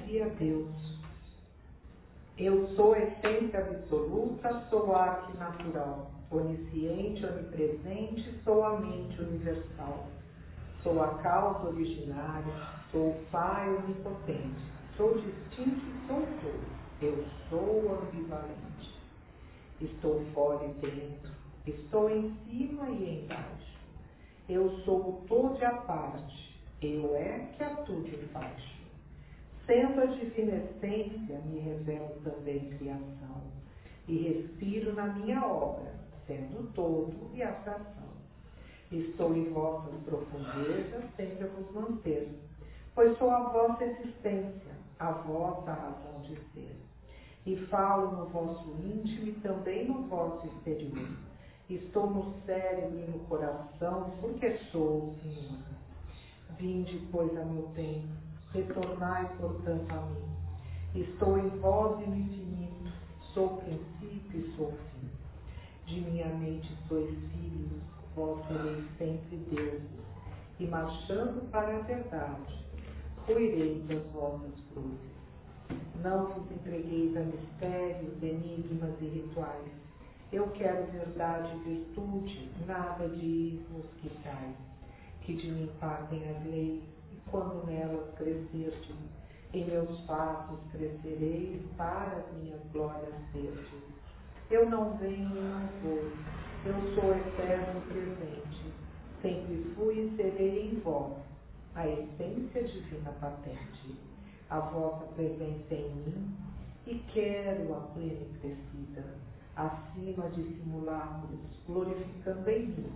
havia Deus. Eu sou a essência absoluta, sou a arte natural, onisciente, onipresente, sou a mente universal. Sou a causa originária, sou o Pai onipotente, sou distinto e sou todo. Eu sou ambivalente. Estou fora e dentro, estou em cima e embaixo. Eu sou o todo e a parte, eu é que atuo embaixo. Sendo a divina essência, me revelo também criação, e respiro na minha obra, sendo todo e a fração. Estou em vossas profundezas, sempre a vos manter, pois sou a vossa existência, a vossa razão de ser. E falo no vosso íntimo e também no vosso exterior. Estou no cérebro e no coração, porque sou o Senhor. Vinde, pois, a meu tempo, retornai, portanto, a mim. Estou em vós e no infinito, sou princípio e sou fim. De minha mente sois filhos, vós sereis sempre deuses, e marchando para a verdade, ruireis das vossas cruzes. Não vos entregueis a mistérios, enigmas e rituais. Eu quero verdade e virtude, nada de ismos que tais, que de mim partem as leis, e quando nelas crescerdes, em meus fatos crescereis para as minhas glórias verdes. Eu não venho e não vou, eu sou eterno e presente, sempre fui e serei em vós, a essência divina patente, a vossa presença em mim, e quero a plena e crescida, acima de simulacros, glorificando em mim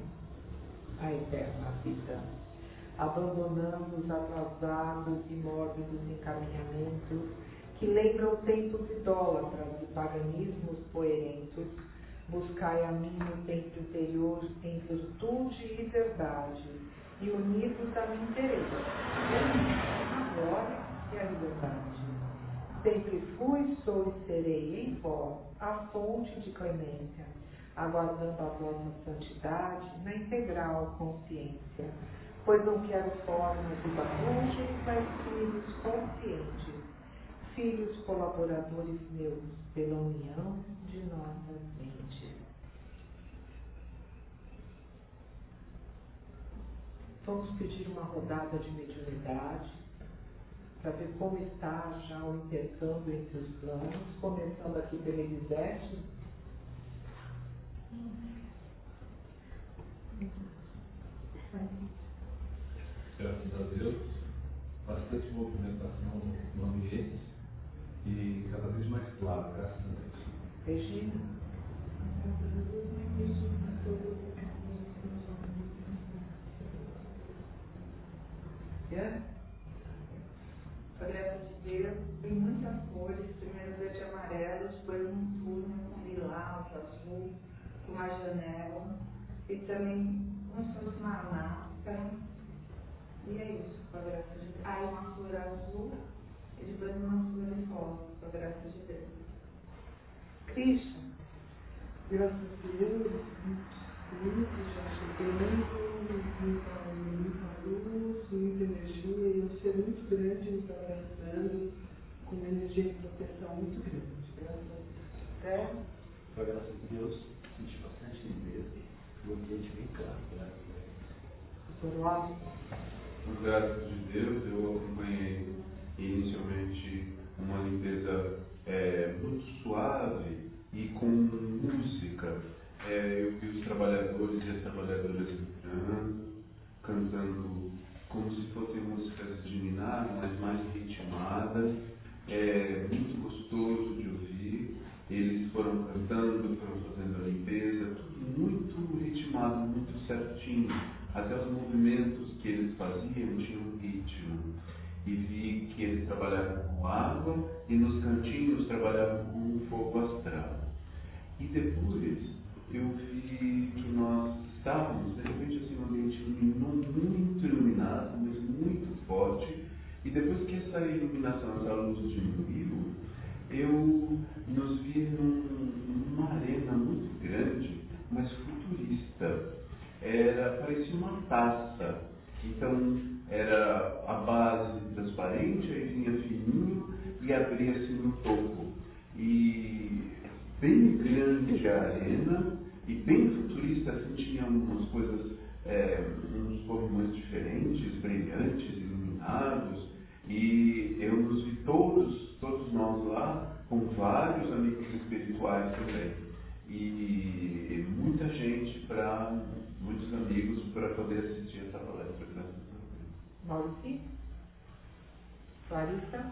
a eterna vida, abandonando os atrasados e mórbidos encaminhamentos que lembram tempos idólatras e paganismos poerentos. Buscai a mim no tempo interior em virtude e verdade, e unidos a mim tereis a glória e a liberdade. Sempre fui, sou e serei em vós a fonte de clemência, aguardando a vossa santidade na integral consciência, pois não quero formas ibabujas, mas filhos conscientes, filhos colaboradores meus, pela união de nossas mentes. Vamos pedir uma rodada de mediunidade, para ver como está já o intercâmbio entre os planos, começando aqui pela Elisete. Graças a Deus, bastante movimentação no ambiente e cada vez mais claro, graças a Deus. Regina. A graça de Deus tem muitas cores, primeiro verde e amarelo, depois um túnel com lilás, azul, com uma janela, e também como se fosse uma máscara. E é isso, com a graça de Deus. Aí uma flor azul e depois uma flor rosa, com a graça de Deus. Cristo. Graças a Deus, muito já chegando, muita luz, muita energia, e um ser muito grande nos abraçando, com uma energia de proteção muito grande. Graças a Deus. Com a graça de Deus, senti bastante limpeza e o ambiente bem claro, graças a Deus. Por lado. Por graça de Deus, eu acompanhei inicialmente uma limpeza muito suave e com música. Eu vi os trabalhadores e as trabalhadoras cantando como se fossem músicas de ninar, mas mais ritmadas. Muito gostoso de ouvir. Eles foram cantando, foram fazendo a limpeza, tudo muito ritmado, muito certinho. Até os movimentos que eles faziam tinham ritmo. E vi que eles trabalhavam com água e nos cantinhos trabalhavam com um fogo astral. E depois eu vi que nós estávamos, de repente, assim, um ambiente muito iluminado, mas muito forte. E depois que essa iluminação, essa luz diminuiu, eu nos vi numa arena muito grande, mas futurista. Parecia uma taça. Então, era a base transparente, aí vinha fininho, que abria-se no topo. E bem grande a arena, e bem futurista, assim, tinha umas coisas, uns pavimentos diferentes, brilhantes, iluminados, e eu nos vi todos nós lá, com vários amigos espirituais também. E muita gente, muitos amigos para poder assistir essa palestra. Maurício? Clarissa?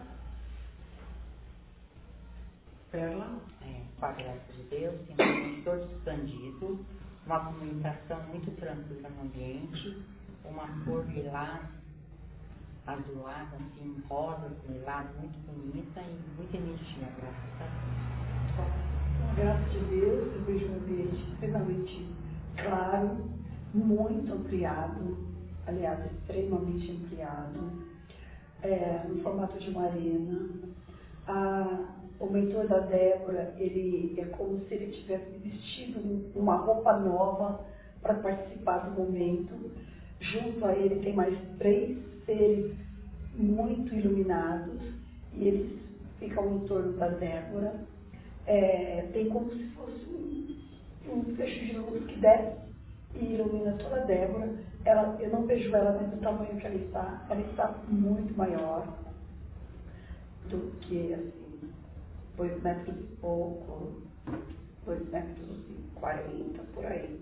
Perla? Com a graça de Deus, tem um monitor expandido, uma comunicação muito tranquila no ambiente, uma cor lilás, azulada, assim, rosa, lilás, muito bonita e muita energia, graças a Deus. Com a graça de Deus, eu vejo um ambiente extremamente claro, muito ampliado, aliás, extremamente ampliado, no formato de uma arena. O mentor da Débora, ele é como se ele tivesse vestido uma roupa nova para participar do momento. Junto a ele tem mais 3 seres muito iluminados e eles ficam em torno da Débora. Tem como se fosse um fecho de luz que desce e ilumina toda a Débora. Eu não vejo ela do tamanho que ela está muito maior do que, assim, 2 metros e pouco, 2 metros e 40, por aí.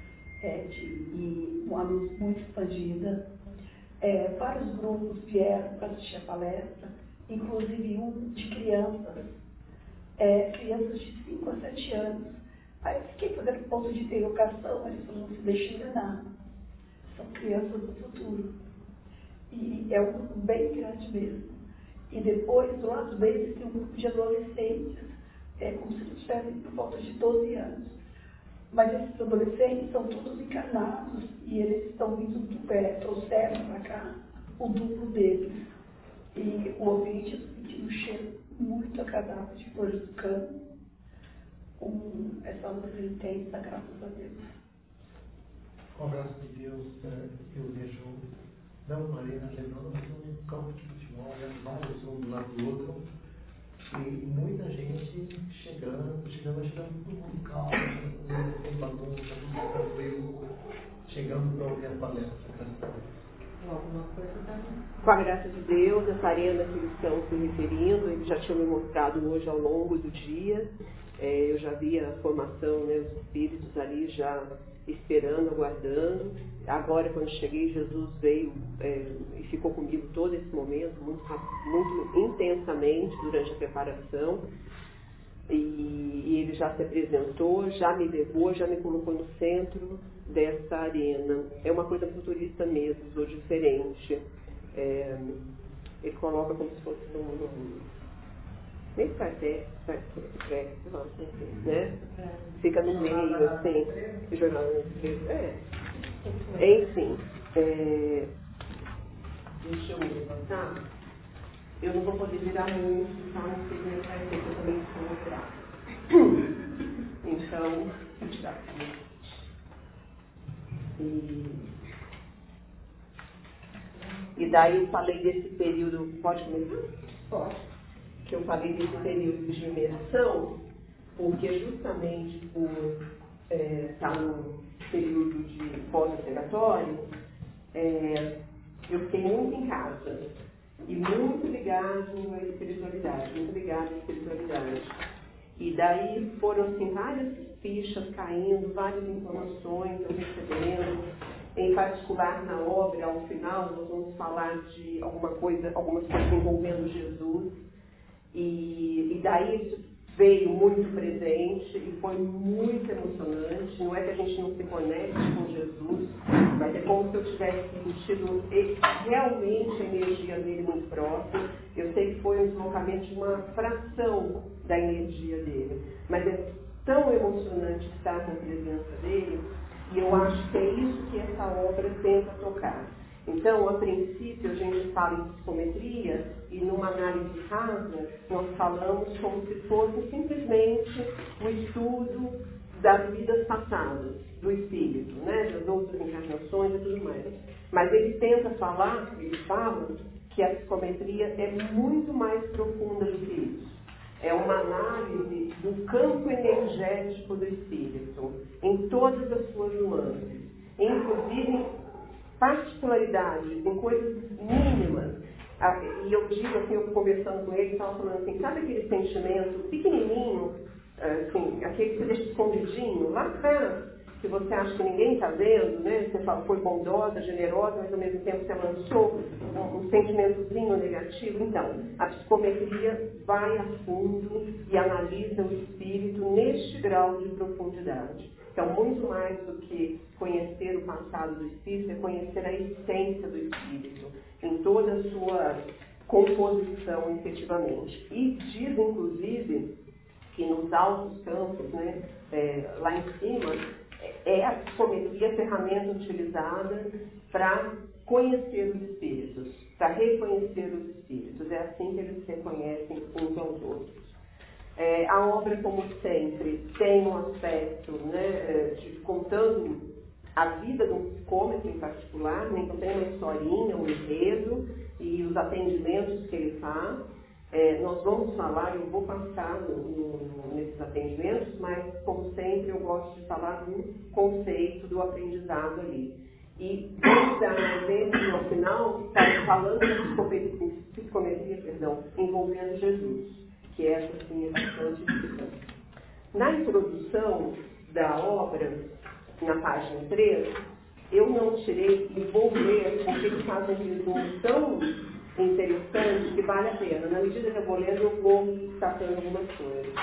E uma luz muito expandida. Vários grupos vieram para assistir a palestra, inclusive um de crianças, crianças de 5 a 7 anos. Aí eu fiquei fazendo ponto de interrogação, eles falaram, não se deixem enganar. São crianças do futuro. E é um grupo bem grande mesmo. E depois, do lado deles, tem um grupo de adolescentes, como se eles tivessem por volta de 12 anos. Mas esses adolescentes são todos encarnados e eles estão vindo trouxeram para cá o duplo deles. E o ambiente está sentindo um cheiro muito agradável de flores do campo, com essa luz intensa, graças a Deus. Com a graça de Deus, eu vejo não uma arena redonda, mas um campo de futebol, vários um do lado do outro, e muita gente chegando tudo muito calmo, sem bagunça, tudo tranquilo, chegando para ouvir a palestra. Alguma coisa também? Com a graça de Deus, essa arena que eles estão se referindo, eles já tinham me mostrado hoje ao longo do dia. Eu já vi a formação, né, os espíritos ali já esperando, aguardando. Agora, quando cheguei, Jesus veio e ficou comigo todo esse momento, muito intensamente durante a preparação. E ele já se apresentou, já me levou, já me colocou no centro dessa arena. É uma coisa futurista mesmo, ou diferente. Ele coloca como se fosse nem Star Trek, né? Fica no meio, assim, jornal enfim, deixa eu me levantar. Eu não vou poder virar muito, tá? Não sei como vai ser, eu também estou mostrar. Então, vou tirar aqui. E daí eu falei desse período, pode começar? Pode. Que eu falei desse período de imersão, porque justamente por estar no período de pós-operatório, eu fiquei muito em casa e muito ligado à espiritualidade, E daí foram assim, várias fichas caindo, várias informações eu recebendo. Em particular na obra, ao final, nós vamos falar de algumas coisas envolvendo Jesus. E daí isso veio muito presente e foi muito emocionante. Não é que a gente não se conecte com Jesus, mas é como se eu tivesse sentido realmente a energia dele muito próxima. Eu sei que foi um deslocamento de uma fração da energia dele, mas é tão emocionante estar na presença dele, e eu acho que é isso que essa obra tenta tocar. Então, a princípio, a gente fala em psicometria e numa análise rasa, nós falamos como se fosse simplesmente o estudo das vidas passadas, do espírito, né, das outras encarnações e tudo mais. Mas ele tenta falar, ele fala, que a psicometria é muito mais profunda do que isso. É uma análise do campo energético do espírito, em todas as suas nuances, inclusive particularidades, em coisas mínimas. E eu digo assim, eu conversando com ele, estava falando assim, sabe aquele sentimento pequenininho, assim, aquele que você deixa escondidinho, lá atrás, que você acha que ninguém está vendo, né? Você foi bondosa, generosa, mas ao mesmo tempo você lançou um sentimentozinho negativo. Então, a psicometria vai a fundo e analisa o espírito neste grau de profundidade. Então, muito mais do que conhecer o passado do espírito, é conhecer a essência do espírito, em toda a sua composição, efetivamente. E diz, inclusive, que nos altos campos, né, lá em cima, é a psicometria a ferramenta utilizada para conhecer os espíritos, para reconhecer os espíritos. É assim que eles se reconhecem uns aos outros. A obra, como sempre, tem um aspecto, né, de contando a vida de um psicômetro em particular, né? Então tem uma historinha, um enredo e os atendimentos que ele faz. Nós vamos falar, eu vou passar nesses atendimentos, mas, como sempre, eu gosto de falar do conceito do aprendizado ali. E vamos dar um exemplo no final, falando da psicometria, envolvendo Jesus, que essa sim é bastante importante. Na introdução da obra, na página 3, eu não tirei e vou ler, porque ele faz um resumo tão interessante que vale a pena. Na medida que eu vou lendo, eu vou destacando algumas coisas.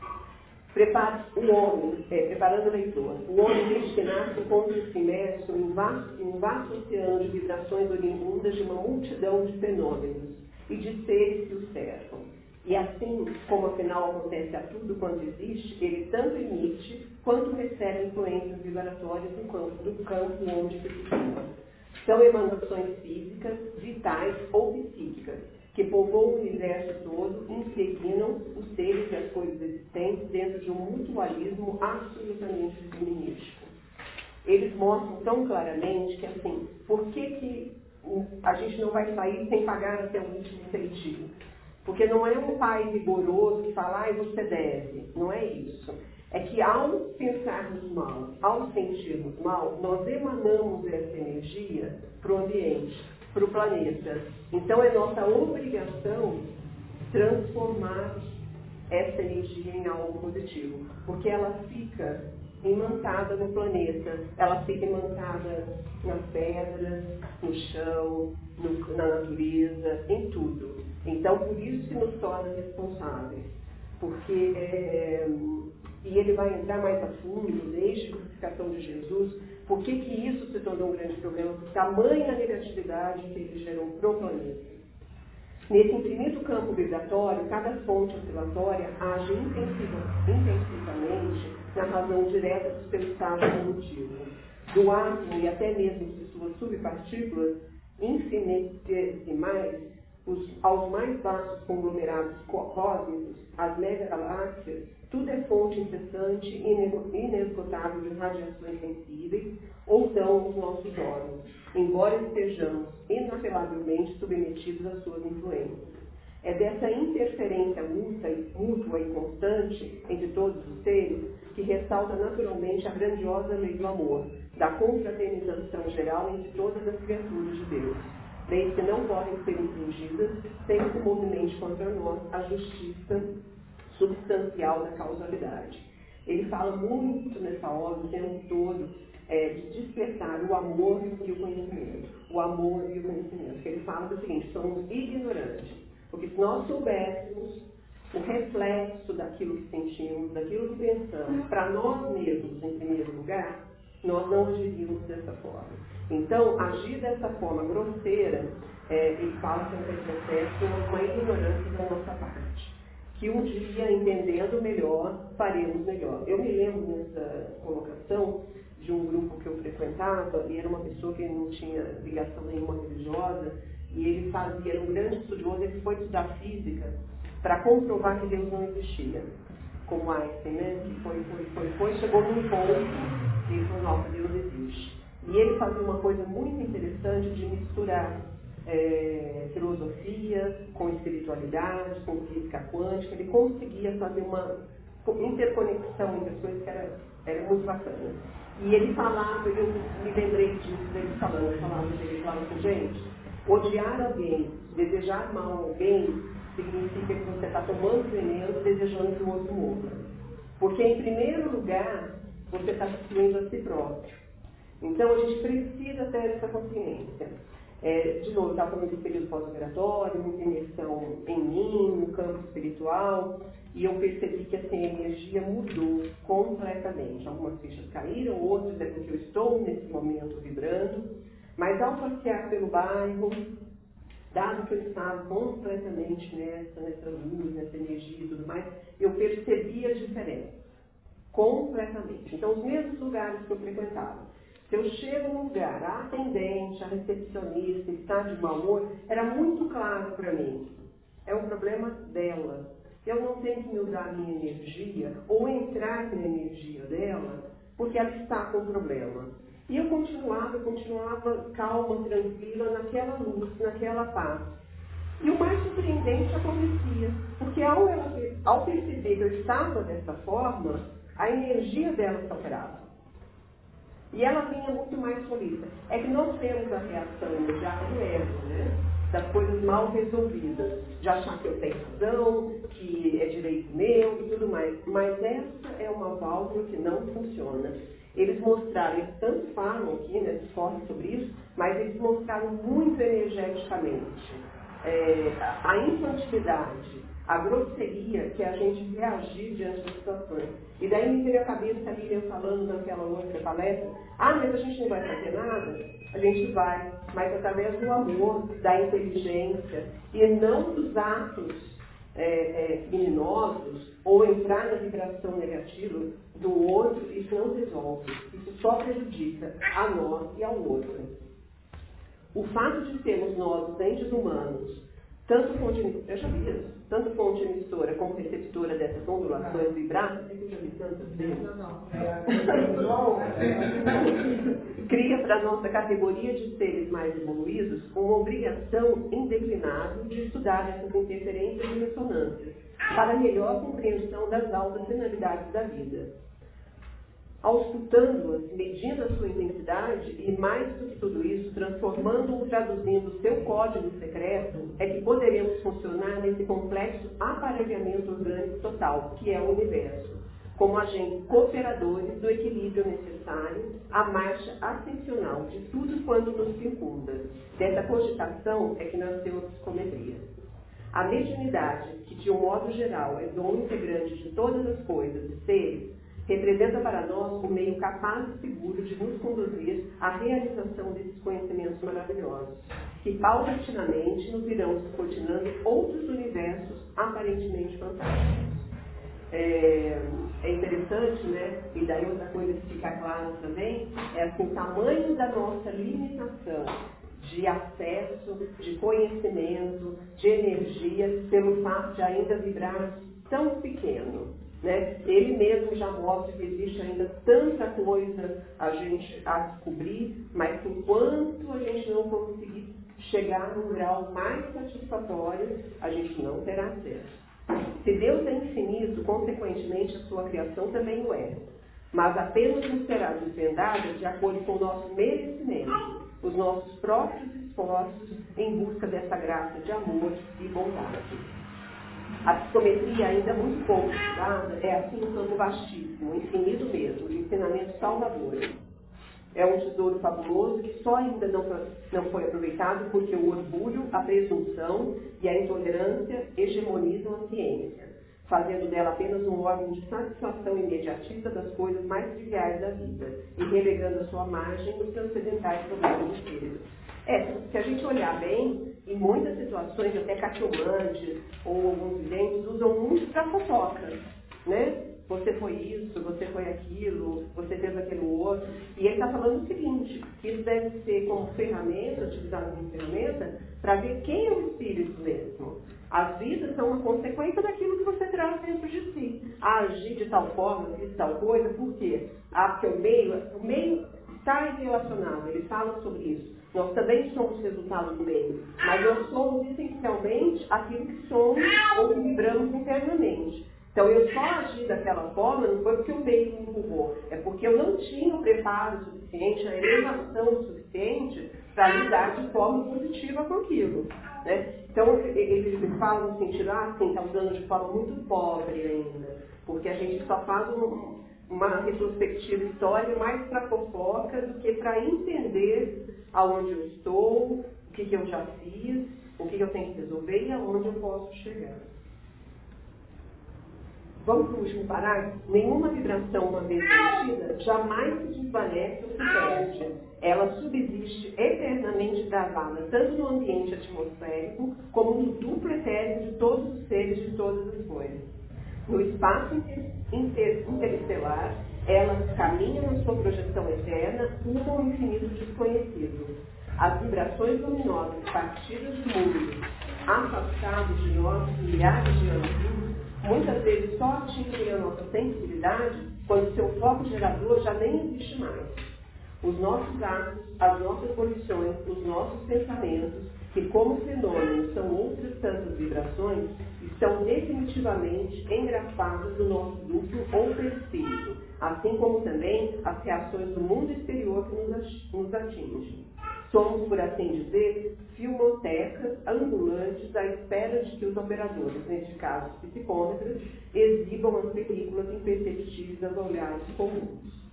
Preparando o leitor. O homem desde que nasce encontra-se imerso em um vasto oceano de vibrações oriundas de uma multidão de fenômenos e de seres que o cercam. E assim, como afinal acontece a tudo quanto existe, ele tanto emite quanto recebe influências vibratórias do campo onde se situa. São emanações físicas, vitais ou psíquicas, que povoam o universo todo e impregnam os seres e as coisas existentes dentro de um mutualismo absolutamente feminístico. Eles mostram tão claramente que, assim, por que a gente não vai sair sem pagar até o último centavo? Porque não é um pai rigoroso que fala, você deve. Não é isso. É que ao pensarmos mal, ao sentirmos mal, nós emanamos essa energia para o ambiente, para o planeta. Então é nossa obrigação transformar essa energia em algo positivo, porque ela fica imantada no planeta, ela fica imantada nas pedras, no chão, na natureza, em tudo. Então, por isso que nos torna responsáveis, porque e ele vai entrar mais a fundo, desde a crucificação de Jesus, por que isso se tornou um grande problema, por tamanha negatividade que ele gerou para o planeta. Nesse infinito campo vibratório, cada fonte oscilatória age intensivamente na razão direta do seu estado evolutivo. Do átomo e até mesmo de suas subpartículas infinitesimais, aos mais vastos conglomerados cósmicos, as megagaláxias, tudo é fonte incessante e inesgotável de radiações sensíveis ou dão os nossos órgãos, embora estejamos inapelavelmente submetidos às suas influências. É dessa interferência mútua e constante entre todos os seres que ressalta naturalmente a grandiosa lei do amor, da confraternização geral entre todas as criaturas de Deus. Leis que não podem ser infringidas sem que se movimente contra nós a justiça substancial da causalidade. Ele fala muito nessa obra o tempo todo de despertar o amor e o conhecimento. O amor e o conhecimento. Ele fala do seguinte, somos ignorantes, porque se nós soubéssemos o reflexo daquilo que sentimos, daquilo que pensamos, para nós mesmos, em primeiro lugar, nós não agiríamos dessa forma. Então, agir dessa forma grosseira, ele fala que é um processo, uma ignorância da nossa parte. Que um dia, entendendo melhor, faremos melhor. Eu me lembro nessa colocação de um grupo que eu frequentava, e era uma pessoa que não tinha ligação nenhuma religiosa, e ele era um grande estudioso, ele foi estudar física para comprovar que Deus não existia. Como Einstein, né? Que chegou num ponto e falou, nossa, Deus existe. E ele fazia uma coisa muito interessante de misturar filosofia, com espiritualidade, com física quântica. Ele conseguia fazer uma interconexão entre as coisas que era muito bacana. E ele falava, eu me lembrei disso dele falando, ele falava assim, gente, odiar alguém, desejar mal a alguém, significa que você está tomando veneno desejando que o outro morra. Porque, em primeiro lugar, você está destruindo a si próprio. Então, a gente precisa ter essa consciência. De novo, eu estava falando desse período pós-operatório, muita imersão em mim, no campo espiritual, e eu percebi que assim, a energia mudou completamente. Algumas fichas caíram, outras é porque eu estou nesse momento vibrando, mas ao passear pelo bairro, dado que eu estava completamente nessa luz, nessa energia e tudo mais, eu percebi a diferença, completamente. Então, os mesmos lugares que eu frequentava, se eu chego num lugar, a atendente, a recepcionista está de mau humor, era muito claro para mim, é um problema dela. Eu não tenho que me usar a minha energia ou entrar na energia dela, porque ela está com problema. E eu continuava calma, tranquila, naquela luz, naquela paz. E o mais surpreendente acontecia, porque ao perceber que eu estava dessa forma, a energia dela se alterava. E ela vinha muito mais solita. É que nós temos a reação imediata do ego, né? Das coisas mal resolvidas. De achar que eu tenho razão, que é direito meu e tudo mais. Mas essa é uma válvula que não funciona. Eles mostraram, eles tanto falam aqui, né, discorrem sobre isso, mas eles mostraram muito energeticamente a infantilidade, a grosseria que a gente reagir diante das situações. E daí me veio a cabeça a Lilian falando naquela outra palestra, mas a gente não vai fazer nada? A gente vai, mas através do amor, da inteligência, e não dos atos criminosos, ou entrar na vibração negativa do outro, isso não resolve. Isso só prejudica a nós e ao outro. O fato de sermos nós, os entes humanos, tanto fonte emissora como receptora dessas ondulações vibradas, eu já vi tantas vezes. Cria para a nossa categoria de seres mais evoluídos uma obrigação indeclinável de estudar essas interferências e ressonâncias para melhor compreensão das altas finalidades da vida. Auscultando-as, medindo a sua intensidade e, mais do que tudo isso, transformando-o, traduzindo o seu código secreto, é que poderemos funcionar nesse complexo aparelhamento orgânico total, que é o universo, como agentes cooperadores do equilíbrio necessário à marcha ascensional de tudo quanto nos circunda. Dessa cogitação é que nasceu a psicometria. A mediunidade, que de um modo geral é dom integrante de todas as coisas e seres, representa para nós um meio capaz e seguro de nos conduzir à realização desses conhecimentos maravilhosos, que paulatinamente nos irão descortinando outros universos aparentemente fantásticos. É interessante, né? E daí outra coisa que fica clara também é assim, o tamanho da nossa limitação de acesso, de conhecimento, de energia, pelo fato de ainda vibrar tão pequeno. Né? Ele mesmo já mostra que existe ainda tanta coisa a descobrir, mas enquanto a gente não conseguir chegar num grau mais satisfatório, a gente não terá acesso. Se Deus é infinito, consequentemente a sua criação também o é, mas apenas nos será desvendada de acordo com o nosso merecimento, os nossos próprios esforços em busca dessa graça de amor e bondade. A psicometria, ainda muito pouco estudada, é assim um campo vastíssimo, infinito mesmo, de ensinamento salvador. É um tesouro fabuloso que só ainda não foi aproveitado porque o orgulho, a presunção e a intolerância hegemonizam a ciência, fazendo dela apenas um órgão de satisfação imediatista das coisas mais triviais da vida e relegando a sua margem nos transcendentais problemas do espírito. Se a gente olhar bem, em muitas situações, até cachorrantes ou alguns videntes usam muito para fofoca, né? Você foi isso, você foi aquilo, você fez aquilo outro. E ele está falando o seguinte, que isso deve ser como ferramenta, utilizado como ferramenta, para ver quem é o espírito mesmo. As vidas são uma consequência daquilo que você traz dentro de si. Agir de tal forma, fiz tal coisa, por quê? Porque o meio está relacionado, ele fala sobre isso. Nós também somos resultado do meio, mas nós somos essencialmente aquilo que somos ou que vibramos internamente. Então eu só agi daquela forma não foi porque o meio me empurrou, é porque eu não tinha o preparo suficiente, a elevação suficiente para lidar de forma positiva com aquilo. Né? Então eles falam no sentido, assim, está usando de forma muito pobre ainda, porque a gente só faz uma retrospectiva histórica mais para fofoca do que para entender aonde eu estou, o que eu já fiz, o que eu tenho que resolver e aonde eu posso chegar. Vamos para o último parágrafo. Nenhuma vibração, uma vez emitida, jamais se desvanece ou se perde. Ela subsiste eternamente gravada, tanto no ambiente atmosférico, como no duplo etéreo de todos os seres de todas as coisas. No espaço interestelar, elas caminham na sua projeção eterna rumo ao infinito desconhecido. As vibrações luminosas partidas do mundo, afastados de nós milhares de anos, muitas vezes só atingem a nossa sensibilidade quando seu foco gerador já nem existe mais. Os nossos atos, as nossas posições, os nossos pensamentos, que como fenômenos são outras tantas vibrações, estão definitivamente engraçados no nosso duplo ou perispírito, assim como também as reações do mundo exterior que nos atingem. Somos, por assim dizer, filmotecas ambulantes à espera de que os operadores, neste caso os psicômetros, exibam as películas imperceptíveis aos olhares comuns.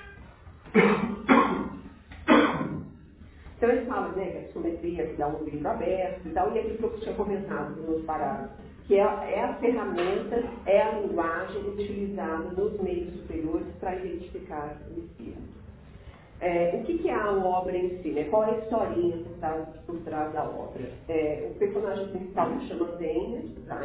Então ele fala, né, que a psicometria que dá um livro aberto e tal, e aquilo que eu tinha comentado nos parágrafos, que é a ferramenta, é a linguagem utilizada nos meios superiores para identificar o espírito. O que é a obra em si? Né? Qual é a historinha por trás da obra? O personagem principal se chama Zeiner.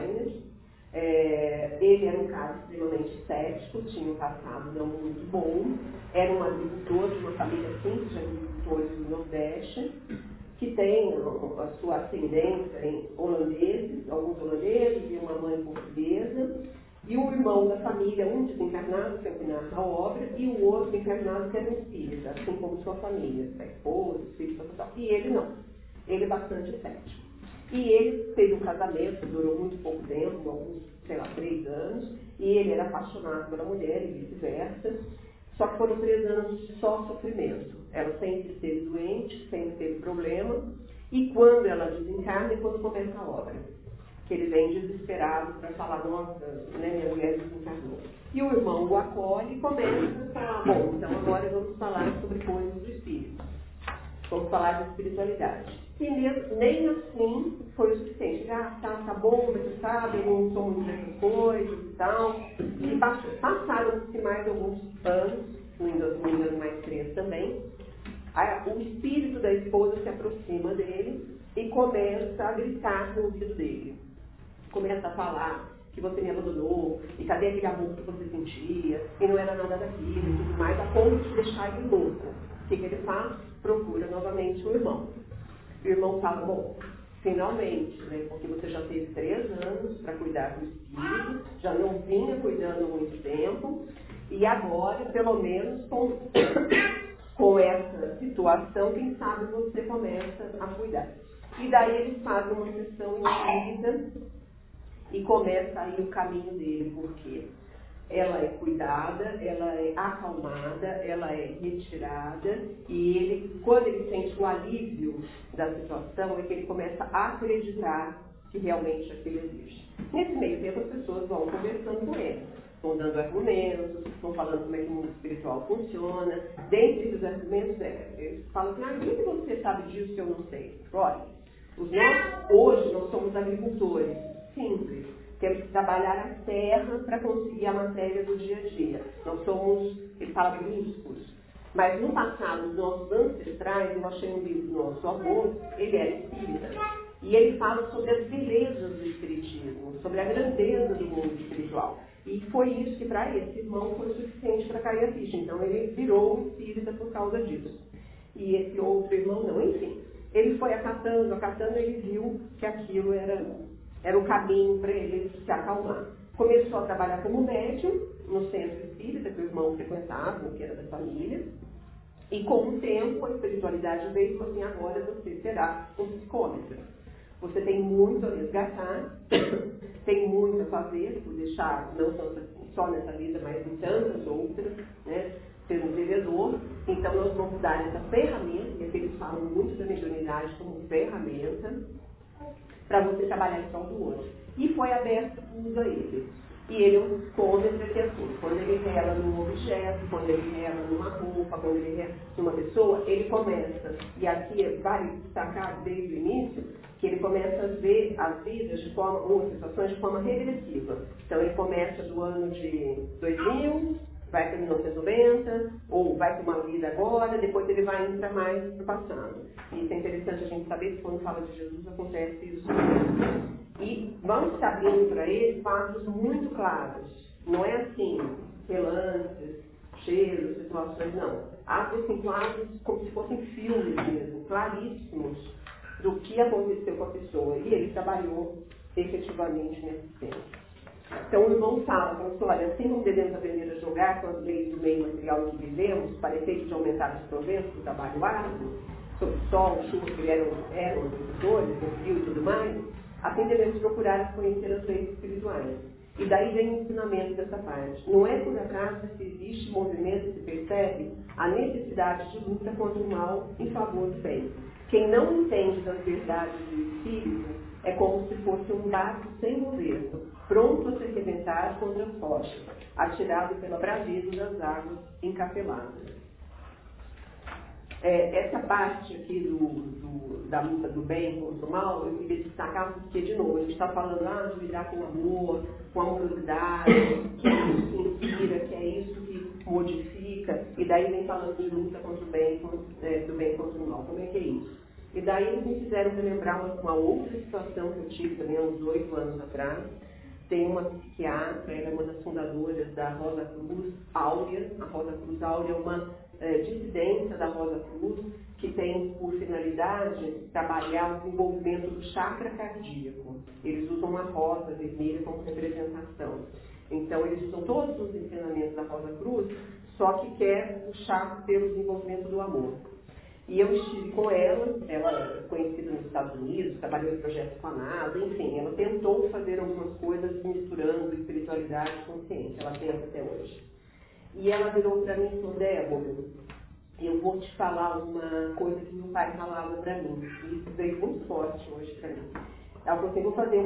Ele era um cara extremamente cético, tinha um passado não muito bom, era um agricultor de uma família simples de agricultores do Nordeste, que tem a sua ascendência em holandeses, alguns holandeses e uma mãe portuguesa, e o irmão da família, um desencarnado, que é o que narra a obra, e o outro desencarnado, que era um espírita, assim como sua família, a esposa, o filho, tal. E ele não. Ele é bastante cético. E ele teve um casamento, durou muito pouco tempo, alguns, 3 anos, e ele era apaixonado pela mulher e vice-versa, só que foram 3 anos de só sofrimento. Ela sempre esteve doente, sempre teve problema, e quando ela desencarna é quando começa a obra. Que ele vem desesperado para falar, nossa, né, minha mulher desencarnou. E o irmão o acolhe e começa a falar, bom, então agora vamos falar sobre coisas do espírito. Vamos falar de espiritualidade. E nem assim foi o suficiente. Tá bom, mas você sabe, eu não sou muito dessas coisas e tal. E passaram-se mais alguns anos, no engano mais 3 também. O espírito da esposa se aproxima dele e começa a gritar no ouvido dele. Começa a falar que você me abandonou, e cadê aquele amor que você sentia, e não era nada daquilo, e tudo mais, a ponto de deixar ele louco. O que ele faz? Procura novamente o irmão. O irmão fala, bom, finalmente, né, porque você já teve 3 anos para cuidar do espírito, já não vinha cuidando há muito tempo, e agora, pelo menos, com essa situação, quem sabe você começa a cuidar. E daí eles fazem uma sessão espírita e começa aí o caminho dele, porque ela é cuidada, ela é acalmada, ela é retirada, e ele, quando ele sente o alívio da situação, é que ele começa a acreditar que realmente aquilo existe. Nesse meio tempo, as pessoas vão conversando com ele, vão dando argumentos, vão falando como é que o mundo espiritual funciona. Dentre esses argumentos, eles falam assim, o que você sabe disso que eu não sei? Olha, hoje nós somos agricultores, simples. Temos que trabalhar a terra para conseguir a matéria do dia a dia. Nós somos, ele fala, bruscos. Mas no passado, os nossos ancestrais, eu achei um livro do nosso avô, ele era espírita. E ele fala sobre as belezas do espiritismo, sobre a grandeza do mundo espiritual. E foi isso que para esse irmão foi suficiente para cair a ficha. Então ele virou um espírita por causa disso. E esse outro irmão não, enfim. Ele foi acatando, ele viu que aquilo era o caminho para ele se acalmar. Começou a trabalhar como médium no centro espírita que o irmão frequentava, que era da família. E com o tempo, a espiritualidade veio e falou assim, agora você será um psicómetro. Você tem muito a resgatar, tem muito a fazer, por deixar, não só nessa vida, mas em tantas outras, né? Ser um vendedor. Então, nós vamos dar essa ferramenta, e aqui eles falam muito da mediunidade como ferramenta, para você trabalhar em prol do outro. E foi aberto tudo a ele. E ele é um psicômetro que assim, quando ele rela num objeto, quando ele rela numa roupa, quando ele rela numa pessoa, ele começa, e aqui vale destacar desde o início, que ele começa a ver as vidas de forma, ou situações de forma regressiva. Então ele começa do ano de 2000, vai para 1990, ou vai para uma vida agora, depois ele vai indo para mais para o passado. E isso é interessante a gente saber que quando fala de Jesus acontece isso. E vamos estar abrindo para ele quadros muito claros. Não é assim, relances, cheiros, situações, não. Abre-se quadros como se fossem filmes mesmo, claríssimos, do que aconteceu com a pessoa. E ele trabalhou efetivamente nesse tempo. Então o irmão fala, olha, assim como devemos aprender a jogar com as leis do meio material em que vivemos, para efeito de aumentar os proventos do trabalho árduo, sob o sol, chuva, que eram os dores, o frio e tudo mais, assim devemos procurar conhecer as leis espirituais. E daí vem o ensinamento dessa parte. Não é por acaso que existe movimento e se percebe a necessidade de luta contra o mal em favor do bem. Quem não entende das verdades do Espírito é como se fosse um barco sem governo, pronto a se arrebentar contra as rochas, atirado pela braveza das águas encapeladas. Essa parte aqui da luta do bem contra o mal, eu queria destacar porque, de novo, a gente está falando de lidar com o amor, com a amorosidade, que é isso que inspira, que é isso que modifica, e daí vem falando de luta contra o bem, do bem contra o mal. Como é que é isso? E daí eles me fizeram relembrar uma outra situação que eu tive também há uns 8 anos atrás. Tem uma psiquiatra, ela é uma das fundadoras da Rosa Cruz Áurea. A Rosa Cruz Áurea é uma dissidência da Rosa Cruz que tem por finalidade trabalhar o desenvolvimento do chakra cardíaco. Eles usam uma rosa vermelha como representação. Então, eles usam todos os ensinamentos da Rosa Cruz, só que quer puxar pelo desenvolvimento do amor. E eu estive com ela é conhecida nos Estados Unidos, trabalhou em projetos com a NASA, enfim, ela tentou fazer algumas coisas misturando espiritualidade e consciência, ela tenta até hoje. E ela virou para mim e falou, Débora, eu vou te falar uma coisa que meu pai falava para mim, e isso veio muito forte hoje para mim. Ela falou assim, vou fazer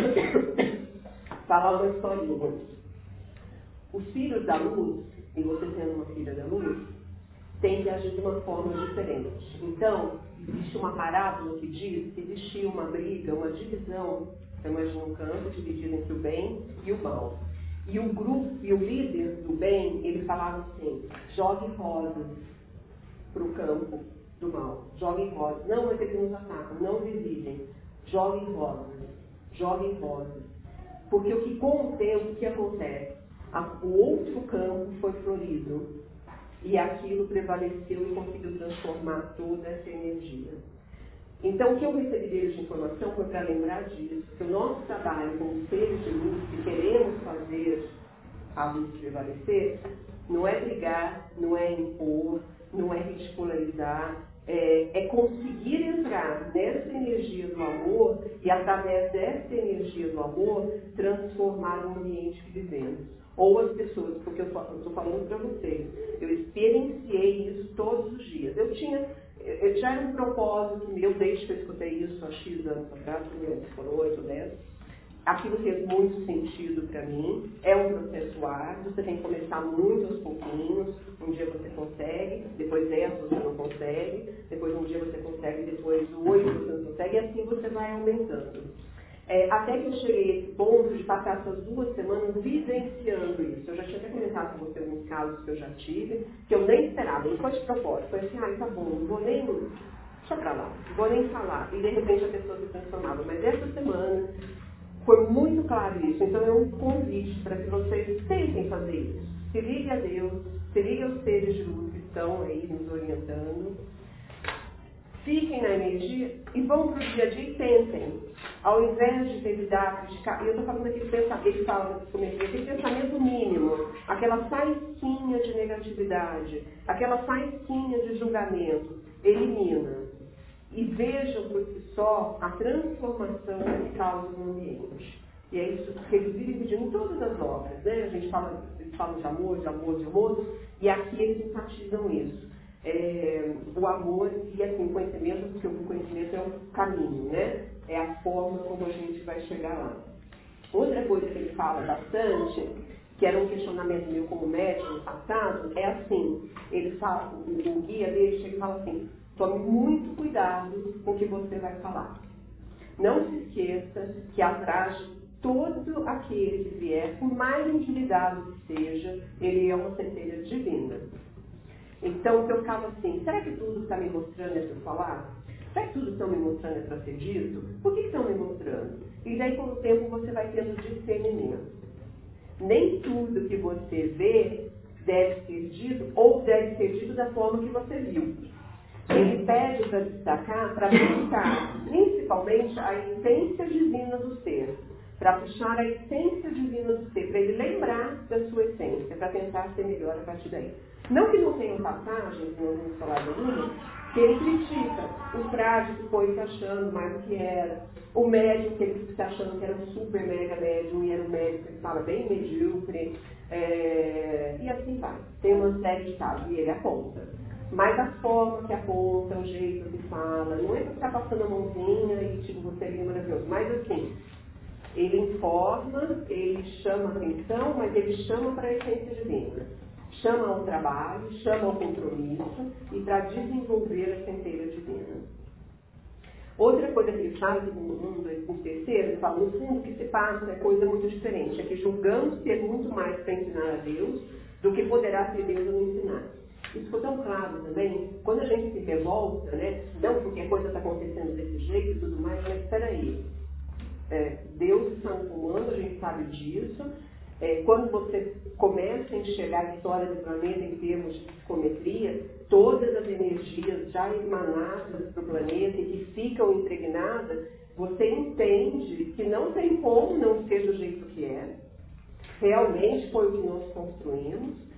falar uma historinha. Os filhos da luz, e você sendo uma filha da luz, tem que agir de uma forma diferente. Então, existe uma parábola que diz que existia uma briga, uma divisão, você imagina um campo dividido entre o bem e o mal. E o grupo, e o líder do bem, ele falava assim, jogue rosas para o campo do mal. Joguem rosas. Não, mas eles nos atacam, não dividem. Joguem rosas. Joguem rosas. Porque o que com o tempo, o que acontece? O outro campo foi florido. E aquilo prevaleceu e conseguiu transformar toda essa energia. Então, o que eu recebi deles de informação foi para lembrar disso, que o nosso trabalho como seres de luz, que queremos fazer a luz prevalecer, não é brigar, não é impor, não é ridicularizar, é conseguir entrar nessa energia do amor e, através dessa energia do amor, transformar o ambiente que vivemos. Ou as pessoas, porque eu estou falando para vocês, eu experienciei isso todos os dias. Já era um propósito meu, desde que eu escutei isso há X anos atrás, foram 8 ou 10. Aquilo fez muito sentido para mim. É um processo árduo, você tem que começar muito aos pouquinhos. Um dia você consegue, depois 10 você não consegue, depois um dia você consegue, depois 8 você não consegue, e assim você vai aumentando. Até que eu cheguei a esse ponto de passar essas 2 semanas vivenciando isso. Eu já tinha até comentado com você alguns casos que eu já tive, que eu nem esperava, não foi de propósito. Foi assim, tá bom, não vou nem... Deixa pra lá, não vou nem falar. E de repente a pessoa se transformava. Mas essa semana foi muito claro isso. Então é um convite para que vocês tentem fazer isso. Se ligue a Deus, se ligue aos seres de luz que estão aí nos orientando. fiquem na energia e vão para o dia a dia e tentem. Ao invés de evitar, criticar, e eu estou falando daquele pensamento, ele fala na psicometria, aquele pensamento mínimo, aquela faísquinha de negatividade, aquela faísquinha de julgamento, elimina. E vejam por si só a transformação que causa no ambiente. E é isso que eles vivem pedindo em todas as obras, né? A gente fala, eles falam de amor, e aqui eles enfatizam isso. O amor e assim, o conhecimento, porque o conhecimento é um caminho, né? É a forma como a gente vai chegar lá. Outra coisa que ele fala bastante, que era um questionamento meu como médico no passado, é assim, ele fala, o guia dele chega e fala assim, tome muito cuidado com o que você vai falar. Não se esqueça que atrás de todo aquele que vier, por mais endividado que seja, ele é uma centelha divina. Então, eu ficava assim, será que tudo que está me mostrando é para eu falar? Será que tudo que estão me mostrando é para ser dito? Por que estão me mostrando? E daí, com o tempo, você vai tendo discernimento. Nem tudo que você vê deve ser dito, ou deve ser dito da forma que você viu. Ele pede para destacar, para buscar, principalmente, a essência divina do ser. Para puxar a essência divina do ser, para ele lembrar da sua essência, para tentar ser melhor a partir daí. Não que não tenham passagens, não vamos falar do mundo, que ele critica o frade que foi se achando mais do que era, o médium que ele se achando que era um super mega médium e era um médium que ele fala bem medíocre, e assim vai. Tem uma série de casos e ele aponta. Mas a forma que aponta, o jeito que fala, não é para ficar passando a mãozinha e tipo, você é lindo, maravilhoso, mas assim, ele informa, ele chama atenção, mas ele chama para a essência divina. Chama ao trabalho, chama ao compromisso e para desenvolver a centelha divina. Outra coisa que ele fala, no terceiro, ele fala, no fundo, o que se passa é coisa muito diferente. É que julgamos ter muito mais para ensinar a Deus do que poderá ser Deus a nos ensinar. Isso ficou tão claro também, quando a gente se revolta, né? Não porque a coisa está acontecendo desse jeito e tudo mais, mas espera aí. Deus está no comando, a gente sabe disso. Quando você começa a enxergar a história do planeta em termos de psicometria, todas as energias já emanadas para o planeta e que ficam impregnadas, você entende que não tem como não ser do jeito que é. Realmente foi o que nós construímos.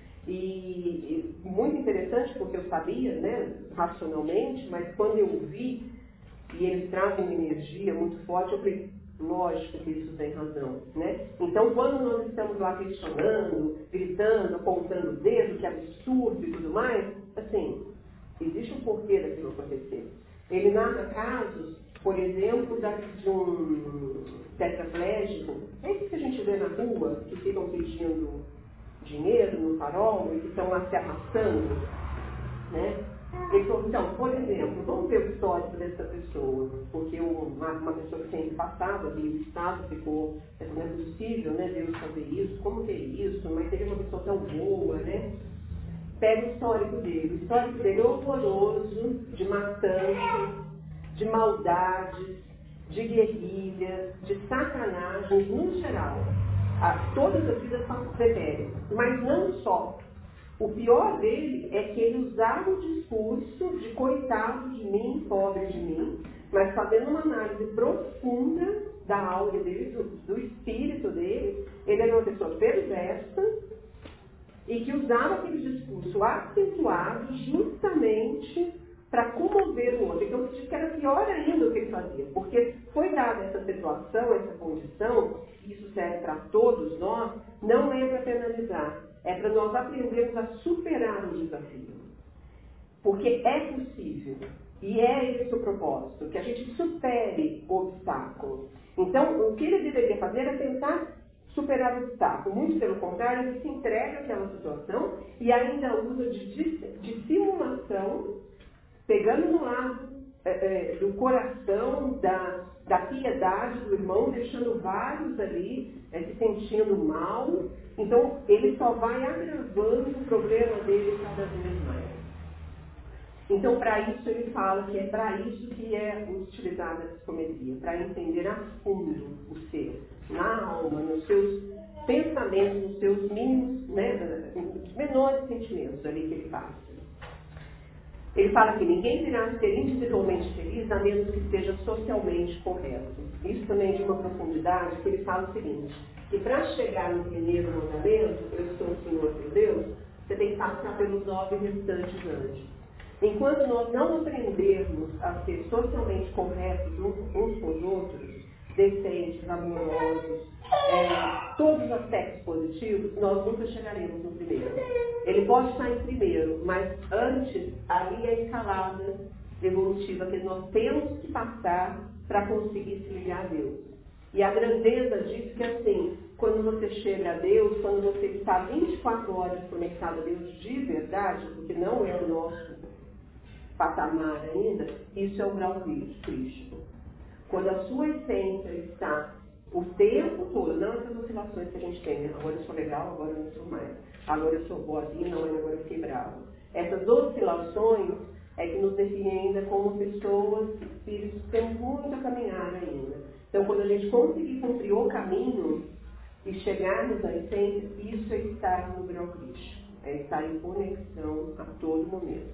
E muito interessante, porque eu sabia, né, racionalmente, mas quando eu vi, e eles trazem uma energia muito forte, eu falei, lógico que isso tem razão, né? Então, quando nós estamos lá questionando, gritando, apontando o dedo, que absurdo e tudo mais, assim, existe um porquê daquilo acontecer. Ele narra casos, por exemplo, de um tetraplégico, esses que a gente vê na rua, que ficam pedindo dinheiro no farol e que estão lá se arrastando, né? Ele falou, então, por exemplo, vamos ver o histórico dessa pessoa, porque uma pessoa que sempre passava, ali o Estado ficou, não é possível, né, Deus fazer isso, como que é isso, mas ele é uma pessoa tão boa, né? Pega o histórico dele. O histórico dele é horroroso, de matança, de maldades, de guerrilhas, de sacanagens, no geral. Todas as vidas são pretéritas, mas não só. O pior dele é que ele usava o discurso de coitado de mim, pobre de mim, mas fazendo uma análise profunda da alma dele, do espírito dele, ele era uma pessoa perversa e que usava aquele discurso acentuado justamente para comover o outro. Então, se diz que era pior ainda o que ele fazia, porque foi dada essa situação, essa condição, e isso serve para todos nós, não é para penalizar, é para nós aprendermos a superar o desafio. Porque é possível, e é esse o propósito, que a gente supere o obstáculo. Então, o que ele deveria fazer é tentar superar o obstáculo. Muito pelo contrário, ele se entrega àquela situação e ainda usa de simulação, pegando no lado do coração, da piedade do irmão, deixando vários ali se sentindo mal. Então, ele só vai agravando o problema dele cada vez mais. Então, para isso, ele fala que é para isso que é utilizada a psicometria, para entender a fundo o ser, na alma, nos seus pensamentos, nos seus mínimos, né, nos menores sentimentos ali que ele passa. Ele fala que ninguém virá ser individualmente feliz a menos que seja socialmente correto. Isso também é de uma profundidade, que ele fala o seguinte, que para chegar no primeiro mandamento, eu sou o Senhor teu Deus, você tem que passar pelos 9 restantes antes. Enquanto nós não aprendermos a ser socialmente corretos uns com os outros, decentes, amorosos, todos os aspectos positivos, nós nunca chegaremos no primeiro. Ele pode estar em primeiro, mas antes, ali é a escalada evolutiva que nós temos que passar para conseguir se ligar a Deus. E a grandeza disso que assim, quando você chega a Deus, quando você está 24 horas conectado a Deus de verdade, porque não é o nosso patamar ainda, isso é o grau crístico. Quando a sua essência está o tempo todo, não essas oscilações que a gente tem, né? Agora eu sou legal, agora eu não sou mais. Agora eu sou boazinha, não, agora eu fiquei bravo. Essas oscilações é que nos definem ainda como pessoas, espíritos, temos muito a caminhar ainda. Então, quando a gente conseguir cumprir o caminho e chegarmos à essência, isso é estar no grau crístico. É estar em conexão a todo momento.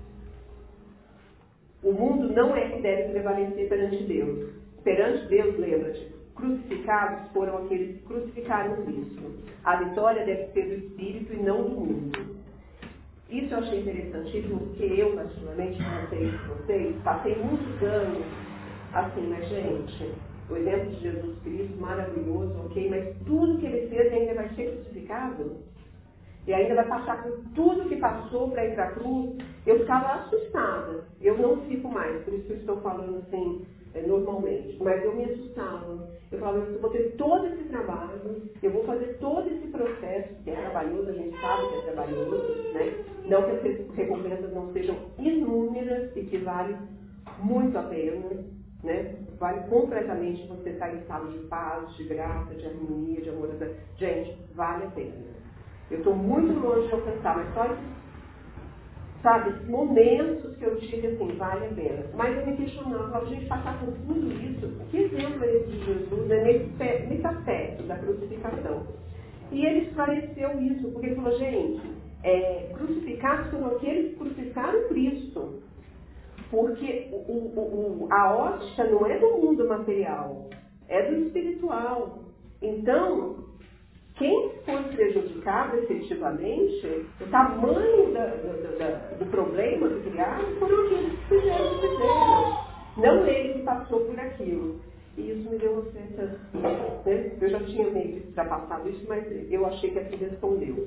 O mundo não é que deve prevalecer perante Deus. Perante Deus, lembra-te, crucificados foram aqueles que crucificaram Cristo. A vitória deve ser do Espírito e não do mundo. Isso eu achei interessantíssimo, porque eu, particularmente, não sei vocês, passei muitos anos assim, mas gente, o exemplo de Jesus Cristo, maravilhoso, ok, mas tudo que ele fez ainda vai ser crucificado? E ainda vai passar por tudo que passou para ir para a cruz. Eu ficava assustada. Eu não fico mais, por isso que eu estou falando assim, normalmente. Mas eu me assustava. Eu falava, eu vou ter todo esse trabalho, eu vou fazer todo esse processo, que é trabalhoso, a gente sabe que é trabalhoso, né? Não que as recompensas não sejam inúmeras e que vale muito a pena, né? Vale completamente você estar em estado de paz, de graça, de harmonia, de amor. Gente, vale a pena. Eu estou muito longe de alcançar, mas só esses momentos que eu tive, assim, vale a pena. Mas eu me questionava, a gente passar por tudo isso, que exemplo é esse de Jesus, né, nesse aspecto da crucificação? E ele esclareceu isso, porque ele falou, gente, crucificados são aqueles que crucificaram Cristo. Porque a ótica não é do mundo material, é do espiritual. Então, quem foi prejudicado efetivamente, o tamanho do problema que criaram, foram aqueles que fizeram. Não ele que passou por aquilo. E isso me deu uma certa... Né? Eu já tinha meio que ultrapassado isso, mas eu achei que assim respondeu.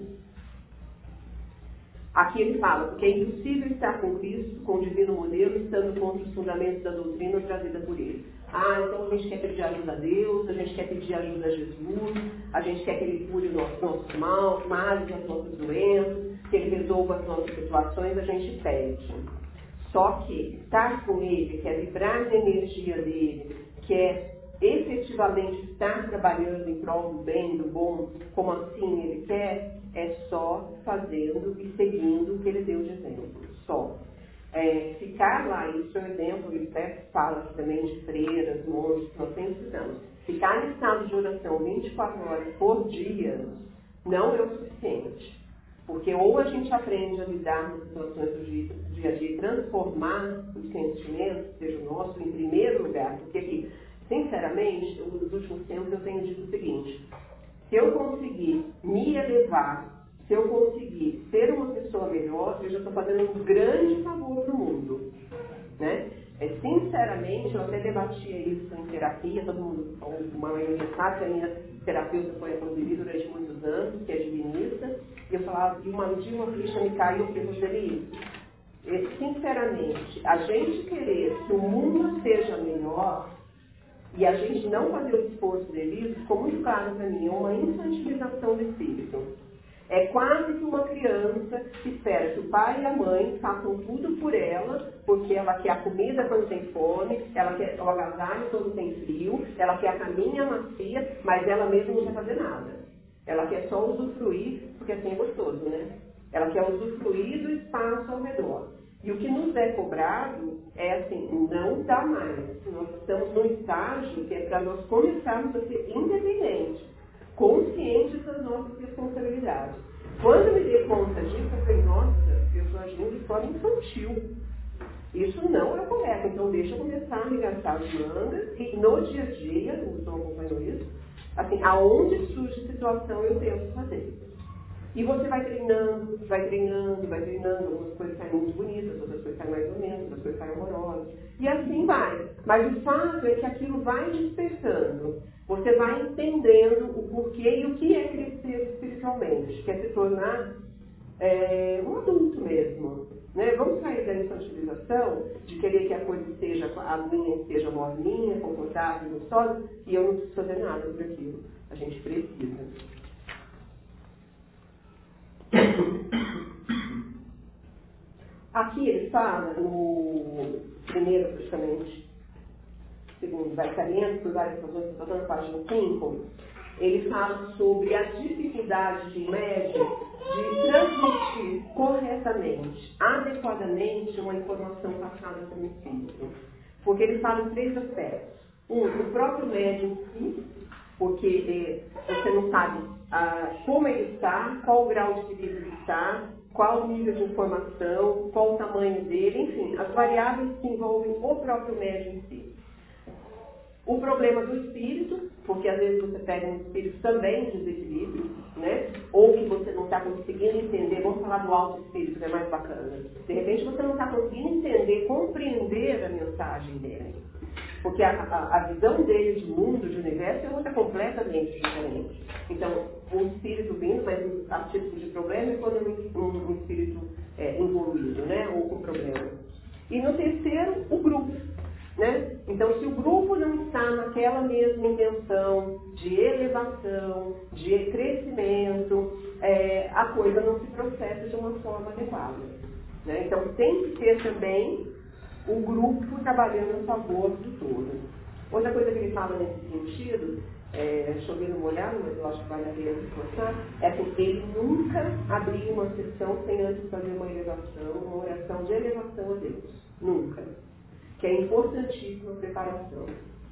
Aqui ele fala, porque é impossível estar com Cristo, com o divino modelo, estando contra os fundamentos da doutrina trazida por ele. Então a gente quer pedir ajuda a Deus, a gente quer pedir ajuda a Jesus, a gente quer que ele cure os nossos males, as nossas doenças, que ele resolva as nossas situações, a gente pede. Só que estar com ele, quer vibrar na energia dele, quer efetivamente estar trabalhando em prol do bem, do bom, como assim ele quer, é só fazendo e seguindo o que ele deu de exemplo. Só. Ficar lá, isso é um exemplo, ele até fala também de freiras, monges, que nós sempre precisamos. Ficar em estado de oração 24 horas por dia não é o suficiente. Porque ou a gente aprende a lidar nas situações do dia a dia e transformar os sentimentos, seja o nosso, em primeiro lugar. Porque aqui, sinceramente, nos últimos tempos eu tenho dito o seguinte, se eu conseguir me elevar, se eu conseguir ser uma pessoa melhor, eu já estou fazendo um grande favor para o mundo. Né? Sinceramente, eu até debatia isso em terapia, todo mundo, uma maioria sabe que a minha terapeuta foi a Roseli durante muitos anos, que é divinista, e eu falava, e um dia uma ficha me caiu, eu falei, Roseli, sinceramente, a gente querer que o mundo seja melhor, e a gente não fazer o esforço deles, ficou muito claro para mim, é uma infantilização do espírito. É quase que uma criança que espera que o pai e a mãe façam tudo por ela, porque ela quer a comida quando tem fome, ela quer o agasalho quando tem frio, ela quer a caminha macia, mas ela mesma não quer fazer nada. Ela quer só usufruir, porque assim é gostoso, né? Ela quer usufruir do espaço ao redor. E o que nos é cobrado é assim, não dá mais. Nós estamos num estágio que é para nós começarmos a ser independentes, conscientes das nossas responsabilidades. Quando eu me dei conta disso, eu falei, nossa, eu estou agindo de forma infantil. Isso não é correto. Então, deixa eu começar a arregaçar as mangas e, no dia a dia, o senhor acompanhou isso, assim, aonde surge situação, eu tento fazer. E você vai treinando, algumas coisas saem muito bonitas, outras coisas saem mais ou menos, outras coisas saem horrorosas. E assim vai. Mas o fato é que aquilo vai despertando. Você vai entendendo o porquê e o que é crescer espiritualmente, que é se tornar um adulto mesmo. Né? Vamos sair da infantilização, de querer que a coisa seja, a minha seja morninha, confortável, gostosa, e eu não preciso fazer nada por aquilo. A gente precisa. Aqui ele fala, no primeiro, praticamente, segundo, vai saliente por várias razões, estou na página 5, ele fala sobre a dificuldade de médium de transmitir corretamente, adequadamente, uma informação passada pelo espírito. Porque ele fala em 3 aspectos. O próprio médium em si, porque você não sabe como ele está, qual o grau de perigo ele está, qual o nível de informação, qual o tamanho dele, enfim, as variáveis que envolvem o próprio médium em si. O problema do espírito, porque às vezes você pega um espírito também de desequilíbrio, né? Ou que você não está conseguindo entender, vamos falar do auto-espírito, que é mais bacana. De repente você não está conseguindo entender, compreender a mensagem dele. Porque a visão dele de mundo, de universo, é outra completamente diferente. Então, um espírito vindo, mas a título de problema, é quando um espírito evoluído, né? Ou com problema. E no terceiro, o grupo. Né? Então, se o grupo não está naquela mesma intenção de elevação, de crescimento, a coisa não se processa de uma forma adequada. Né? Então, tem que ter também o grupo trabalhando a favor do todo. Outra coisa que ele fala nesse sentido, chovendo molhado, mas eu acho que vale a pena reforçar, é que ele nunca abriu uma sessão sem antes fazer uma elevação, uma oração de elevação a Deus. Nunca. Que é importantíssima a preparação.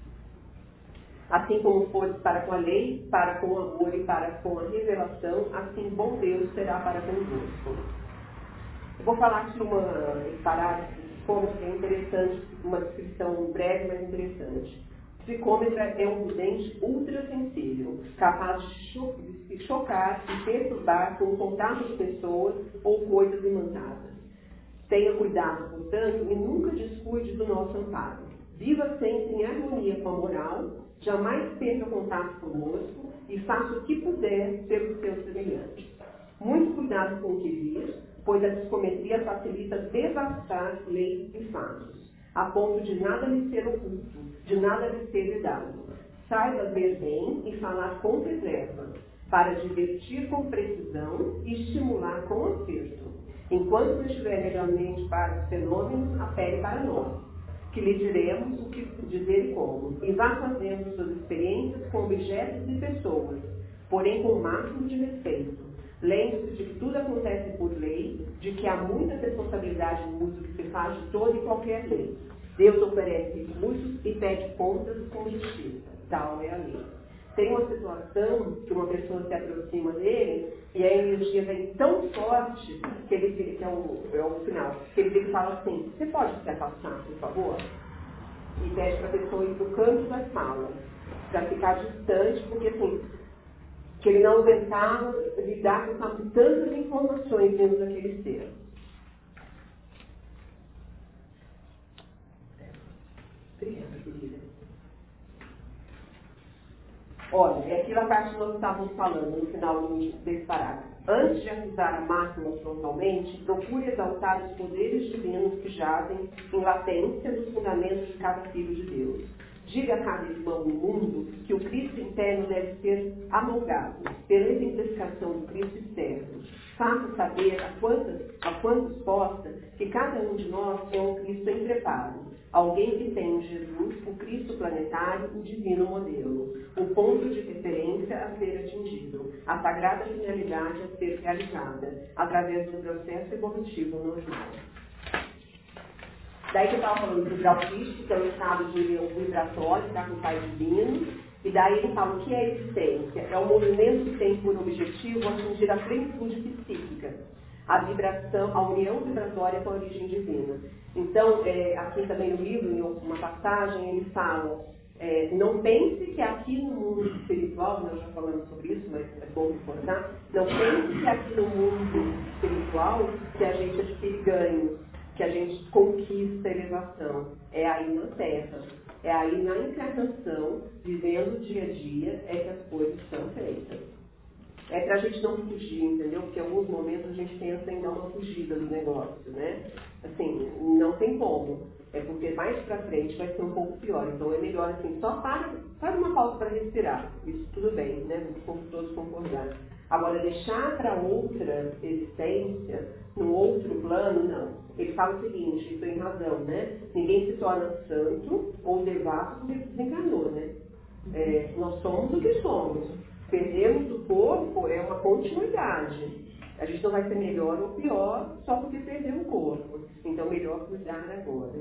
Assim como fosse para com a lei, para com o amor e para com a revelação, assim bom Deus será para convosco. Eu vou falar aqui esse parágrafo, como é interessante, uma descrição breve, mas interessante. O psicômetra é um vidente ultrassensível, capaz de se chocar e perturbar com o contato de pessoas ou coisas imantadas. Tenha cuidado, portanto, e nunca descuide do nosso amparo. Viva sempre em harmonia com a moral, jamais perca contato conosco e faça o que puder pelos seus semelhantes. Muito cuidado com o que vir, pois a psicometria facilita devastar leis e fatos, a ponto de nada lhe ser oculto, de nada lhe ser vedado. Saiba ver bem e falar com reserva, para divertir com precisão e estimular com acerto. Enquanto não estiver legalmente para os fenômenos, apele para nós, que lhe diremos o que dizer e como, e vá fazendo suas experiências com objetos e pessoas, porém com o máximo de respeito. Lembre-se de que tudo acontece por lei, de que há muita responsabilidade no uso que se faz de toda e qualquer lei. Deus oferece recursos e pede contas com justiça. Tal é a lei. Tem uma situação que uma pessoa se aproxima dele e a energia vem tão forte que ele fica, que é o final, que ele fala assim: você pode se afastar, por favor? E pede para a pessoa ir para o canto da sala, para ficar distante, porque assim, que ele não aguentava lidar com tantas informações dentro daquele ser. Obrigada, querida. Olha, é aquilo a parte que nós estávamos falando no final desse parágrafo. Antes de acusar a máxima frontalmente, procure exaltar os poderes divinos que jazem em latência nos fundamentos de cada filho de Deus. Diga a cada irmão no mundo que o Cristo interno deve ser amolgado pela exemplificação do Cristo externo. Faça saber a quantos possa que cada um de nós é um Cristo em preparo. Alguém que tem em Jesus o Cristo planetário, o divino modelo, o ponto de referência a ser atingido, a sagrada finalidade a ser realizada, através do processo evolutivo normal. Daí que eu estava falando do grau crístico, que é o estado de vibratório, está com o Pai Divino, e daí ele fala o que é existência. É um movimento que tem por objetivo atingir a plenitude psíquica. a vibração, a união vibratória com a origem divina. Então, aqui também no livro, em uma passagem, ele fala, não pense que aqui no mundo espiritual, nós já falamos sobre isso, mas é bom recordar, não pense que aqui no mundo espiritual que a gente adquire ganhos, que a gente conquista a elevação. É aí na Terra, é aí na encarnação, vivendo o dia a dia, é que as coisas são feitas. É para a gente não fugir, entendeu? Porque em alguns momentos a gente pensa em dar uma fugida do negócio, né? Assim, não tem como. É porque mais pra frente vai ser um pouco pior. Então é melhor assim, só faz uma pausa para respirar. Isso tudo bem, né? Vamos todos concordar. Agora, deixar para outra existência, num outro plano, não. Ele fala o seguinte, isso tem razão, né? Ninguém se torna santo ou devasso porque desencarnou, né? Nós somos o que somos. Perdemos o corpo é uma continuidade. A gente não vai ser melhor ou pior só porque perdeu o corpo. Então, melhor cuidar agora.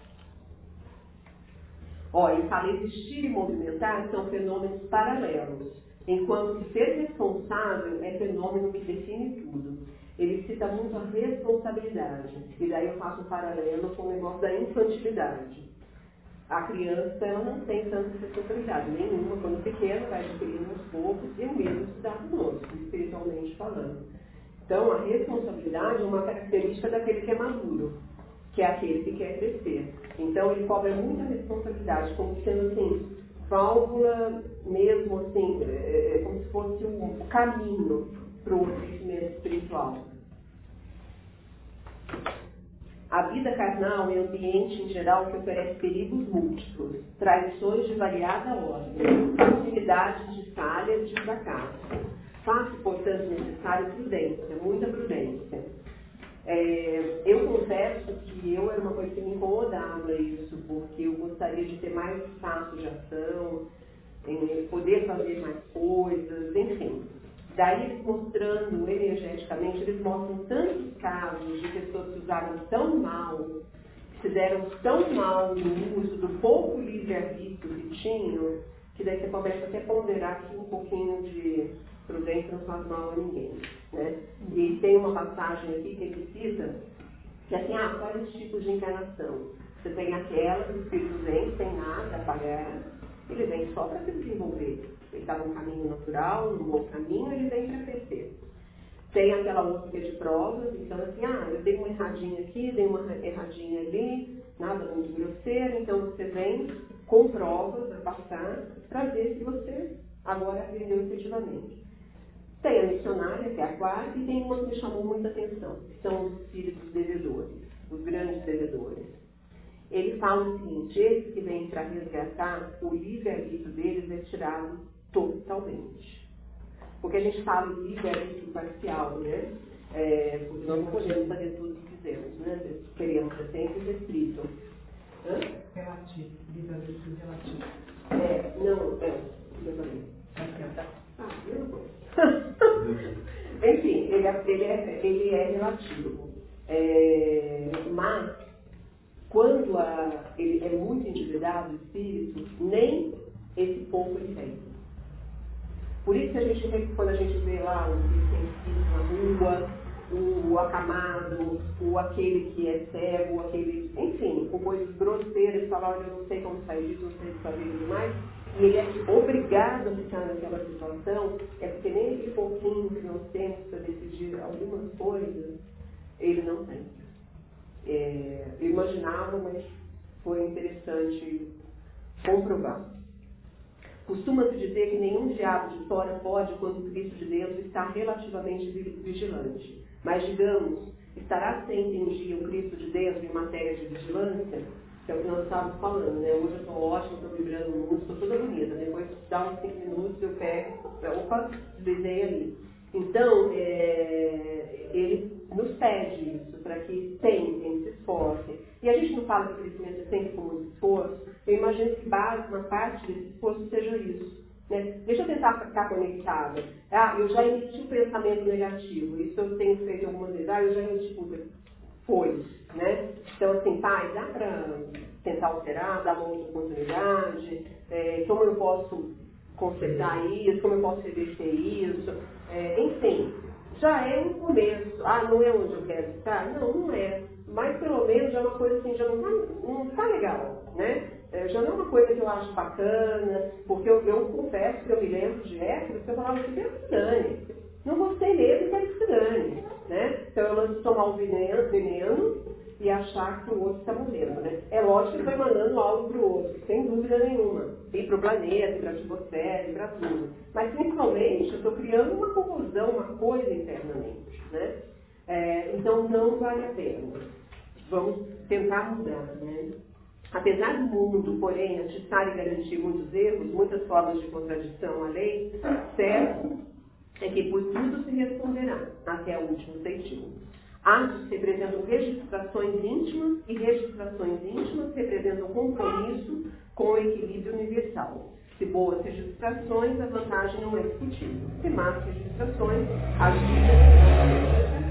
Olha, fala, existir e movimentar são fenômenos paralelos, enquanto que ser responsável é fenômeno que define tudo. Ele cita muito a responsabilidade. E daí eu faço um paralelo com o negócio da infantilidade. A criança, ela não tem tanta responsabilidade nenhuma. Quando pequena, vai adquirindo aos poucos e o mesmo se dá conosco, espiritualmente falando. Então, a responsabilidade é uma característica daquele que é maduro, que é aquele que quer crescer. Então, ele cobra muita responsabilidade, como sendo assim, válvula mesmo assim, como se fosse um caminho para o crescimento espiritual. A vida carnal é um ambiente, em geral, que oferece perigos múltiplos, traições de variada ordem, possibilidades de falha e de fracasso. Faz, portanto, necessário prudência, muita prudência. Eu confesso que era uma coisa que me incomodava isso, porque eu gostaria de ter mais espaço de ação, poder fazer mais coisas, enfim. Daí, eles mostrando energeticamente, eles mostram tantos casos de pessoas que usaram tão mal, que se deram tão mal no uso do pouco livre-arbítrio que tinham, que daí você começa até a ponderar que um pouquinho de prudência não faz mal a ninguém, né? E tem uma passagem aqui que ele cita, que é assim, vários tipos de encarnação. Você tem aquela que o espírito vem sem nada a pagar, ele vem só para se desenvolver. Ele está num caminho natural, num bom caminho, ele vem para crescer. Tem aquela outra que é de provas, então assim, eu dei uma erradinha aqui, dei uma erradinha ali, nada muito grosseiro, então você vem com provas a passar para ver se você agora aprendeu efetivamente. Tem a missionária, que é a quarta, e tem uma que me chamou muita atenção, que são os espíritos devedores, os grandes devedores. Ele fala o seguinte, esses que vêm para resgatar, o livre-arbítrio deles é tirado totalmente. Porque a gente fala de livre-arbítrio parcial, né? Porque nós não podemos fazer tudo o que quisermos, né? Queremos ser sempre restrito. Relativo, livre-arbítrio relativo. Enfim, ele é relativo. Mas, quando ele é muito endividado, o espírito, nem esse pouco ele tem. Por isso que a gente vê, quando a gente vê lá o espírito na rua, o acamado, aquele que é cego, aquele, enfim, com coisas grosseiras, falar, olha, eu não sei como sair disso, não sei fazer demais, e ele é obrigado a ficar naquela situação, é porque nem aquele pouquinho que nós temos para decidir algumas coisas, ele não tem. Eu imaginava, mas foi interessante comprovar. Costuma-se dizer que nenhum diabo de fora pode, quando o Cristo de dentro está relativamente vigilante. Mas, digamos, estará sempre em dia o Cristo de dentro em matéria de vigilância? Que é o que nós estávamos falando, né? Hoje eu estou ótima, estou vibrando muito, estou toda bonita. Depois de dar uns 5 minutos eu pego, desenho ali. Então, ele nos pede isso, para que tentem, se esforcem. E a gente não fala que o crescimento é sempre com muito esforço. Eu imagino que uma parte desse esforço seja isso. Né? Deixa eu tentar ficar conectada. Eu já emiti um pensamento negativo. Isso eu tenho feito algumas vezes. Eu já emiti foi. Né? Então, assim, pai, dá para tentar alterar, dar uma outra oportunidade? Como eu posso consertar isso? Como eu posso reverter isso? Enfim, já é um começo. Ah, não é onde eu quero estar? Não, não é. Mas pelo menos já é uma coisa assim, já não tá legal, né? Já não é uma coisa que eu acho bacana, porque eu confesso que eu me lembro de épocas que eu falava assim, quero que se dane. Não gostei mesmo, quero que se dane, né? Então eu lembro de tomar o veneno e achar que o outro está morrendo, né? É lógico que foi mandando algo para o outro, sem dúvida nenhuma. E para o planeta, e para a atmosfera, e para tudo. Mas principalmente eu estou criando uma confusão, uma coisa internamente, né? Então não vale a pena. Vamos tentar mudar, né? Apesar do mundo, porém, atiçar e garantir muitos erros, muitas formas de contradição à lei, certo é que por tudo se responderá, até o último ceitinho. Atos representam registrações íntimas, e registrações íntimas representam compromisso com o equilíbrio universal. Se boas registrações, a vantagem não é discutível. Se más registrações, a vida não é.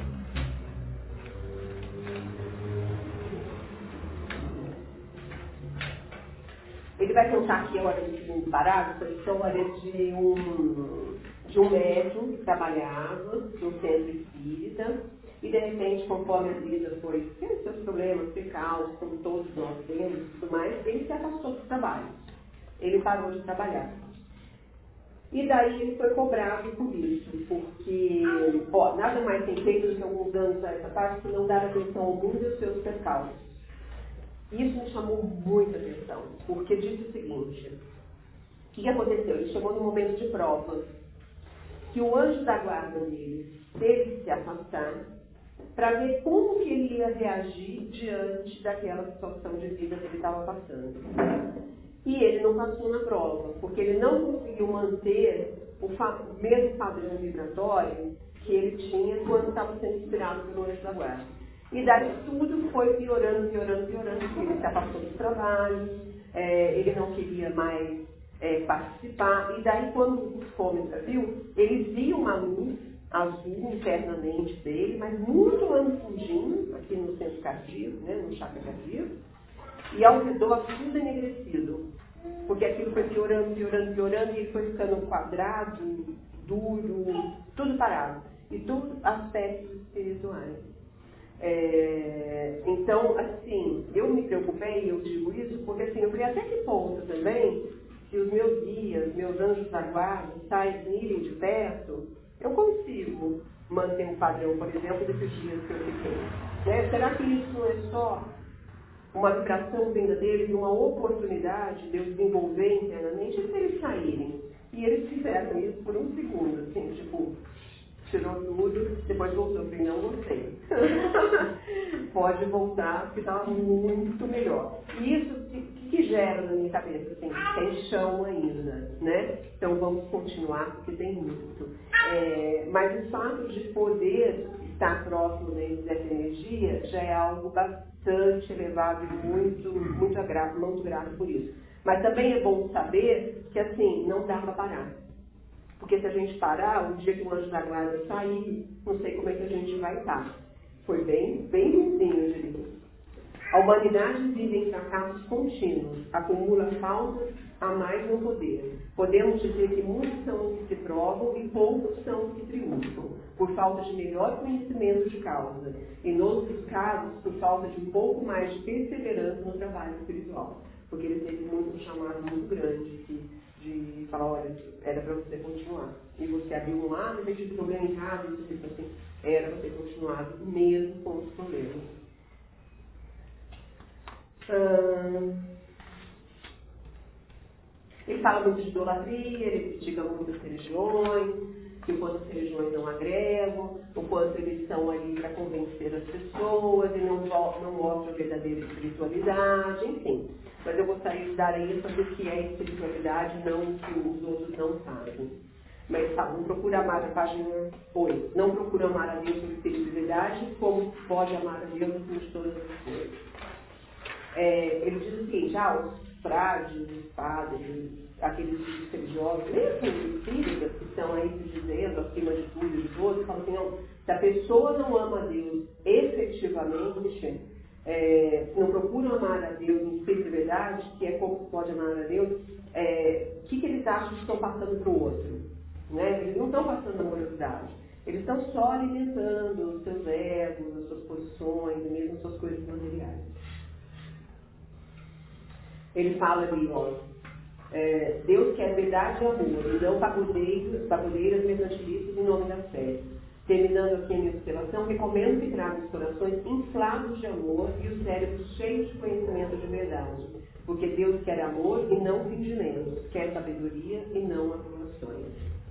Ele vai contar aqui agora no segundo parágrafo a história de um médium que trabalhava no centro espírita e, de repente, conforme a vida foi tendo seus problemas, pecados, como todos nós temos e tudo mais, ele se afastou do trabalho. Ele parou de trabalhar. E daí ele foi cobrado por isso, porque, nada mais tem feito do que alguns anos a essa parte que não dar atenção ao mundo e aos seus pecados. Isso me chamou muita atenção, porque disse o seguinte: o que aconteceu? Ele chegou num momento de prova, que o anjo da guarda dele teve que se afastar para ver como que ele ia reagir diante daquela situação de vida que ele estava passando. E ele não passou na prova, porque ele não conseguiu manter o mesmo padrão vibratório que ele tinha quando estava sendo inspirado pelo anjo da guarda. E daí tudo foi piorando, porque ele se afastou do trabalho, ele não queria mais participar. E daí, quando o Fômea viu, ele viu uma luz azul internamente dele, mas muito lá no fundinho, aqui no centro cardíaco, né, no chakra cardíaco, e ao redor tudo enegrecido. Porque aquilo foi piorando, e ele foi ficando quadrado, duro, tudo parado. E tudo aspectos espirituais. Então, assim, eu me preocupei, eu digo isso, porque assim, eu falei até que ponto também, se os meus guias, meus anjos da guarda, irem de perto, eu consigo manter um padrão, por exemplo, desses dias que eu fiquei. Né? Será que isso não é só uma vibração vinda deles e uma oportunidade de eu desenvolver internamente? E se eles saírem? E eles fizeram isso por um segundo, assim, tipo, tirou tudo, depois voltou, falei, não gostei. Pode voltar, porque estava muito melhor. E isso que gera na minha cabeça, assim, tem chão ainda, né? Então vamos continuar, porque tem muito. Mas o fato de poder estar próximo deles dessa energia já é algo bastante elevado e muito grato por isso. Mas também é bom saber que, assim, não dá para parar. Porque se a gente parar, o dia que o anjo da guarda sair, não sei como é que a gente vai estar. Foi bem ruimzinho, eu diria. A humanidade vive em fracassos contínuos, acumula faltas a mais não poder. Podemos dizer que muitos são os que se provam e poucos são os que triunfam, por falta de melhor conhecimento de causa. E, nos outros casos, por falta de um pouco mais de perseverança no trabalho espiritual. Porque ele teve um chamado muito grande de falar, olha, era para você continuar. E você abriu um lado, em vez de problema em casa, você disse assim, era para ter continuado, mesmo com os problemas. Ele fala muito de idolatria, ele critica muitas religiões, que o quanto as religiões não agregam, o quanto eles estão ali para convencer as pessoas e não mostram a verdadeira espiritualidade, enfim. Mas eu gostaria de dar ênfase do que é espiritualidade, não o que os outros não sabem. Mas fala, não procura amar, a página 8, não procura amar a Deus por espiritualidade, como pode amar a Deus acima de todas as coisas. Ele diz o seguinte, os frades, os padres, aqueles religiosos, mesmo os espíritas que estão aí se dizendo acima de tudo e de todos, falam assim, não, se a pessoa não ama a Deus efetivamente, não procura amar a Deus em espiritualidade, que é como pode amar a Deus, o que eles acham que estão passando para o outro? Né? Eles não estão passando amorosidade. Eles estão só alimentando os seus egos, as suas posições, e mesmo as suas coisas materiais. Ele fala ali, ó, Deus quer verdade e amor, e não pagodeiras mercantilistas em nome da fé. Terminando aqui a minha observação, recomendo que traga os corações inflados de amor e os cérebros cheios de conhecimento de verdade. Porque Deus quer amor e não fingimentos, quer sabedoria e não acumulações.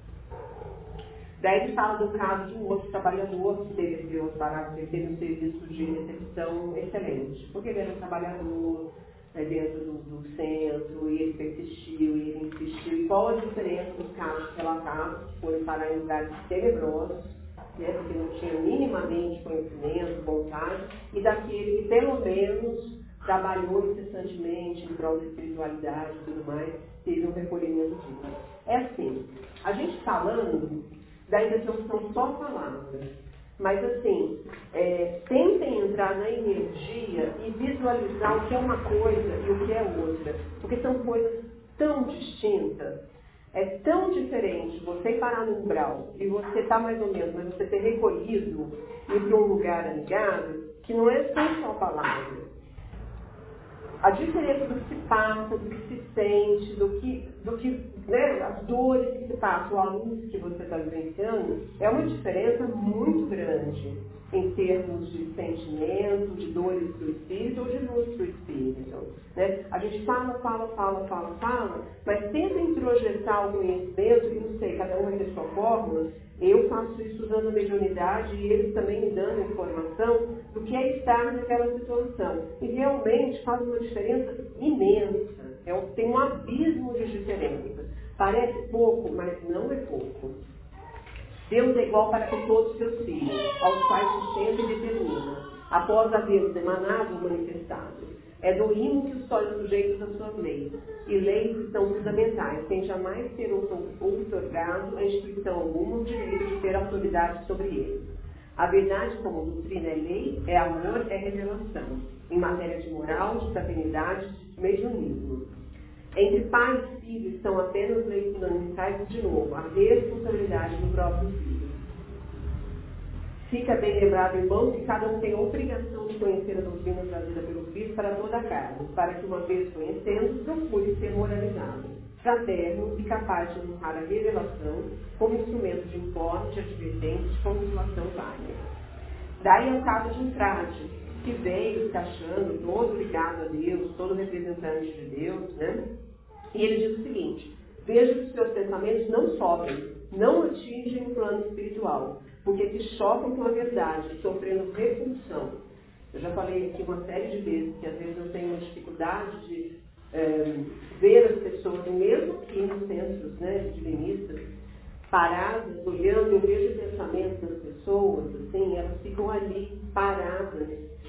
Daí ele fala do caso de um outro trabalhador que teve um serviço de recepção excelente. Porque ele era um trabalhador dentro do centro, e ele persistiu, e ele insistiu. E qual a diferença dos casos relatados que foram parar em lugares tenebrosos, né, porque não tinha minimamente conhecimento, vontade, e daquele que pelo menos trabalhou incessantemente em prol da espiritualidade e tudo mais, teve um recolhimento disso. É assim, a gente falando, dá a impressão que são só palavras, mas assim, tentem entrar na energia e visualizar o que é uma coisa e o que é outra, porque são coisas tão distintas. É tão diferente você parar no umbral e você estar mais ou menos, mas você ter recolhido e ir para um lugar amigável, que não é só palavra. A diferença do que se passa, do que se sente, do que né, as dores que se passam, a luz que você está vivenciando, é uma diferença muito grande em termos de sentimento, de dores do espírito ou de luz do espírito. Né? A gente fala, mas tenta introjetar o conhecimento, e não sei, cada um vai ter sua fórmula. Eu faço isso usando a mediunidade e eles também me dando informação do que é estar naquela situação. E realmente faz uma diferença imensa. Tem um abismo de diferença. Parece pouco, mas não é pouco. Deus é igual para com todos os seus filhos, aos quais sustenta e determina, após havê-los emanado ou manifestado. É do imo que os torna sujeitos às suas leis, e leis que são fundamentais, sem jamais ter outorgado a instituição alguma o direito de ter autoridade sobre eles. A verdade como doutrina é lei, é amor, é revelação, em matéria de moral, de fraternidade, de mediunismo. Entre pai e filho são apenas leis fundamentais, de novo, a responsabilidade do próprio filho. Fica bem lembrado, irmãos, que cada um tem a obrigação de conhecer a doutrina trazida pelo Cristo para toda a casa, para que, uma vez conhecendo, procure ser moralizado, fraterno e capaz de honrar a revelação como instrumento de informe, de advertência, de consolação vária. Daí é o caso de um frade, que veio se achando todo ligado a Deus, todo representante de Deus, né? E ele diz o seguinte: veja que os seus pensamentos não sobem, não atingem o plano espiritual, porque se chocam com a verdade, sofrendo repulsão. Eu já falei aqui uma série de vezes que às vezes eu tenho uma dificuldade de ver as pessoas, mesmo aqui nos centros, né, divinistas, paradas, olhando, eu vejo o pensamento das pessoas, assim, elas ficam ali paradas,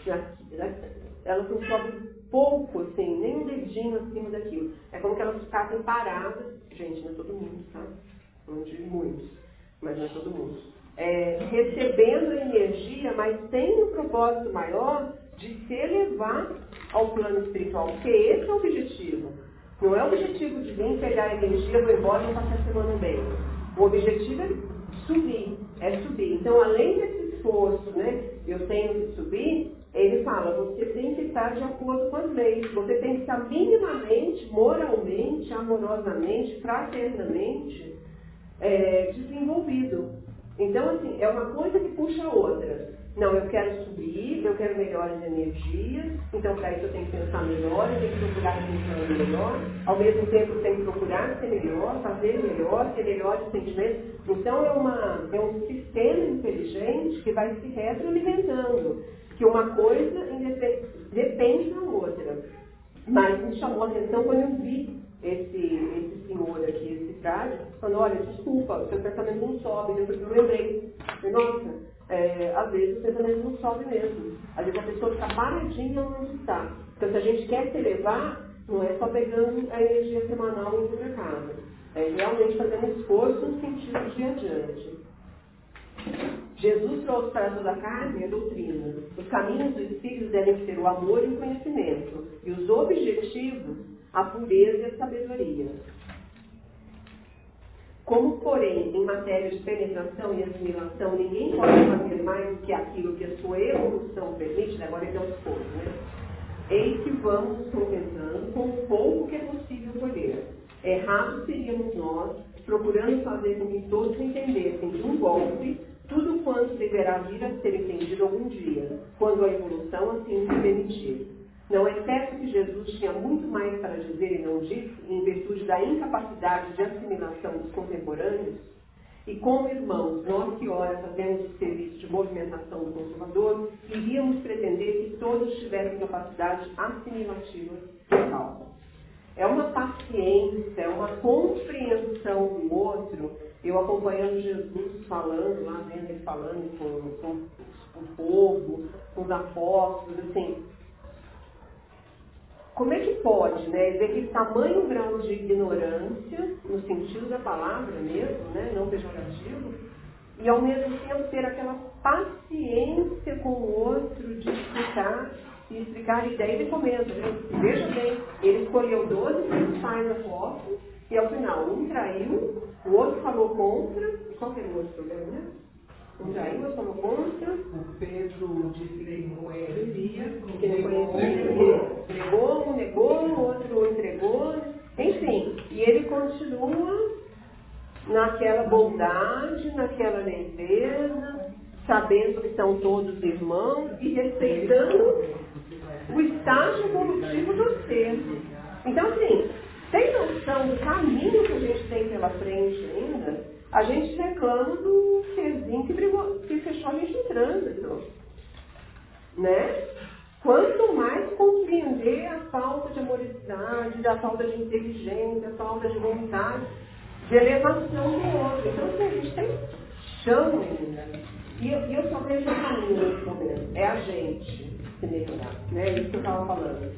elas não sobem pouco, assim, nem um dedinho acima daquilo. É como que elas ficassem paradas, gente, não é todo mundo, tá? Não digo muitos, mas não é todo mundo. Recebendo energia, mas tem um propósito maior de se elevar ao plano espiritual, porque esse é o objetivo. Não é o objetivo de vir pegar a energia, vou embora e vou passar a semana bem. O objetivo é subir, Então, além desse esforço, né, eu tenho que subir, ele fala, você tem que estar de acordo com as leis, você tem que estar minimamente, moralmente, amorosamente, fraternamente desenvolvido. Então, assim, é uma coisa que puxa a outra. Não, eu quero subir, eu quero melhores energias, então para isso eu tenho que pensar melhor, eu tenho que procurar pensar melhor, ao mesmo tempo eu tenho que procurar ser melhor, fazer melhor, ter melhores sentimentos. Então é um sistema inteligente que vai se retroalimentando, que uma coisa depende da outra. Mas me chamou a atenção quando eu vi esse senhor aqui, esse frade, falando, olha, desculpa, o seu pensamento não sobe. Eu lembrei, nossa, às vezes o pensamento não sobe mesmo. Às vezes a pessoa fica paradinha onde está. Então, se a gente quer se elevar, não é só pegando a energia semanal e indo para casa. É realmente fazendo esforço no sentido de adiante. Jesus trouxe para toda a carne a doutrina. Os caminhos dos espíritos devem ser o amor e o conhecimento. E os objetivos, a pureza e a sabedoria. Como, porém, em matéria de penetração e assimilação, ninguém pode fazer mais do que aquilo que a sua evolução permite, agora ele é os poucos, né? Eis que vamos nos contentando com o pouco que é possível colher. Errados seríamos nós, procurando fazer com que todos entendessem de um golpe tudo quanto deverá vir a ser entendido algum dia, quando a evolução assim se permitir. Não é certo que Jesus tinha muito mais para dizer e não disse, em virtude da incapacidade de assimilação dos contemporâneos? E como irmãos, nós que ora fazemos o serviço de movimentação do Conservador, iríamos pretender que todos tivessem capacidade assimilativa total. É uma paciência, é uma compreensão do outro. Eu acompanhando Jesus falando, lá vendo ele falando com o povo, com os apóstolos, assim, como é que pode, né, ver que tamanho grau de ignorância, no sentido da palavra mesmo, né, não pejorativo, e ao mesmo tempo ter aquela paciência com o outro de explicar e explicar a ideia. Ele comenta, né? Veja bem, ele escolheu 12 principais apóstolos e ao final um traiu, o outro falou contra, e qual que era o outro problema, né? Um traiu, o outro falou contra. O Pedro disse que não conhecia, que não conhecia, negou, o outro entregou, enfim, e ele continua naquela bondade, naquela leveza, sabendo que são todos irmãos e respeitando o estágio evolutivo do ser. Então, assim, sem noção do caminho que a gente tem pela frente ainda, a gente reclama do serzinho que fechou a gente no trânsito. Né? Quanto mais compreender a falta de amorosidade, a falta de inteligência, a falta de vontade, de elevação do outro. Então, assim, a gente tem chão ainda. E eu só vejo um caminho nesse momento. É a gente se melhorar. Né? Isso que eu estava falando.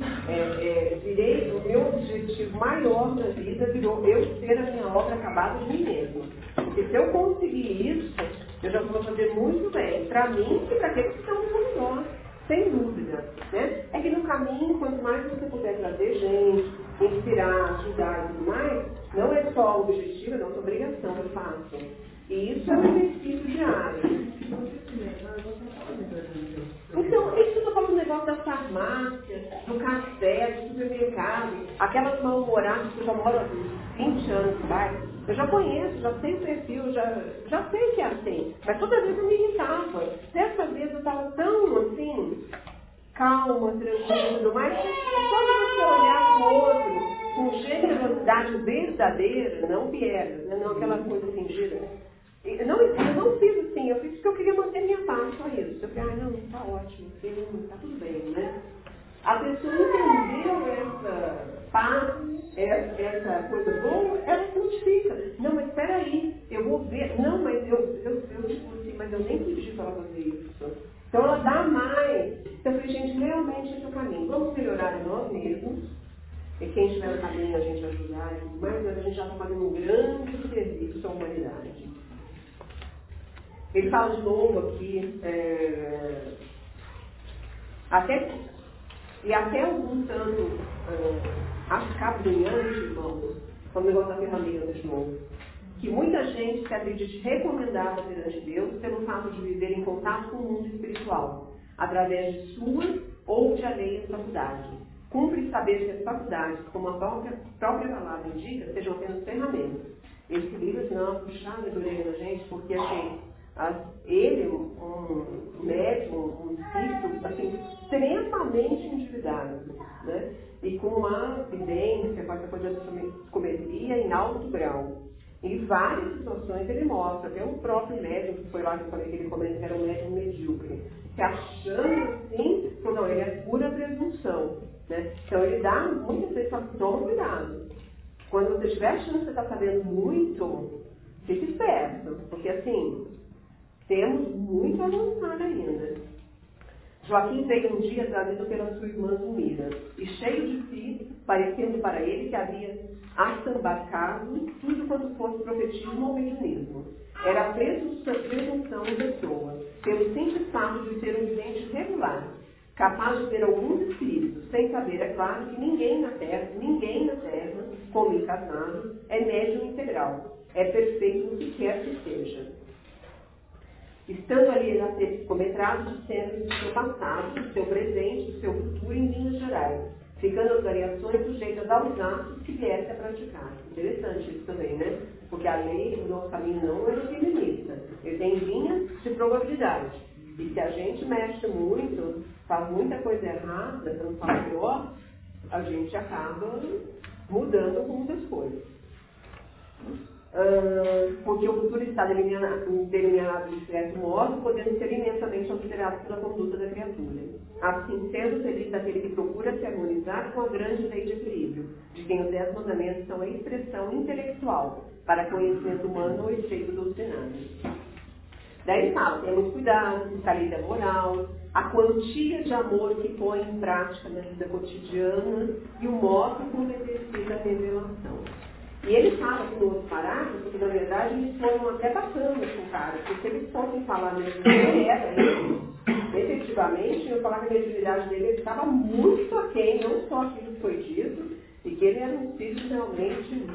O meu objetivo maior na vida virou eu ser a minha obra acabada de mim mesmo. Porque se eu conseguir isso, eu já vou fazer muito bem. Para mim e para aqueles que estão com nós. Sem dúvida. Né? É que no caminho, quanto mais você puder trazer gente, inspirar, ajudar e tudo mais, não é só o objetivo, é nossa obrigação, eu faço. E isso é um exercício diário. Então, isso que eu estou falando do negócio da farmácia, do café, do supermercado, aquelas mal-humoradas que eu já moro há 20 anos no bairro. Eu já conheço, já sei o perfil, já sei que é assim. Mas toda vez eu me irritava. Dessa vez eu estava tão, assim, calma, tranquila, tudo mais. Só de você olhar para o outro com generosidade verdadeira, não piegas, né? Não aquela coisa fingida. Eu não fiz assim, eu fiz porque eu queria manter minha paz, só isso. Eu falei, não, está ótimo, está tudo bem, né? A pessoa entendeu essa paz, essa coisa boa, ela frutifica. Não, mas espera aí, eu vou ver. Não, mas eu tipo assim, mas eu nem pedi para ela fazer isso. Então ela dá mais. Então eu falei, gente, realmente esse é o caminho. Vamos melhorar em nós mesmos. E quem estiver no caminho a gente ajudar, mas a gente já está fazendo um grande serviço à humanidade. Ele fala de novo aqui, até algum tanto acabunhante, irmãos, com o negócio da ferramenta de novo, que muita gente se acredite recomendada perante Deus pelo fato de viver em contato com o mundo espiritual, através de suas ou de alheias faculdades. Cumpre saber que as faculdades, como a própria palavra indica, sejam apenas ferramentas. Esse livro, assim, não, puxada de orelha da gente, porque achei ele, um médium, um espírito, assim, extremamente endividado, né? E com uma vidência, com essa coisa de psicometria em alto grau. Em várias situações ele mostra, até o próprio médium, que foi lá que eu falei que ele comenta que era um médium medíocre, que achando assim, não, ele é pura presunção, né? Então ele dá muitas vezes, só que toma cuidado. Quando você estiver achando que você está sabendo muito, fique esperto, porque assim, temos muito a avançar ainda. Joaquim veio um dia trazido pela sua irmã Zumira, e cheio de si, parecendo para ele que havia assambacado tudo quanto fosse profetismo ou mediunismo. Era a presunção em pessoa, pelo simples fato de ter um vidente regular, capaz de ver alguns espíritos, sem saber, é claro, que ninguém na Terra, como encarnado, é médium integral. é perfeito no que quer que seja. Estando ali a ser psicometrado de cenas do seu passado, do seu presente, do seu futuro em linhas gerais, ficando as variações sujeitas aos atos que viesse a praticar. Interessante isso também, né? Porque a lei, o nosso caminho não é determinista. Ele tem linhas de probabilidade. E se a gente mexe muito, faz muita coisa errada, não faz pior, a gente acaba mudando o rumo das coisas. Porque o futuro está delineado de certo modo, podendo ser imensamente alterado pela conduta da criatura. Assim sendo, feliz aquele que procura se harmonizar com a grande lei de equilíbrio, de quem os 10 mandamentos são a expressão intelectual para conhecimento humano ou efeito doutrinário. Daí ele fala, tem muito cuidado, fiscaliza a moral, a quantia de amor que põe em prática na vida cotidiana e o modo como exercita a revelação. E ele fala aqui no outro parágrafo que, na verdade, eles foram até bacanas com o cara, porque se eles fossem falar mesmo que ele era ele, efetivamente, eu falar que a mediunidade dele estava muito aquém, não só aquilo que foi dito, e que ele era um espírito realmente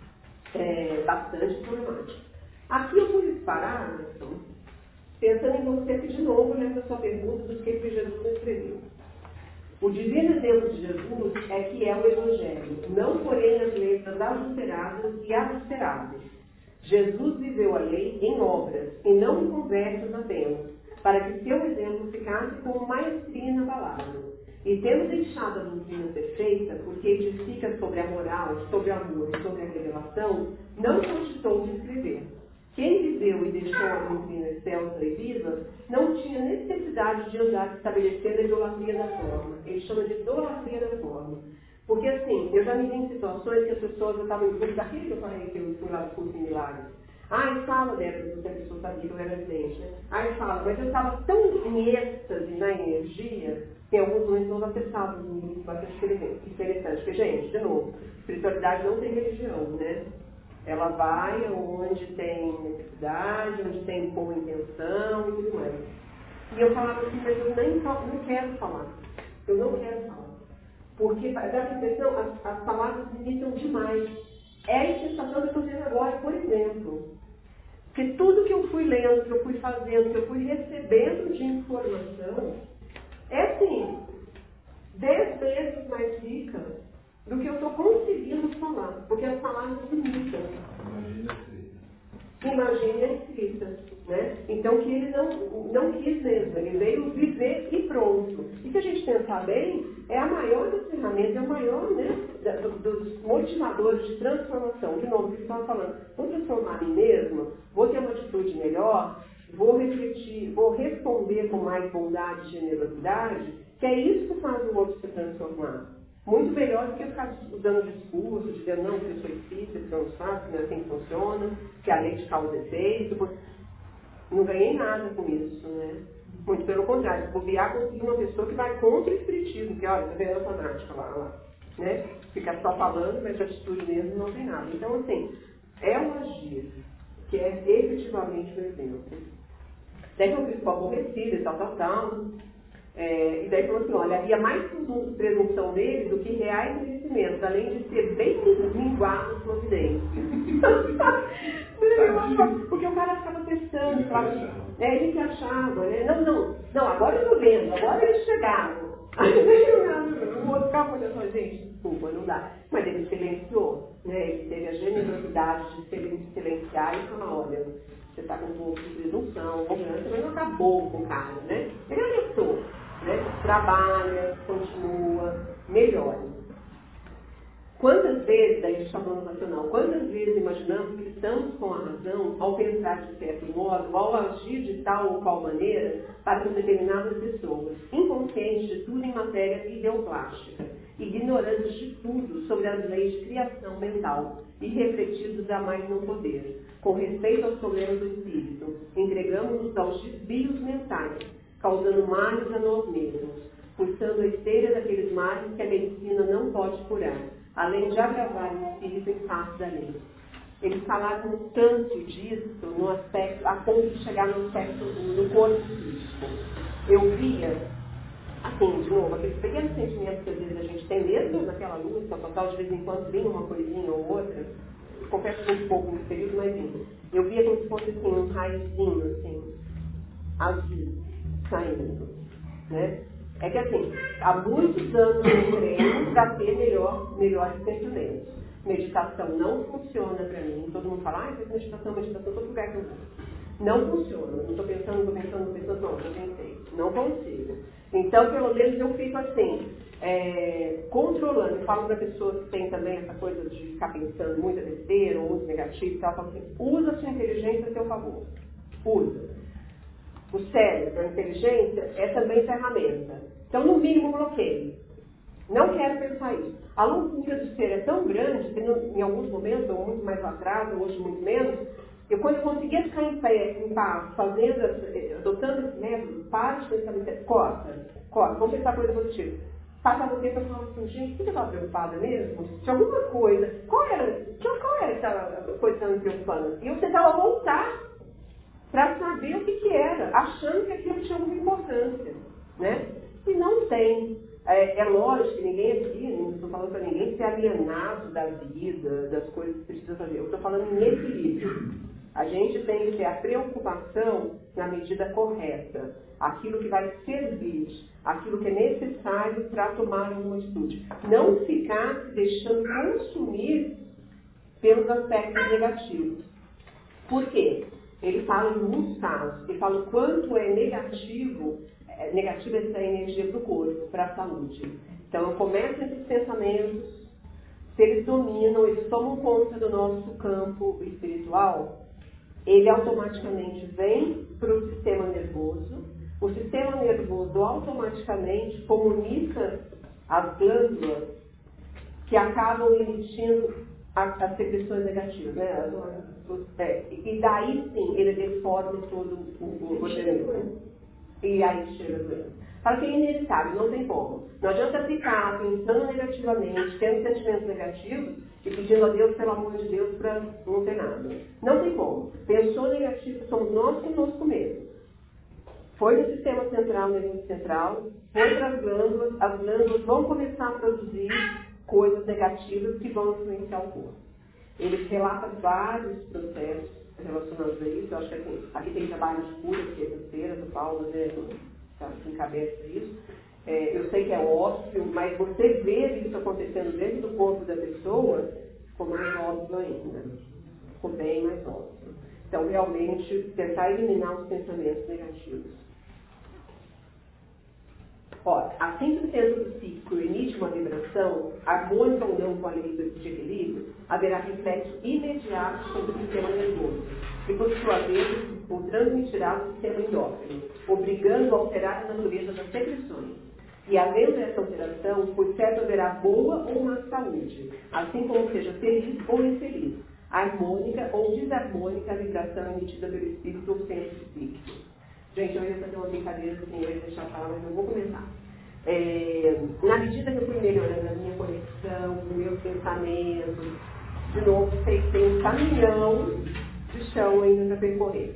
bastante problemático. Aqui eu pus esse parágrafo, pensando em você que, de novo, lembra a sua pergunta do que Jesus escreveu. O divino exemplo de Jesus é que é o Evangelho, não porém as letras adulteradas e adulteradas. Jesus viveu a lei em obras e não em conversas apenas, para que seu exemplo ficasse como maestria inabalável. E tendo deixado a doutrina perfeita, porque edifica sobre a moral, sobre o amor e sobre a revelação, não cogitou de escrever. Quem viveu e deixou a doutrina excelsa e viva, não tinha necessidade de andar estabelecendo a idolatria da forma. Ele chama de idolatria da forma. Porque assim, eu já me vi em situações que as pessoas, eu estava em dúvida daquilo que eu falei que eu fui lá do curso de milagres. Fala, Débora, porque a pessoa sabia que eu era evidente, né? Fala, mas eu estava tão em êxtase na energia, que em alguns momentos nós acessávamos um grupo bastante interessante. Porque, gente, de novo, espiritualidade não tem religião, né? Ela vai onde tem necessidade, onde tem boa intenção e tudo mais. E eu falava assim, mas eu não quero falar. Eu não quero falar. Porque dá a impressão, as palavras limitam demais. É a sensação que eu estou tendo agora, por exemplo. Que tudo que eu fui lendo, que eu fui fazendo, que eu fui recebendo de informação, é assim, 10 vezes mais rica do que eu estou conseguindo falar, porque as palavras limitam. Imagine a escrita, né? Então que ele não quis mesmo, ele veio viver e pronto. E se a gente pensar bem, é a maior das ferramentas, é o maior, né, dos motivadores de transformação. De novo, que você estava falando, vou transformar a mim mesma, vou ter uma atitude melhor, vou refletir, vou responder com mais bondade e generosidade, que é isso que faz o outro se transformar. Muito melhor do que ficar dando discurso, dizendo, não, que eu sou espírita, que eu não faço, que não é assim que funciona, que a lei de causa e efeito. Não ganhei nada com isso, né? Muito pelo contrário, bobear conseguir uma pessoa que vai contra o espiritismo, que olha, tá vendo a fanática lá, né? Fica só falando, mas de atitude mesmo não tem nada. Então, assim, é um agir que é efetivamente o exemplo. Daí que eu fico aborrecida e tal. E daí falou assim, olha, havia mais presunção dele do que reais merecimentos, além de ser bem minguado sua vidência. Porque o cara ficava testando, ele que achava, né? Não, agora eu tô vendo, agora eles chegaram. O outro ficava olhando, gente, desculpa, não dá. Mas ele silenciou, né? Ele teve a generosidade de silenciar e falar, olha, você está com um pouco de presunção, mas não acabou com o cara, né? Ele alertou. Né? Trabalha, continua, melhora. Quantas vezes, daí a gente está falando nacional, quantas vezes imaginamos que estamos com a razão ao pensar de certo modo, ao agir de tal ou qual maneira para com determinadas pessoas, inconscientes de tudo em matéria ideoplástica, ignorantes de tudo sobre as leis de criação mental e refletidos a mais não poder. Com respeito aos problemas do espírito, entregamos-nos aos desvios mentais, causando males a nós mesmos, puxando a esteira daqueles males que a medicina não pode curar, além de agravar o espírito em face da lei. Eles falaram tanto disso no aspecto, a ponto de chegar no aspecto do corpo físico. Eu via, assim, de novo, aqueles pequenos sentimentos que às vezes a gente tem mesmo naquela luta, total, de vez em quando vinha uma coisinha ou outra, confesso muito pouco nesse período, mas eu via como se fosse assim, um raizinho, assim, azul, saindo, né? É que assim, há muitos anos eu treino para ter melhores sentimentos. Meditação não funciona para mim. Todo mundo fala, faz meditação, todo lugar que eu vou. Não funciona. Não estou pensando, não, eu pensei. Não consigo. Então, pelo menos eu fico assim, controlando. Eu falo para pessoas que têm também essa coisa de ficar pensando muita besteira ou muito negativo e tal, eu falo assim, usa a sua inteligência a seu favor. Usa. O cérebro, a inteligência, é também ferramenta. Então, no mínimo, bloqueio. Não quero pensar isso. A loucura do ser é tão grande que em alguns momentos, ou muito mais atrás, ou hoje muito menos, quando eu conseguia ficar em pé, em paz, adotando esse método, para de pensar no corta, vamos pensar coisa positiva. Passava o tempo e falava assim, gente, você estava preocupada mesmo? De alguma coisa. Qual era essa coisa que estava me preocupando? E eu tentava voltar para saber o que era, achando que aquilo tinha alguma importância, né? E não tem. É lógico que ninguém aqui, não estou falando para ninguém ser alienado da vida, das coisas que precisa fazer. Eu estou falando em equilíbrio. A gente tem que ter a preocupação na medida correta. Aquilo que vai servir, aquilo que é necessário para tomar alguma atitude. Não ficar se deixando consumir pelos aspectos negativos. Por quê? Ele fala em muitos casos, ele fala o quanto é negativa essa energia para o corpo, para a saúde. Então, eu começo esses pensamentos, se eles dominam, eles tomam conta do nosso campo espiritual, ele automaticamente vem para o sistema nervoso. O sistema nervoso automaticamente comunica as glândulas que acabam emitindo as secreções negativas, né? E daí sim ele deforma todo o organismo. E aí chega a doença. Fala que é inevitável, não tem como. Não adianta ficar pensando negativamente, tendo sentimentos negativos e pedindo a Deus, pelo amor de Deus, para não ter nada. Não tem como. Pensou negativo, somos nós conosco mesmos. Foi no sistema central, no nervoso central, foi para as glândulas vão começar a produzir coisas negativas que vão influenciar o corpo. Ele relata vários processos relacionados a isso. Eu acho que aqui tem trabalho de cura, que é terceira, do Paulo, né, que encabeça isso. Eu sei que é óbvio, mas você ver isso acontecendo dentro do corpo da pessoa, ficou mais óbvio ainda. Ficou bem mais óbvio. Então, realmente, tentar eliminar os pensamentos negativos. Ora, assim que o centro psíquico emite uma vibração, harmônica ou não com a lei de equilíbrio, haverá reflexo imediato sobre o sistema nervoso, e por sua vez o transmitirá ao sistema endócrino, obrigando a alterar a natureza das secreções. E havendo essa alteração, por certo haverá boa ou má saúde, assim como seja feliz ou infeliz, harmônica ou desarmônica a vibração emitida pelo espírito ou centro psíquico. Gente, eu ia fazer uma brincadeira assim, eu ia deixar falar, mas eu vou começar. Na medida que eu fui melhorando a minha conexão, os meus pensamentos, de novo, tem um caminhão de chão ainda para percorrer.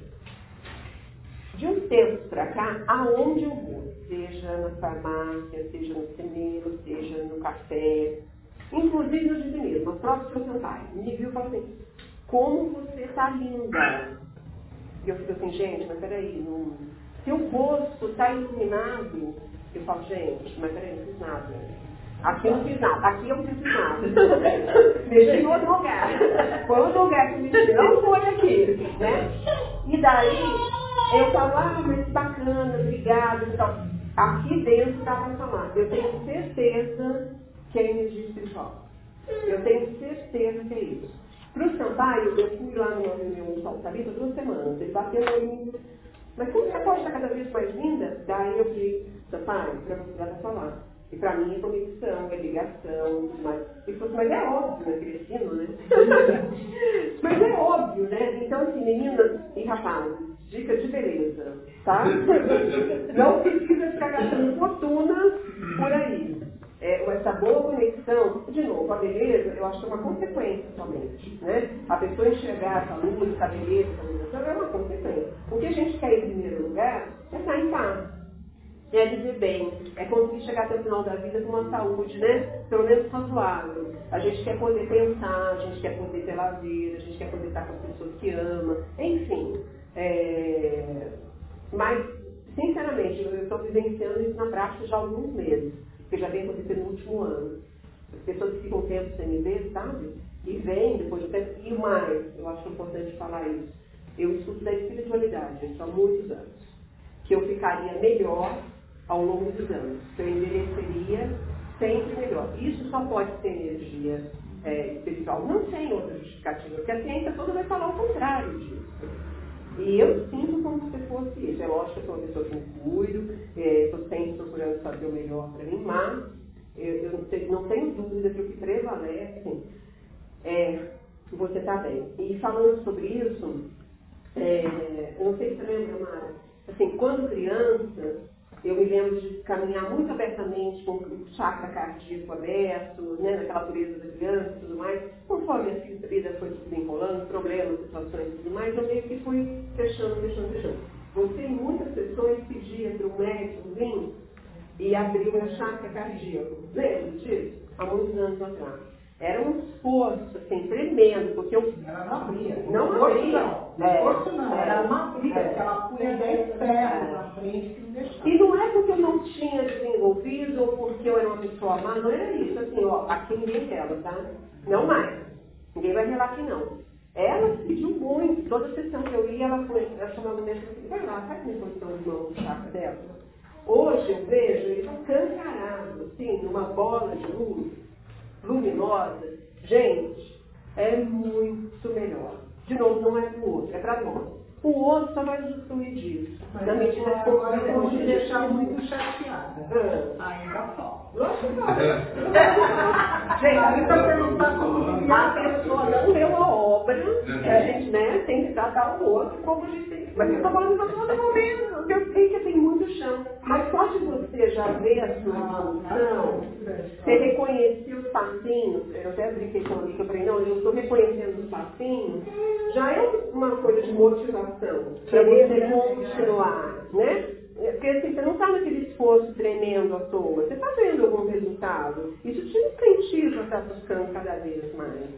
De uns tempos para cá, aonde eu vou, seja na farmácia, seja no cinema, seja no café, inclusive no divinismo, os próprios profissionais, me viu e falou assim, como você está linda. E eu fico assim, gente, mas peraí, se o rosto está iluminado, eu falo, gente, mas peraí, não fiz nada. Aqui eu não fiz nada, aqui eu não fiz nada. Mexi em outro lugar. Foi outro lugar que me disse, não foi aqui, né? E daí, eu falo, mas bacana, obrigada e tal. Aqui dentro dá para falar. Eu tenho certeza que é energia espiritual. Eu tenho certeza que é isso. Para o Sampaio, eu fui lá numa reunião do Salto Sabita 2 semanas. Ele bateu em mim. Mas como você pode estar cada vez mais linda? Daí eu falei, Sampaio, para você já vai falar. E para mim é conexão, é ligação, mas... Ele falou, mas é óbvio, né? Crescendo, né? Mas é óbvio, né? Então, assim, meninas e rapazes, dica de beleza, tá? Não precisa ficar gastando fortuna por aí. Essa boa conexão, de novo, a beleza, eu acho que é uma consequência somente, né? A pessoa enxergar essa luz, a beleza, a iluminação, é uma consequência. O que a gente quer em primeiro lugar é estar em paz. é viver bem, é conseguir chegar até o final da vida com uma saúde, né? Pelo menos razoável. A gente quer poder pensar, a gente quer poder ter lazer, a gente quer poder estar com as pessoas que ama, enfim. Mas, sinceramente, eu estou vivenciando isso na prática já há alguns meses, porque já vem acontecendo no último ano. As pessoas que ficam tempo sem me ver, sabe? E vêm depois do tempo. E mais, eu acho importante falar isso. Eu estudo da espiritualidade, isso há muitos anos. Que eu ficaria melhor ao longo dos anos. Que eu envelheceria sempre melhor. Isso só pode ser energia espiritual. Não tem outra justificativa, porque a ciência toda vai falar o contrário disso. E eu sinto como se fosse isso. É lógico que eu sou uma pessoa que me cuido, estou sempre procurando fazer o melhor para mim, mas eu não tenho dúvida que o que prevalece é você estar bem. E falando sobre isso, eu não sei se você lembra, Mara, assim, quando criança, eu me lembro de caminhar muito abertamente com o chakra cardíaco aberto, né, naquela pureza da criança e tudo mais. Conforme a vida foi se desenrolando, problemas, situações e tudo mais, eu meio que fui fechando. Você, em muitas sessões, pedia para o médico vir e abrir o meu chakra cardíaco. Lembra disso? Há muitos anos atrás. Era um esforço, assim, tremendo, porque eu... Ela não abria. Não abria. Era uma briga, porque ela punha 10 pés na frente que não deixava. E não é porque eu não tinha desenvolvido ou porque eu era uma pessoa má, não era isso, assim, ó, aqui ninguém quer, tá? Não mais. Ninguém vai relar aqui não. Ela pediu muito, toda sessão que eu ia, ela chamava o médico assim, vai lá, faz minha posição de mão no chakra dela. Hoje eu vejo ele escancarado, assim, numa bola de luz luminosa. Gente, é muito melhor. De novo, não é para o outro, é para nós. O outro só vai usufruir disso. Na medida que agora eu vou te deixar muito chateada. Ainda falta. Gente, a pessoa não leu a obra, que a gente, né, tem que tratar o outro como a gente tem que. Mas eu estou falando para todo momento. Eu sei que tem muito chão. Mas só de você já ver a sua evolução, você reconhecer os passinhos, eu até brinquei com a amiga, eu falei, não, eu estou reconhecendo os passinhos, já é uma coisa de motivação para você continuar, né? Porque assim, você não está naquele esforço tremendo à toa, você está vendo algum resultado. Isso te incentiva a estar buscando cada vez mais.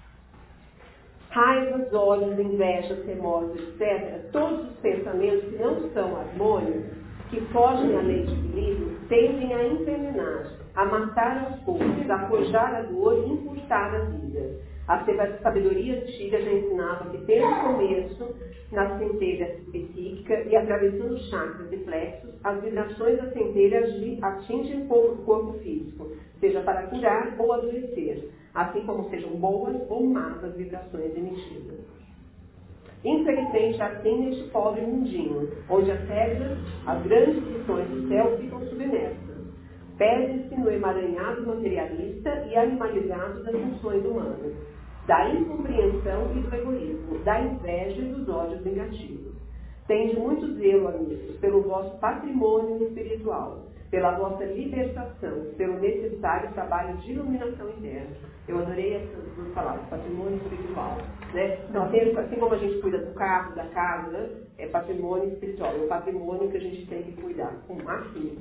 Raivas, ódios, invejas, remorsos, etc. Todos os pensamentos que não são harmônicos, que fogem à lei de equilíbrio, tendem a envenenar, a matar aos poucos, a forjar a dor e encurtar a vida. A sabedoria antiga já ensinava que, tendo começo na centelha psíquica e atravessando os chakras e plexos, as vibrações da centelha atingem o corpo físico, seja para curar ou adoecer, assim como sejam boas ou más as vibrações emitidas. Infelizmente, assim neste pobre mundinho, onde as regras, as grandes lições do céu ficam submersas, perde-se no emaranhado materialista e animalizado das funções humanas, da incompreensão e do egoísmo, da inveja e dos ódios negativos. Tende muito zelo, amigos, pelo vosso patrimônio espiritual, pela vossa libertação, pelo necessário trabalho de iluminação interna. Eu adorei essas duas palavras, patrimônio espiritual. Né? Então, assim como a gente cuida do carro, da casa, né? É patrimônio espiritual, é o patrimônio que a gente tem que cuidar com o máximo.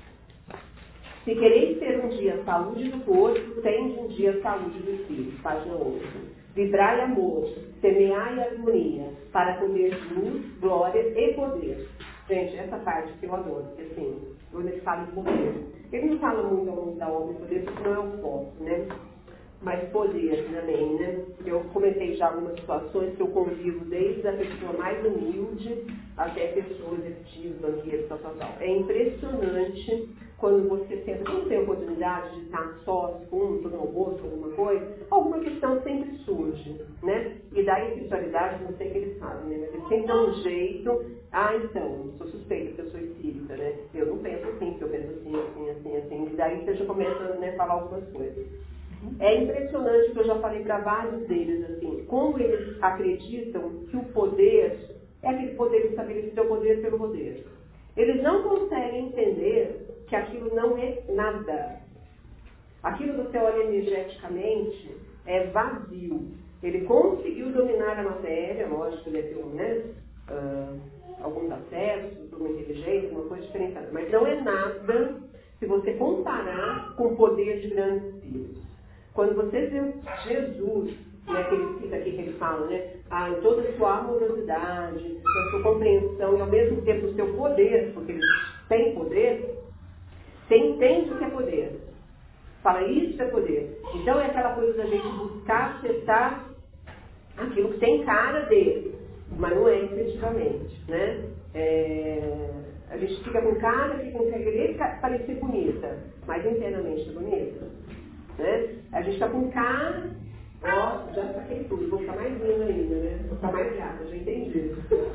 Se quereis ter um dia saúde do corpo, tende um dia saúde do espírito. Página 8. Vibrai amor, semeai harmonia, para poder luz, glória e poder. Gente, essa parte que eu adoro, porque assim, quando ele fala em poder, ele não fala muito ao longo da obra de poder, porque não é o foco, né? Mas poder também, né? Eu comentei já algumas situações que eu convivo desde a pessoa mais humilde até pessoas executivas, banqueiros, tal. É impressionante quando você senta, não tem oportunidade de estar só, com todo almoço, alguma questão sempre surge, né? E da espiritualidade, não sei o que eles fazem, né? Mas eles sempre dão um jeito. Então, sou suspeita que eu sou espírita, né? Eu não penso assim, porque eu penso assim. E daí você já começa a falar algumas coisas. É impressionante que eu já falei para vários deles, assim, como eles acreditam que o poder é aquele poder estabelecido, é o poder pelo poder. Eles não conseguem entender que aquilo não é nada. Aquilo que você olha energeticamente é vazio. Ele conseguiu dominar a matéria, lógico que ele deve ter alguns acessos, uma inteligência, uma coisa. coisa diferenciada. Mas não é nada se você comparar com o poder de grandes espíritos. Quando você vê Jesus, né, que ele cita aqui, que ele fala, né? Em toda a sua amorosidade, a sua compreensão e ao mesmo tempo o seu poder, porque ele tem poder, você entende o que é poder. Fala, isso é poder. Então é aquela coisa da gente buscar acessar aquilo que tem cara dele, mas não é efetivamente, né? A gente fica com cara que consegue parecer bonita, mas internamente é bonita, né? A gente está com cara, ó, já saquei tudo, vou ficar mais linda ainda, né? Vou ficar mais gata, já entendi.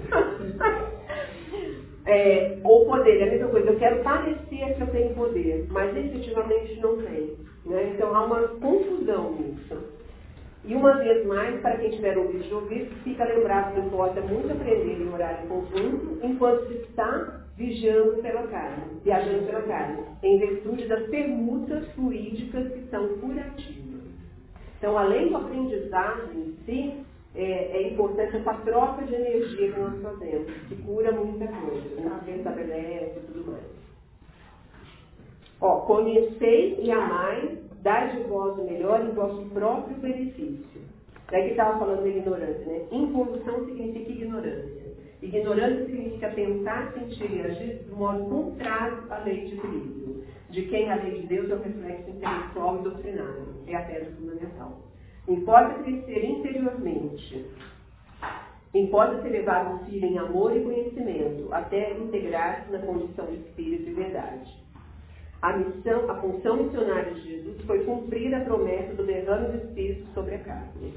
Ou poder, é a mesma coisa, eu quero parecer que eu tenho poder, mas efetivamente não tenho, né? Então há uma confusão nisso. E uma vez mais, para quem tiver ouvido de ouvir, fica lembrado que importa muito aprender em horário conjunto, enquanto se está viajando pela carne, em virtude das permutas fluídicas que são curativas. Então, além do aprendizado em si, é importante essa troca de energia que nós fazemos, que cura muita coisa, restabelece e tudo mais. Conhecei e amai, dai de vós o melhor em vosso próprio benefício. Daí que estava falando da ignorância, né? Involução significa ignorância. Ignorância significa pensar, sentir e agir de modo contrário à lei de equilíbrio, de quem a lei de Deus é o reflexo intelectual e doutrinário. É a pedra fundamental. Importa crescer interiormente. Importa ser levado um filho em amor e conhecimento, até integrar-se na condição de espírito e verdade. A função missionária de Jesus foi cumprir a promessa do derrame do Espírito sobre a carne.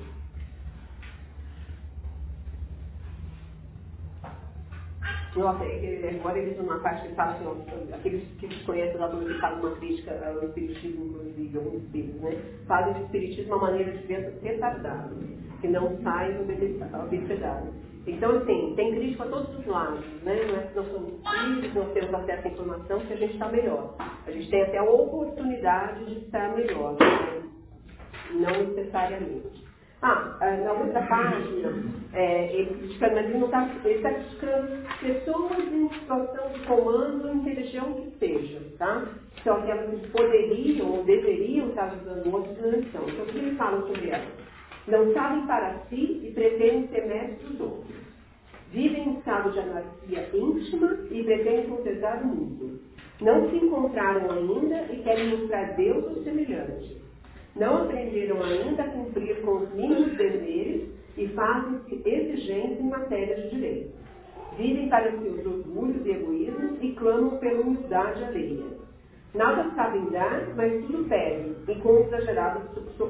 Nossa, agora eles numa parte que fala assim, aqueles que conhecem os autores que fazem uma crítica ao espiritismo, inclusive, alguns espíritos, né? Fazem do espiritismo uma maneira de ver retardada, que não sai obsedado. Então, assim, tem crítica a todos os lados, né? Não é que nós somos espíritos, nós temos acesso à informação que a gente está melhor. A gente tem até a oportunidade de estar melhor, né? Não necessariamente. Na outra página, ele critica, mas ele está criticando pessoas em situação de comando em religião que seja, tá? São aquelas que poderiam ou deveriam estar ajudando outros na lição. Então, o que ele fala sobre elas? Não sabem para si e pretendem ser mestres dos outros. Vivem em estado de anarquia íntima e pretendem consertar o mundo. Não se encontraram ainda e querem mostrar Deus aos semelhantes. Não aprenderam ainda a cumprir com os mínimos deveres e fazem-se exigentes em matéria de direito. Vivem para seus orgulhos e egoísmos e clamam pela humildade alheia. Nada sabem dar, mas tudo pedem, e com exagerada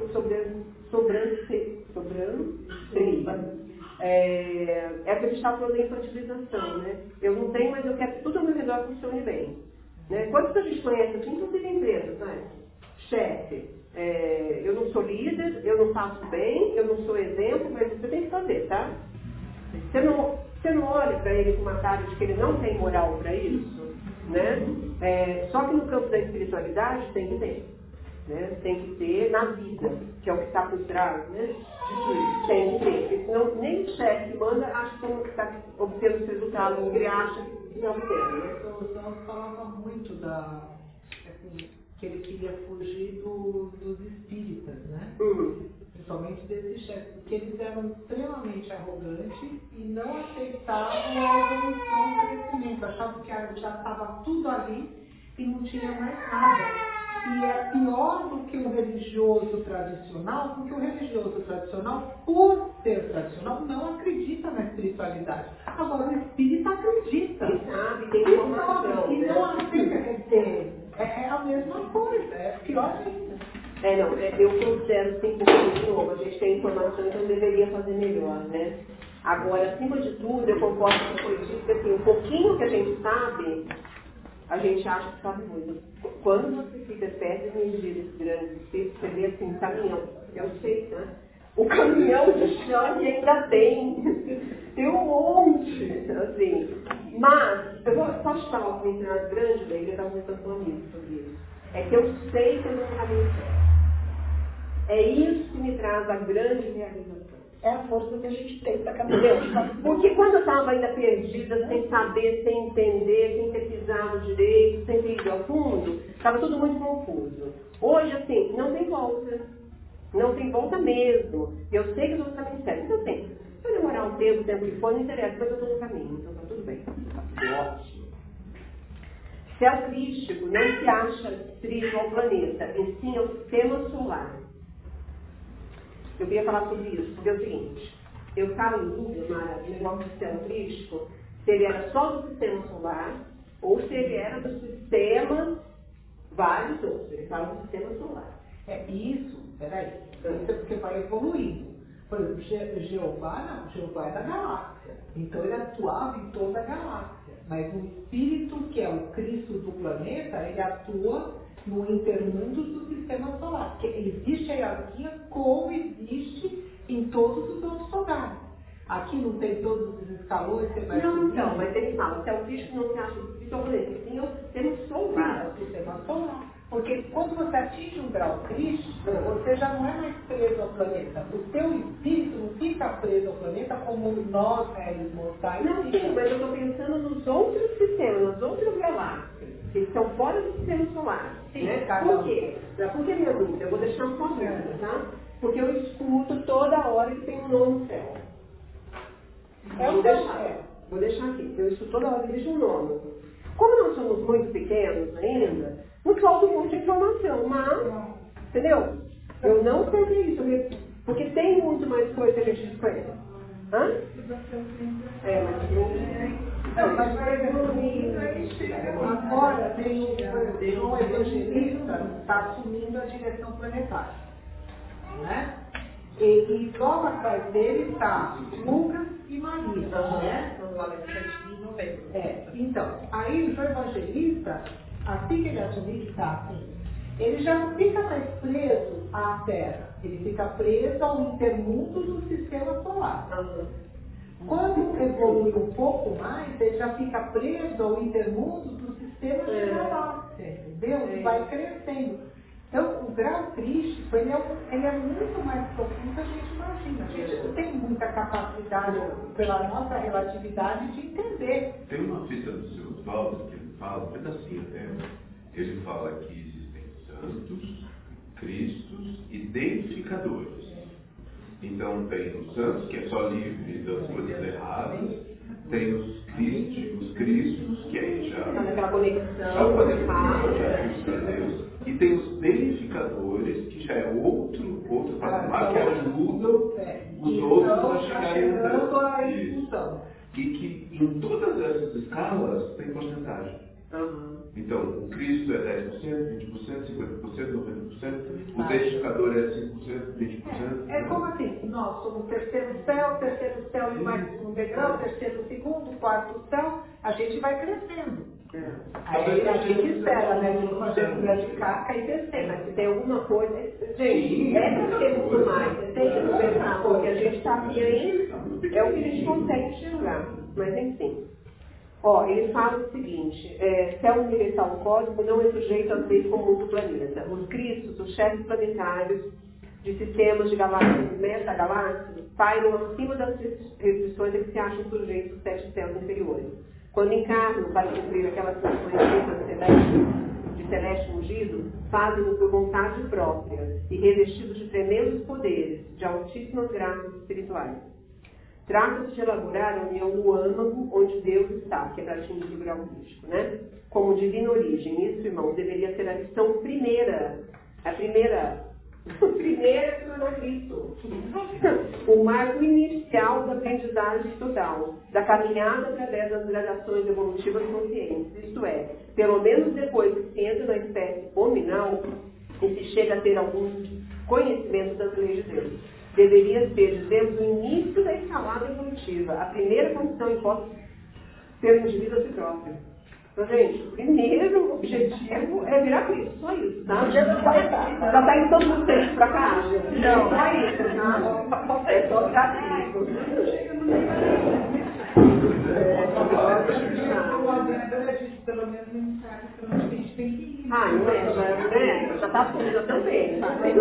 sobranceria. Essa que a gente está falando da infantilização, né? Eu não tenho, mas eu quero que tudo ao meu redor funcione bem. Né? Quantos a gente conhece assim, inclusive empresas, né? Chefe. Eu não sou líder, eu não faço bem, eu não sou exemplo, mas você tem que fazer, tá? Você não olha para ele com uma cara de que ele não tem moral para isso, né? Só que no campo da espiritualidade tem que ter, né? Tem que ter na vida, que é o que está por trás, né? Tem que ter, porque senão nem o chefe que manda acha que está obtendo os resultados que ele acha que não tem, né? Então, falava muito que ele queria fugir dos espíritas, né? Principalmente desses chefes, porque eles eram extremamente arrogantes e não aceitavam a evolução, o crescimento, achavam que já estava tudo ali e não tinha mais nada. E é pior do que o religioso tradicional, porque o religioso tradicional, por ser tradicional, não acredita na espiritualidade. Agora, o espírita acredita. Ele sabe, tem informação. E não aceita, quer dizer, é a mesma coisa, é pior ainda. Eu considero assim, porque, de novo, a gente tem informação, então deveria fazer melhor, né? Agora, acima de tudo, eu concordo com o que foi dito, que assim, um pouquinho que a gente sabe, a gente acha que sabe muito. Quando você fica perto de medidas grandes, você vê assim, um caminhão, eu sei, né? O caminhão de chão que ainda tem um monte, assim. Mas, eu vou só te falar um comentário grande, daí eu estava conversando com um amigo sobre isso. É que eu sei que eu não caminho certo. É isso que me traz a grande realização. é a força que a gente tem para caminhar. Porque quando eu estava ainda perdida, sem saber, sem entender, sem ter pisado direito, sem ter ido ao fundo, estava tudo muito confuso. Hoje, assim, não tem volta. Não tem volta mesmo. Eu sei que eu estou no caminho certo. Então, assim, se eu demorar um tempo, o tempo que for, não interessa, mas eu estou no caminho. Então, está tudo bem. Ótimo. Céu crístico não se acha estrito ao planeta, e sim ao sistema solar. Eu queria falar sobre isso, porque é o seguinte, eu estava em dúvida, Mara, no negócio do céu crístico, se ele era só do sistema solar, ou se ele era do sistema, vários outros, ele estava do sistema solar. É isso, peraí, isso é porque vai evoluindo. Por exemplo, Jeová é da galáxia, então ele atuava em toda a galáxia. Mas o espírito, que é o Cristo do planeta, ele atua no intermundo do sistema solar. Porque existe a hierarquia como existe em todos os outros lugares. Aqui não tem todos os escalões, você vai Não, então, mas ele fala, se é o Cristo não se acha espírito ao planeta, sim, é o sistema solar. É o sistema solar. Porque quando você atinge um grau crístico, você já não é mais preso ao planeta. O seu espírito não fica preso ao planeta como nós, réis mortais. Não, sim, mas eu estou pensando nos outros sistemas, nas outras galáxias, que estão fora do sistema solar. Sim, né? Por quê? Por que minha dúvida? Eu vou deixar um pouco, tá? Porque eu escuto toda hora que tem um nome no céu. Vou deixar aqui. Eu escuto toda hora que existe um nome. Como nós somos muito pequenos ainda, nos falta um monte de informação, mas, entendeu? Eu não sei o que é isso, porque tem muito mais coisa que a gente desconhece. Hã? Mas vai evoluir. Agora tem um evangelista que está assumindo a direção planetária. Né? E logo atrás dele está Lucas e Maria. Né? Então, aí o evangelista, assim que ele assumir que está assim, ele já não fica mais preso à Terra, ele fica preso ao intermundo do sistema solar. Quando evolui um pouco mais, ele já fica preso ao intermundo do sistema de galáxia, entendeu? E vai crescendo. Então, o grau crístico, ele é muito mais profundo do que a gente imagina. A gente não tem muita capacidade, pela nossa relatividade, de entender. Tem uma fita do seu Oswaldo que ele fala, um pedacinho até, ele fala que existem santos, cristos e deificadores. Então tem os santos, que é só livre das coisas erradas, tem os cristos, que aí já aquela conexão, já Deus, e tem os deificadores, que já é outro patamar, que ajuda os outros a chegarem então. E que em todas essas escalas tem porcentagem. Então, o Cristo é 10%, 20%, 50%, 90%, o deificador é 5%, 20%. É como assim, nós somos o terceiro céu e mais um degrau, terceiro, segundo, quarto céu, a gente vai crescendo. Aí a gente espera, né, de uma geração de casca e descer, mas se tem alguma coisa, gente, é para ter muito mais, tem que conversar, porque a gente está aqui ainda, é o que a gente consegue enxergar, mas enfim. Ele fala o seguinte, céu universal cósmico não é sujeito às leis comuns do planeta. Os cristos, os chefes planetários de sistemas de galáxias, metagaláxias, pairam acima das restrições a que se acham sujeitos os 7 céus inferiores. Quando encarnam para cumprir aquelas funções de celeste ungido, fazem-no por vontade própria e revestidos de tremendos poderes, de altíssimas graças espirituais. Trata-se de elaborar a união no âmago onde Deus está, que é para atingir o grau crístico, né? Como divina origem. Isso, irmão, deveria ser a lição primeira. A primeira é tornar Cristo. O marco inicial da aprendizagem total, da caminhada através das gradações evolutivas conscientes. Isto é, pelo menos depois que se entra na espécie hominal e se chega a ter algum conhecimento das leis de Deus. Deveria ser, dizemos, o início da escalada evolutiva, a primeira condição imposta pelo indivíduo a si próprio. Então, gente, o primeiro objetivo é virar Cristo, só isso, tá? Já está indo todo mundo sempre para cá? Não, só isso, tá? É só virar Cristo. Pelo menos não sabe para onde a gente tem que ir. Não é? Já Suja também.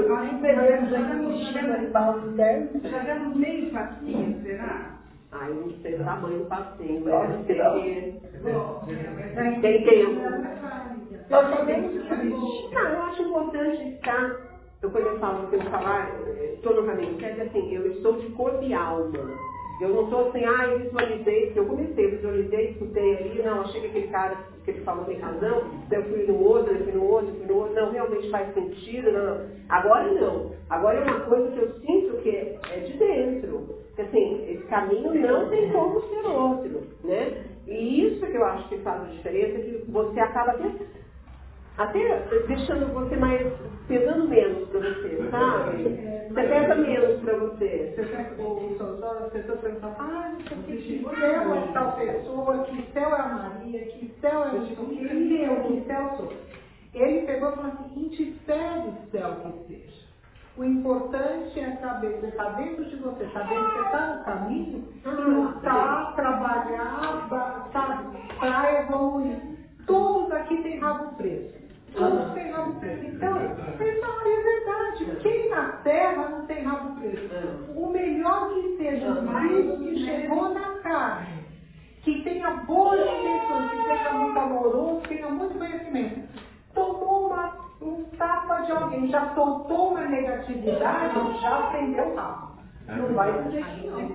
Já demos meio passinho, será? Ai, não sei o tamanho do passinho, Não, mas tem não. que... Tem tempo. Nós sabemos que Não, eu acho importante estar... Eu quando eu falo que eu falar, estou no caminho, quer dizer assim, eu estou de corpo e alma. Eu não estou assim, eu visualizei, porque eu comecei, visualizei, escutei ali, não, achei que aquele cara que ele falou tem razão, daí eu fui no outro, não, realmente faz sentido, não. Agora não. Agora é uma coisa que eu sinto que é de dentro. Assim, esse caminho não tem como ser outro, né? E isso que eu acho que faz a diferença, que você acaba até deixando você mais, pesando menos para você, sabe? Você pesa menos para você. As pessoas perguntam, que céu é tal pessoa, que céu é a Maria, que céu é o que céu sou. Ele pegou e falou assim, indifere o céu que seja. O importante é saber, você está dentro de você, saber que você está no caminho, lutar, trabalhar, sabe, para evoluir. Todos aqui têm rabo preso. Todos têm rabo preso. Então, é verdade. Quem na terra não tem rabo preso? O melhor que seja o Cristo que chegou na carne, que tenha boas intenções, que seja muito amoroso, que tenha muito conhecimento, tomou um tapa de alguém, já soltou uma negatividade, já acendeu o rabo. Não vai fazer isso, não.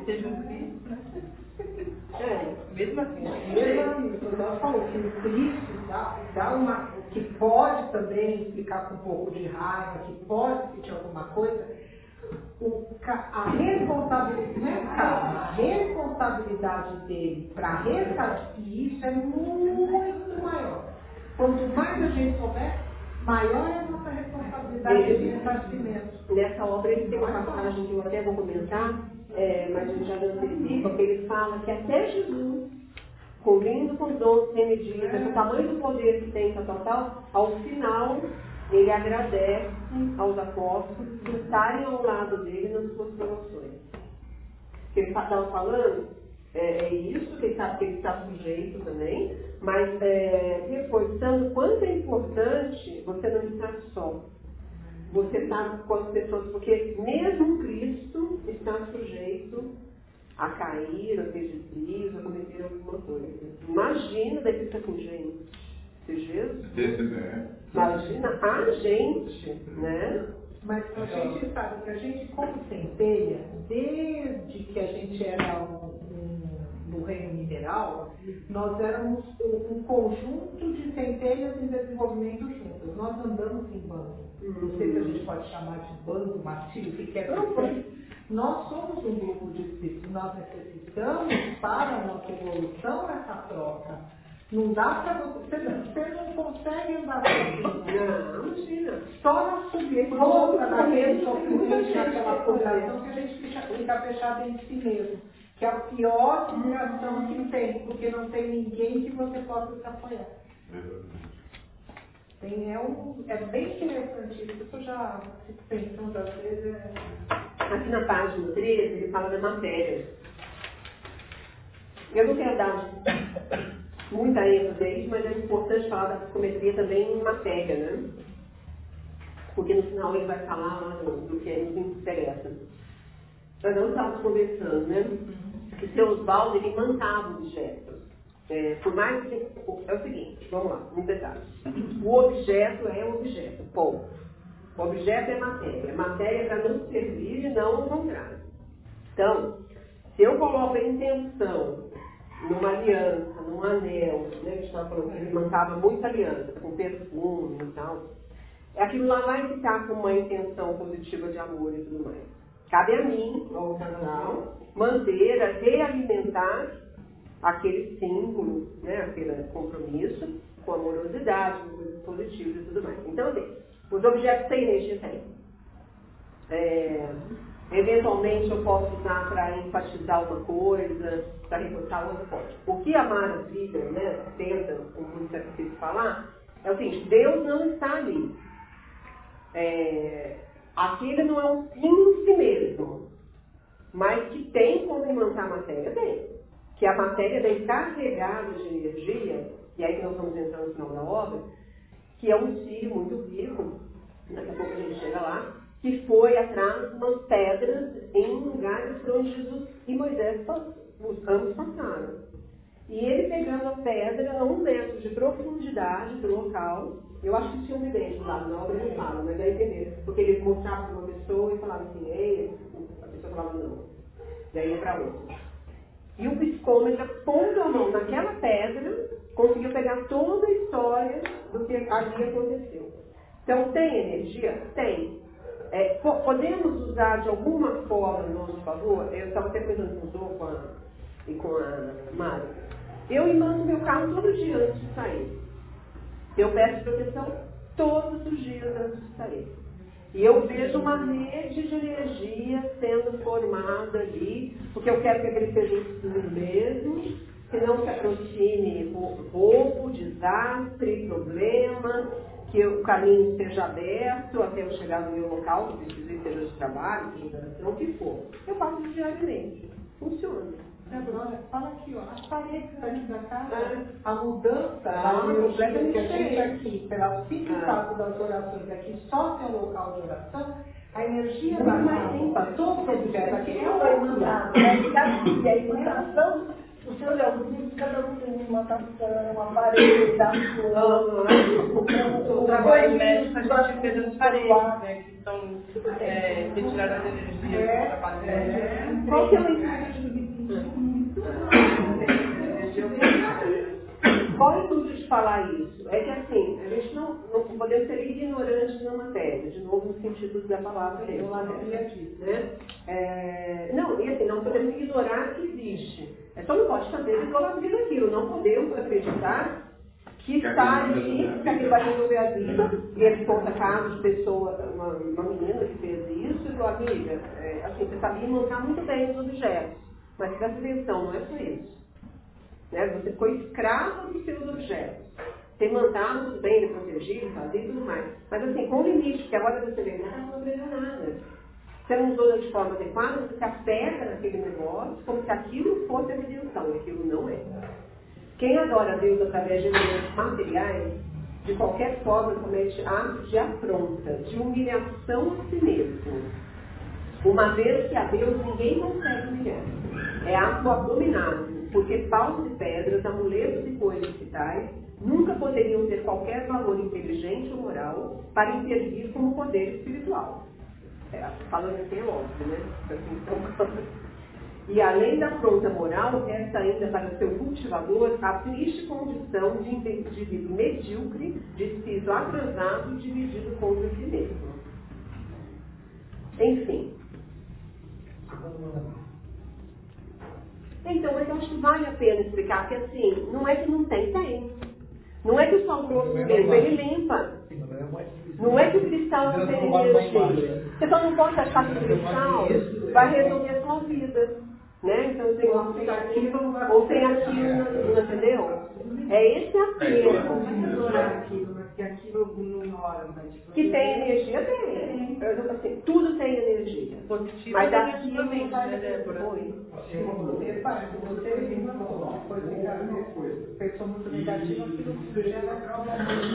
Mesmo assim. Nós falamos que o Cristo dá uma, que pode também ficar com um pouco de raiva, que pode sentir alguma coisa, a responsabilidade dele para ressarcir isso é muito maior. Quanto mais a gente souber, maior é a nossa responsabilidade de ressarcimento. Nessa obra ele tem uma passagem que eu até vou comentar, mas ele já não antecipa, porque ele fala que até Jesus, cobrindo com dons sem medida, com o tamanho do poder que tem, tal, ao final ele agradece aos apóstolos por estarem ao lado dele nas suas promoções. Que ele estava falando, é isso que ele está sujeito também, mas reforçando quanto é importante você não estar só. Você está com as pessoas, porque mesmo Cristo está sujeito a cair, a ter deslize, a cometer alguma coisa. Imagina daqui você com gente. Jesus. Imagina a gente, né? Mas a gente sabe que a gente, como centelha, desde que a gente era no reino mineral, nós éramos um conjunto de centelhas em desenvolvimento juntas. Nós andamos em bando. Não sei se a gente pode chamar de bando, matilho, o que quer dizer. Nós somos um grupo de espíritos. Nós necessitamos, para a nossa evolução, essa troca. Não dá para você não consegue andar sozinho. Não, imagina. Só na subida, naquele sofrimento, naquela coração que a gente fica fechado em si mesmo. Que é a pior situação que tem, porque não tem ninguém que você possa se apoiar. É bem interessante isso, eu já fico pensando às vezes. Aqui na página 13 ele fala da matéria. Eu não quero dar muita ênfase a isso, mas é importante falar da psicometria também em matéria, né? Porque no final ele vai falar do que nos interessa. Nós não estávamos conversando, né? Que seu Oswaldo, ele mantava objetos. Por mais que... É o seguinte, vamos lá, um detalhe. O objeto é um objeto, ponto. O objeto é matéria. Matéria é para não servir e não ao contrário. Então, se eu coloco a intenção numa aliança, num anel, né, que a gente estava falando que ele mantava muita aliança, com perfume e tal, aquilo lá vai ficar com uma intenção positiva de amor e tudo mais. Cabe a mim, ao casal, manter, a realimentar aquele símbolo, né, aquele compromisso, com amorosidade, com coisas positivas e tudo mais. Então, assim, os objetos têm energia tem. Eventualmente eu posso usar para enfatizar uma coisa, para reforçar outra coisa. O que a maravilha, né, tenta, como muito é preciso falar, é o seguinte: Deus não está ali. Aquele não é um fim em si mesmo, mas que tem como imantar a matéria, tem. Que a matéria vem carregada de energia, e aí que nós vamos entrar no final da obra, que é um cílio muito rico, daqui a pouco a gente chega lá, que foi atrás de umas pedras em lugares onde Jesus e Moisés ambos passaram. E ele pegando a pedra a 1 metro de profundidade do local, eu acho que tinha um vidente lá, na obra ele fala, mas daí entender, porque ele mostrava para uma pessoa e falava assim, ei, a pessoa falava não, daí ia para outra. E o psicômetra, pondo a mão naquela pedra, conseguiu pegar toda a história do que ali aconteceu. Então, tem energia? Tem. Podemos usar de alguma forma no nosso favor? Eu estava até pensando com o Zô e com a Mari. Eu emando meu carro todo dia antes de sair. Eu peço proteção todos os dias antes de sair. E eu vejo uma rede de energia sendo formada ali, porque eu quero que aquele seja um mesmo, que não se aproxime roubo, desastre, problema, que o caminho seja aberto até eu chegar no meu local, que precisa seja de trabalho, de operação, o que for. Eu faço diariamente. Funciona. Fala aqui, ó, as paredes aqui da casa, a mudança da energia que a gente aqui, pelo simples fato das orações aqui, só tem um local de oração, a energia da casa, todo o objeto aqui é uma emanada. E a iluminação, o senhor Leandro, cada um tem uma tação, uma parede, O trabalho médico a gente fez as paredes, né, que estão retiradas a energia do trabalho médico. Qual que é o Qual é o intuito de falar isso? É que assim, a gente não podemos ser ignorantes na matéria, de novo no sentido da palavra mesmo, né? Não, e assim, não podemos ignorar que existe. Só não pode fazer idolatria daquilo, não podemos acreditar que está ali, que aquilo vai resolver a vida. E ele conta casos de pessoa, uma menina que fez isso, e falou, amiga, assim, você sabia montar muito bem os objetos, mas presta atenção, não é só isso. Né? Você ficou escravo dos seus objetos. Tem mandado tudo bem, ele protegido, fazer tudo mais. Mas assim, com limite, porque agora você vê, não aprendeu nada. Você não usou de forma adequada, você se apega naquele negócio, como se aquilo fosse a redenção, e aquilo não é. Quem adora a Deus através de elementos materiais, de qualquer forma comete atos de afronta, de humilhação a si mesmo. Uma vez que a Deus ninguém consegue humilhar. É ato abominável, porque paus de pedras, amuletos e coisas que tais nunca poderiam ter qualquer valor inteligente ou moral para intervir como poder espiritual. Falando assim é óbvio, né? Assim, e além da afronta moral, esta ainda para o seu cultivador a triste condição de indivíduo medíocre, de espírito atrasado, dividido contra si mesmo. Enfim. Então, mas eu acho que vale a pena explicar que assim, não é que não tem. Não é que o sal grosso mesmo, ele limpa. Não é que o cristal não tem energia. Você só não pode achar que o cristal vai resolver a sua vida. Né? Então tem uma ativa ou tem aquilo, entendeu? É esse apego. Que tem energia, tem. Assim, tudo tem energia. Positivo mas negativamente, né, Débora? Pessoa muito negativa, aquilo que gera acaba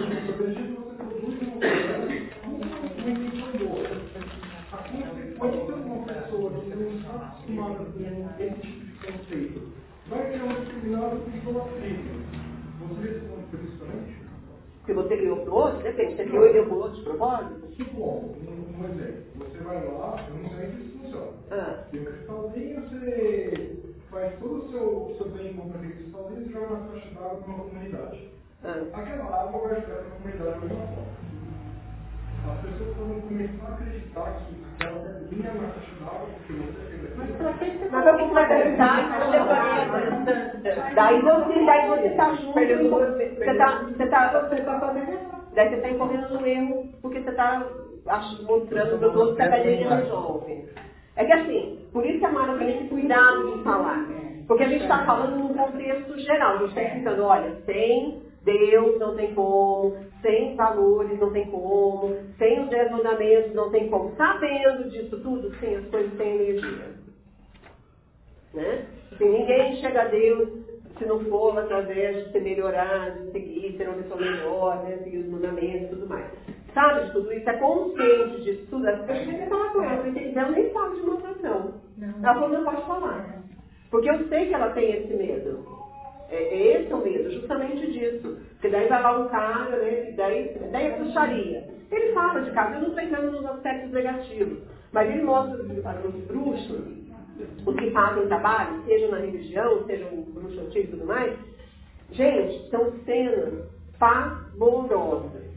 Quando uma pessoa que não está acostumada com esse tipo de conceito vai criar um determinado isolamento, você responde por isso também? Porque você criou pro outro, depende, você criou e deu pro outro de propósito? Supondo, um exemplo, você vai lá, eu não sei se isso funciona. Tem um cristalzinho, você faz todo o seu bem contra aquele cristalzinho e joga na caixa d'água para uma comunidade. Aquela água vai ajudar a comunidade de alguma forma. As pessoas vão começar a acreditar que aquela pedrinha na caixa d'água, porque você quer. Mas pra que você Mas eu vou acreditar, daí você está junto, você tá fazendo. Daí você está incorrendo no erro, porque você está mostrando para os outros que a pedrinha resolve. É que assim, por isso que a Mara tem esse cuidado de falar. Porque a gente está falando num contexto geral, a gente está explicando, olha, sem Deus não tem como, sem valores não tem como, sem os 10 mandamentos não tem como. Sabendo disso tudo, sim, as coisas têm energia. Né? Assim, ninguém chega a Deus se não for através de se melhorar, de seguir, ser uma pessoa melhor, né? Seguir os mandamentos e tudo mais. sabe de tudo isso, é consciente disso tudo. Eu cheguei a falar com ela, se quiser, eu nem falo de ilustração. Ela falou, não pode falar. Porque eu sei que ela tem esse medo. Esse é o medo, justamente disso. Porque daí vai lá um cara, né? Daí é bruxaria. Ele fala de casa, eu não estou entrando nos aspectos negativos, mas ele mostra para os bruxos, os que fazem trabalho, seja na religião, seja um bruxo antigo e tudo mais. Gente, são cenas pavorosas.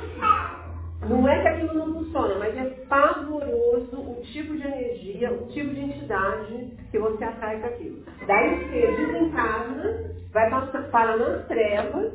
Não é que aquilo não funciona, mas é pavoroso o tipo de energia, o tipo de entidade que você atrai com aquilo. Daí você desencarna, vai parar nas trevas,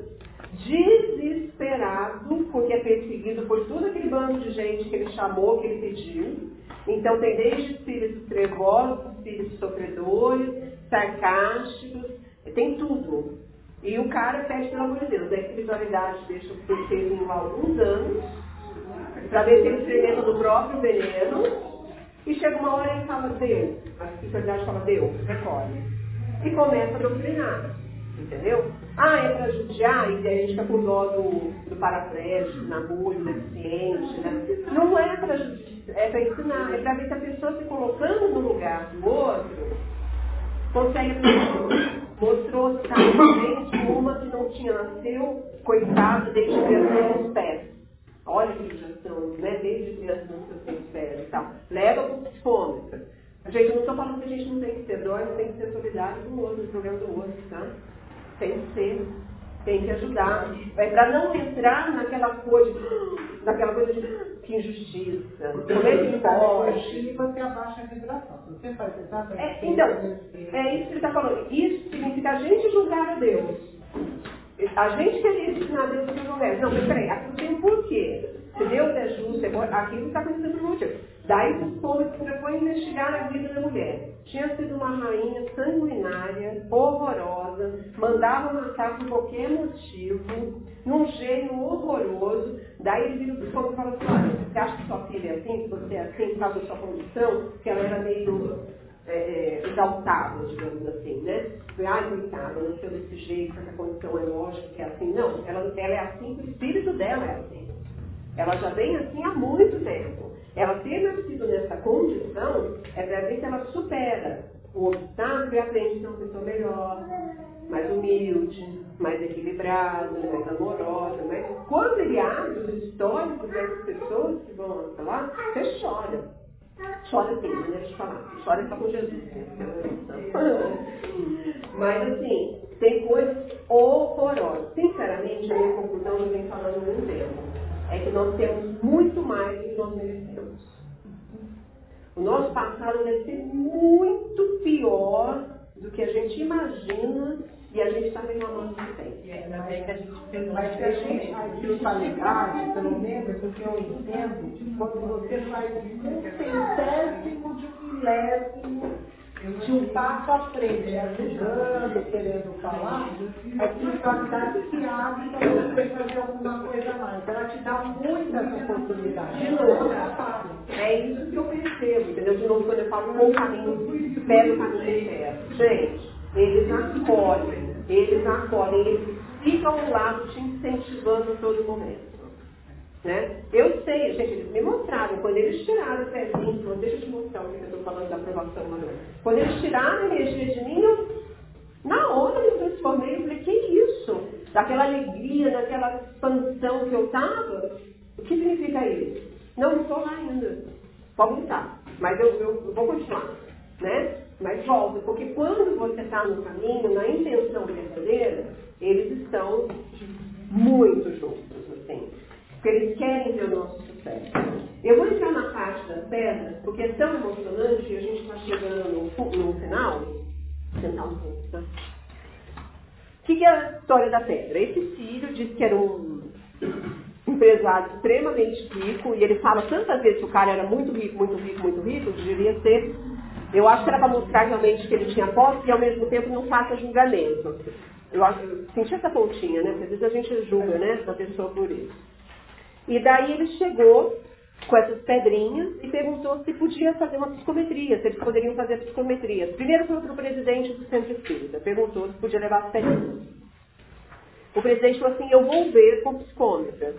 desesperado, porque é perseguido por todo aquele bando de gente que ele chamou, que ele pediu. Então tem desde espíritos trevosos, espíritos sofredores, sarcásticos, tem tudo. E o cara pede, pelo amor de Deus, a espiritualidade deixa o perseguir há alguns anos, para ver se ele experimenta do próprio veneno, e chega uma hora e fala, Deus, a espiritualidade fala, Deus, recolhe. E começa a doutrinar, entendeu? É para judiar, e daí a gente fica com dó do paraplégico, na rua, do deficiente, né? Não é para judiar, é para ensinar, é para ver se a pessoa se colocando no lugar do outro, consegue aprender. Mostrou claramente uma que não tinha nascido, coitada, desde criança nos pés. Olha que judiação, né? Desde criança nos pés e tal. Leva para o psicômetro. Gente, eu não estou falando que a gente não tem que ser dó, não tem que ser solidário com o outro, no problema do outro, tá? Tem que ser, tem que ajudar. É para não entrar naquela coisa de que injustiça. Como é que pode? E você abaixa a vibração. Você faz exatamente então, é isso que ele está falando. Isso significa a gente julgar a Deus. A gente queria ensinar a Deus o que não é. Não, mas peraí, aquilo tem um porquê. Se Deus é justo, aquilo está acontecendo por um motivo. Daí os povos foi investigar a vida da mulher. Tinha sido uma rainha sanguinária, horrorosa, mandava matar por qualquer motivo, num jeito horroroso. Daí ele vira para os povos e fala assim, olha, você acha que sua filha é assim, que você é assim, por causa da sua condição, que ela era meio exaltada, digamos assim, né? Ai, coitada, nasceu desse jeito, essa condição é lógica que é assim. Não, ela é assim, o espírito dela é assim. Ela já vem assim há muito tempo. Ela ter nascido nessa condição é para ver se ela supera o obstáculo e aprende a ser uma pessoa melhor, mais humilde, mais equilibrada, mais amorosa. Mas quando ele abre os históricos dessas pessoas que vão lá, você chora. Chora sim, não deixa eu falar. Chora só com Jesus. Mas assim, tem coisas horrorosas. Sinceramente, a minha conclusão, eu venho falando há muito tempo, é que nós temos muito mais do que nós merecemos. O nosso passado deve ser muito pior do que a gente imagina e a gente está reclamando do tempo. Mas a gente, a espiritualidade, pelo menos, porque eu entendo, quando você faz um centésimo de um milésimo de um passo à frente, ajudando, querendo falar, a espiritualidade se abre para você fazer alguma coisa a mais. Ela te dá muitas oportunidades. De novo, é isso que eu percebo, entendeu? De novo, quando eu falo com o caminho, pega o caminho certo. Gente, eles acolhem, eles ficam ao lado te incentivando a todo momento. Né? Eu sei, gente, eles me mostraram, quando eles tiraram o pezinho, deixa eu te mostrar o que eu estou falando da aprovação, Manuel. Quando eles tiraram a energia de mim, na hora eu me transformei, eu falei, que isso? Daquela alegria, daquela expansão que eu estava, o que significa isso? Não estou lá ainda. Pode voltar, mas eu vou continuar, né? Mas volta, porque quando você está no caminho, na intenção verdadeira, eles estão muito juntos, assim. Porque eles querem ver o nosso sucesso. Eu vou entrar na parte das pedras, porque é tão emocionante e a gente está chegando no final. Vou tentar um pouco, tá? O que é a história da pedra? Esse Sírio diz que era um empresário extremamente rico, e ele fala tantas vezes que o cara era muito rico, muito rico, muito rico, deveria ser. Eu acho que era para mostrar realmente que ele tinha posse e ao mesmo tempo não faça julgamento. Eu senti essa pontinha, né? Porque às vezes a gente julga, né, a pessoa por isso. E daí ele chegou com essas pedrinhas e perguntou se podia fazer uma psicometria, se eles poderiam fazer psicometrias. Primeiro foi para o presidente do Centro Espírita, perguntou se podia levar as pedrinhas. O presidente falou assim, eu vou ver com psicômetra.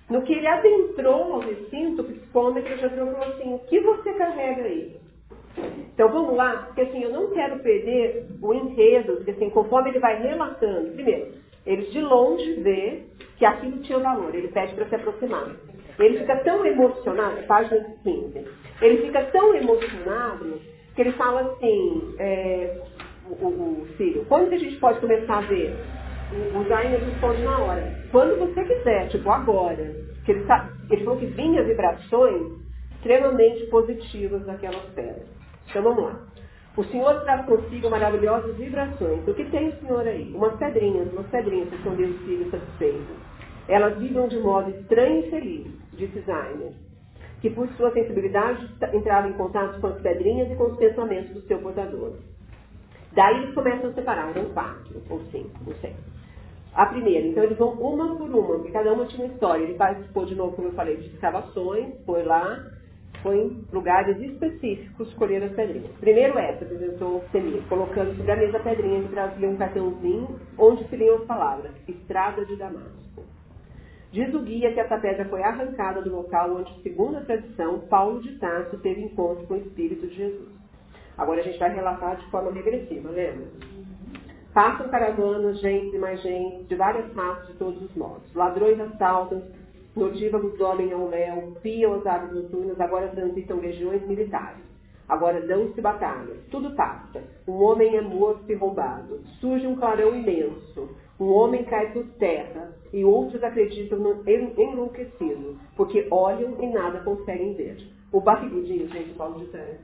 No que ele adentrou ao recinto, o psicômetro já virou e falou assim, o que você carrega aí? Então vamos lá, porque assim, eu não quero perder o enredo, porque assim, conforme ele vai relatando, primeiro, ele de longe vê que aquilo tinha valor, ele pede para se aproximar. Ele fica tão emocionado, página 15, ele fica tão emocionado que ele fala assim, o Círio, quando que a gente pode começar a ver? O Jaime responde na hora, quando você quiser, tipo agora. Que ele falou que vinha vibrações extremamente positivas daquelas pedras. Então vamos lá. O Senhor traz consigo maravilhosas vibrações. O que tem o Senhor aí? Umas pedrinhas que são Deus filhos satisfeitos. Elas vibram de modo estranho e feliz, disse Jaime, que por sua sensibilidade entrava em contato com as pedrinhas e com os pensamentos do seu portador. Daí eles começam a separar, eram 4 ou 5, não sei. A primeira, então eles vão uma por uma, porque cada uma tinha uma história. Ele participou de novo, como eu falei, de escavações, foi lá, foi em lugares específicos escolher as pedrinhas. Primeiro essa, apresentou Semir, colocando sobre a mesa pedrinhas que trazia um cartãozinho onde se liam as palavras, Estrada de Damasco. Diz o guia que essa pedra foi arrancada do local onde, segundo a tradição, Paulo de Tarso teve encontro com o Espírito de Jesus. Agora a gente vai relatar de forma regressiva, lembra? Passam caravanas, gente e mais gente, de várias raças de todos os modos. Ladrões assaltam, notívagos dormem ao léu, piam as aves noturnas, agora transitam legiões militares. Agora dão-se batalhas, tudo passa. Um homem é morto e roubado. Surge um clarão imenso. Um homem cai por terra e outros acreditam no enlouquecido, porque olham e nada conseguem ver. O barrigudinho, gente, Paulo de Tarso.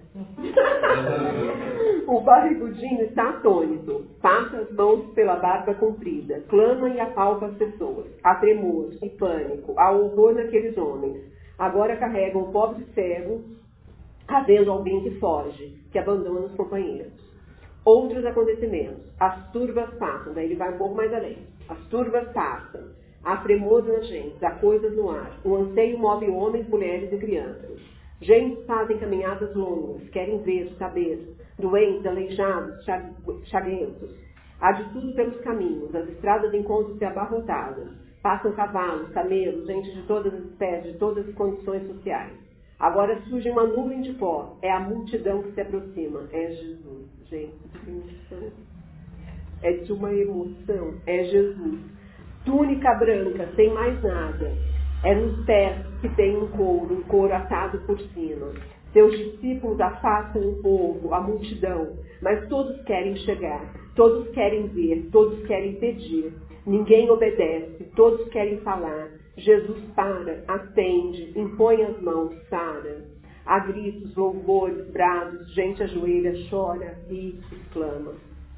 O barrigudinho está atônito, passa as mãos pela barba comprida, clama e apalpa as pessoas. Há tremor e pânico, há horror naqueles homens. Agora carregam um pobre cego, havendo alguém que foge, que abandona os companheiros. Outros acontecimentos. As turvas passam, daí ele vai um pouco mais além. As turvas passam, há tremor nas gentes, há coisas no ar. O anseio move homens, mulheres e crianças. Gentes fazem caminhadas longas, querem ver, saber. Doentes, aleijados, chaguentos. Há de tudo pelos caminhos, as estradas encontram-se abarrotadas. Passam cavalos, camelos, gente de todas as espécies, de todas as condições sociais. Agora surge uma nuvem de pó, é a multidão que se aproxima. É Jesus, gente, que emoção. É de uma emoção, é Jesus. Túnica branca, sem mais nada. É nos pés que tem um couro atado por cima. Seus discípulos afastam o povo, a multidão, mas todos querem chegar, todos querem ver, todos querem pedir. Ninguém obedece, todos querem falar. Jesus para, atende, impõe as mãos, sara. Há gritos, louvores, brados, gente ajoelha, chora e exclama.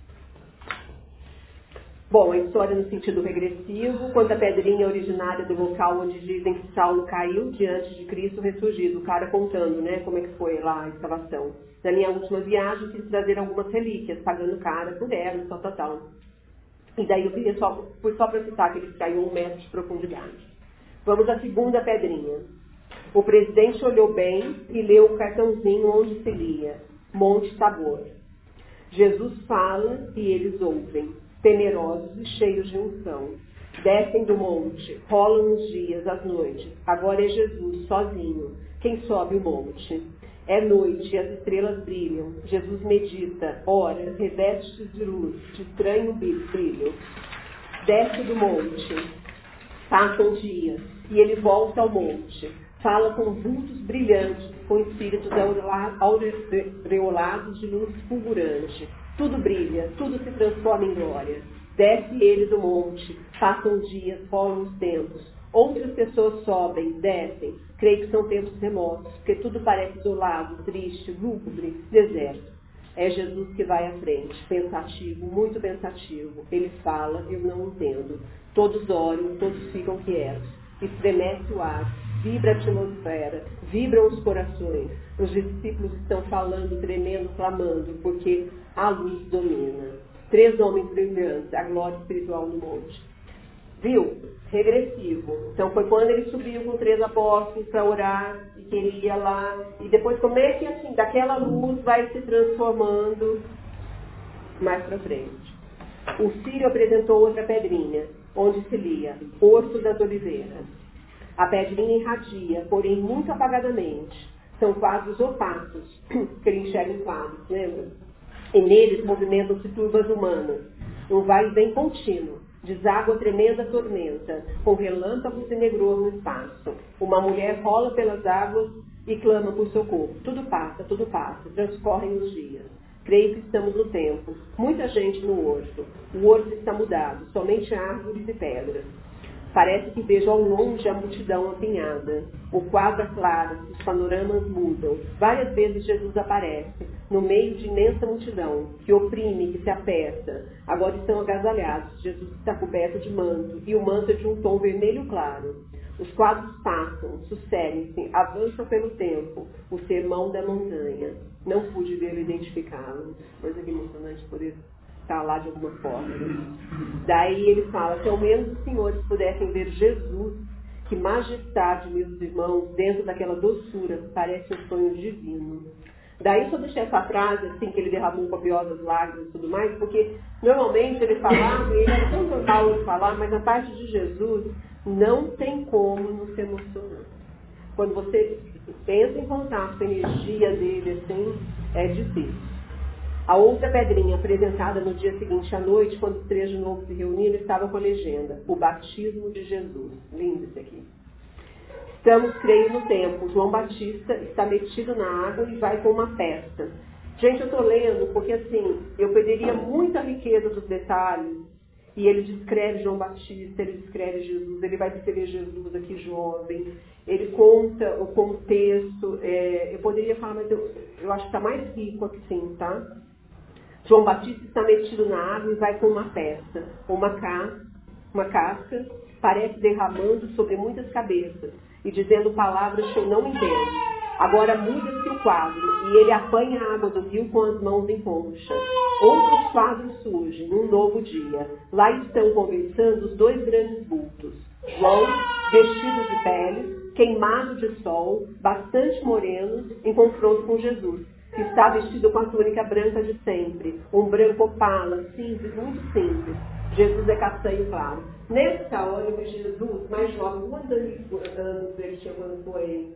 Bom, a história no sentido regressivo, quando a pedrinha originária do local onde dizem que Saulo caiu diante de Cristo ressurgido, o cara contando, né, como é que foi lá a escavação. Na minha última viagem, quis trazer algumas relíquias, pagando cara por elas, tal. E daí eu queria fui só para citar que eles caíam 1 metro de profundidade. Vamos à segunda pedrinha. O presidente olhou bem e leu o cartãozinho onde se lia, Monte Tabor. Jesus fala e eles ouvem. Temerosos e cheios de unção. Descem do monte, rolam os dias, as noites. Agora é Jesus, sozinho, quem sobe o monte. É noite e as estrelas brilham. Jesus medita, ora, reveste-se de luz, de estranho brilho. Desce do monte, passam dias, e ele volta ao monte. Fala com vultos brilhantes, com espíritos aureolados de luz fulgurante. Tudo brilha, tudo se transforma em glória. Desce ele do monte, passam dias, rolam os tempos. Outras pessoas sobem, descem. Creio que são tempos remotos, porque tudo parece isolado, triste, lúgubre, deserto. É Jesus que vai à frente, pensativo, muito pensativo. Ele fala, eu não entendo. Todos oram, todos ficam quietos. Estremece o ar, vibra a atmosfera, vibram os corações. Os discípulos estão falando, tremendo, clamando, porque a luz domina. 3 homens brilhantes, a glória espiritual no monte. Viu? Regressivo. Então foi quando ele subiu com 3 apóstolos para orar, e que ele ia lá. E depois como é que assim, daquela luz vai se transformando mais para frente. O Círio apresentou outra pedrinha, onde se lia, Horto das Oliveiras. A pedrinha irradia, porém muito apagadamente. São quadros opacos, que ele enxerga em quadros, lembra? E neles movimentam-se turbas humanas. Um vai e vem contínuo. Deságua tremenda tormenta, com relâmpagos e negror no espaço. Uma mulher rola pelas águas e clama por socorro. Tudo passa, transcorrem os dias. Creio que estamos no tempo. Muita gente no horto. O horto está mudado, somente árvores e pedras. Parece que vejo ao longe a multidão apinhada. O quadro aclara-se, os panoramas mudam. Várias vezes Jesus aparece, no meio de imensa multidão, que oprime, que se aperta. Agora estão agasalhados. Jesus está coberto de manto, e o manto é de um tom vermelho claro. Os quadros passam, sucedem-se, avançam pelo tempo. O sermão da montanha. Não pude ver e identificá-lo. Mas é emocionante poder estar lá de alguma forma. Daí ele fala, se ao menos os senhores pudessem ver Jesus, que majestade, meus irmãos, dentro daquela doçura, parece um sonho divino. Daí só deixei essa frase, assim, que ele derramou copiosas lágrimas e tudo mais, porque normalmente ele falava, ele era tão total de falar, mas na parte de Jesus não tem como não se emocionar. Quando você entra em contato com a energia dele, assim, é difícil. A outra pedrinha, apresentada no dia seguinte à noite, quando os três de novo se reuniram, estava com a legenda, o batismo de Jesus. Lindo isso aqui. Estamos, creio, no tempo. João Batista está metido na água e vai com uma festa. Gente, eu estou lendo porque, assim, eu perderia muita riqueza dos detalhes. E ele descreve João Batista, ele descreve Jesus, ele vai descrever Jesus aqui jovem. Ele conta o contexto. Eu poderia falar, mas eu acho que está mais rico aqui sim, tá? João Batista está metido na água e vai com uma festa. Uma casca parece derramando sobre muitas cabeças e dizendo palavras que eu não entendo. Agora muda-se o quadro e ele apanha a água do rio com as mãos em concha. Outros quadros surgem num novo dia. Lá estão conversando os dois grandes vultos. João, vestido de pele, queimado de sol, bastante moreno, em confronto com Jesus, que está vestido com a túnica branca de sempre, um branco opala, simples, muito simples. Jesus é castanho claro. Nessa hora eu vejo Jesus mais jovem. Quantos anos ele tinha quando foi?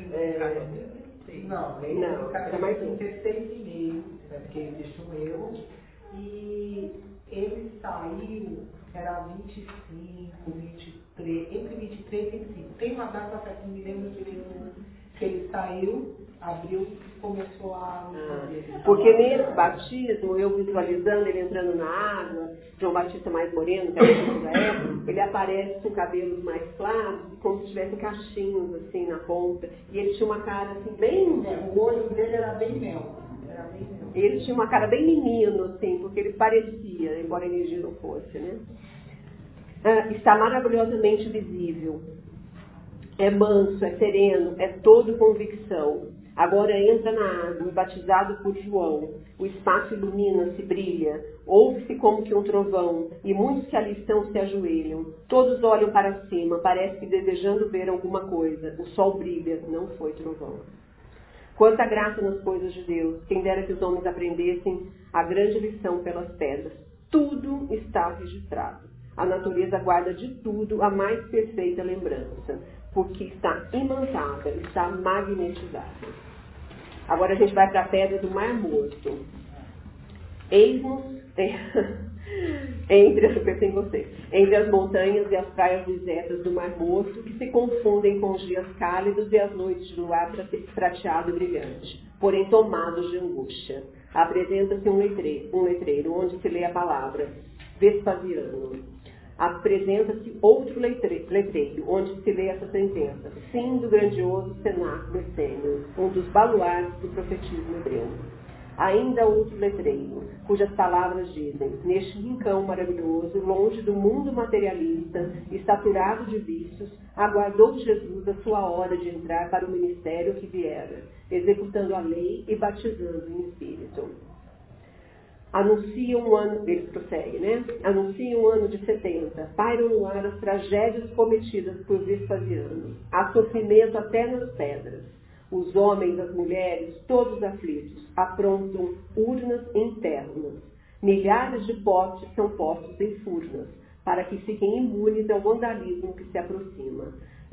Não, ele era mais 16,5, porque ele deixou eu. E ele saiu, era 25, 23, entre 23 e 25. Tem uma data que me lembro que ele saiu, abriu e começou a... Porque nesse batismo, eu visualizando ele entrando na água, João Batista mais moreno, que era da época, ele aparece com cabelos mais claros, como se tivesse cachinhos assim na ponta. E ele tinha uma cara assim bem... o olho dele era bem mel. Ele tinha uma cara bem menino, assim, porque ele parecia, embora a energia não fosse, né? Está maravilhosamente visível. É manso, é sereno, é todo convicção. Agora entra na água, batizado por João. O espaço ilumina-se, brilha. Ouve-se como que um trovão, e muitos que ali estão se ajoelham. Todos olham para cima, parece que desejando ver alguma coisa. O sol brilha, não foi trovão. Quanta graça nas coisas de Deus. Quem dera que os homens aprendessem a grande lição pelas pedras. Tudo está registrado. A natureza guarda de tudo a mais perfeita lembrança, porque está imantada, está magnetizada. Agora a gente vai para a pedra do Mar Morto. Eis-nos entre as montanhas e as praias desertas do Mar Morto, que se confundem com os dias cálidos e as noites de luar prateado e brilhante, porém tomados de angústia. Apresenta-se um letreiro onde se lê a palavra Vespasiano. Apresenta-se outro letreiro, onde se lê essa sentença: fim do grandioso cenáculo essênio, um dos baluartes do profetismo hebreu. Ainda outro letreiro, cujas palavras dizem: neste rincão maravilhoso, longe do mundo materialista e saturado de vícios, aguardou Jesus a sua hora de entrar para o ministério que viera, executando a lei e batizando em espírito. Anuncia um ano, ele prossegue, né? Anuncia um ano de 70. Pairam no ar as tragédias cometidas por Vespasiano. Há sofrimento até nas pedras. Os homens, as mulheres, todos aflitos, aprontam urnas internas. Milhares de potes são postos em furnas, para que fiquem imunes ao vandalismo que se aproxima.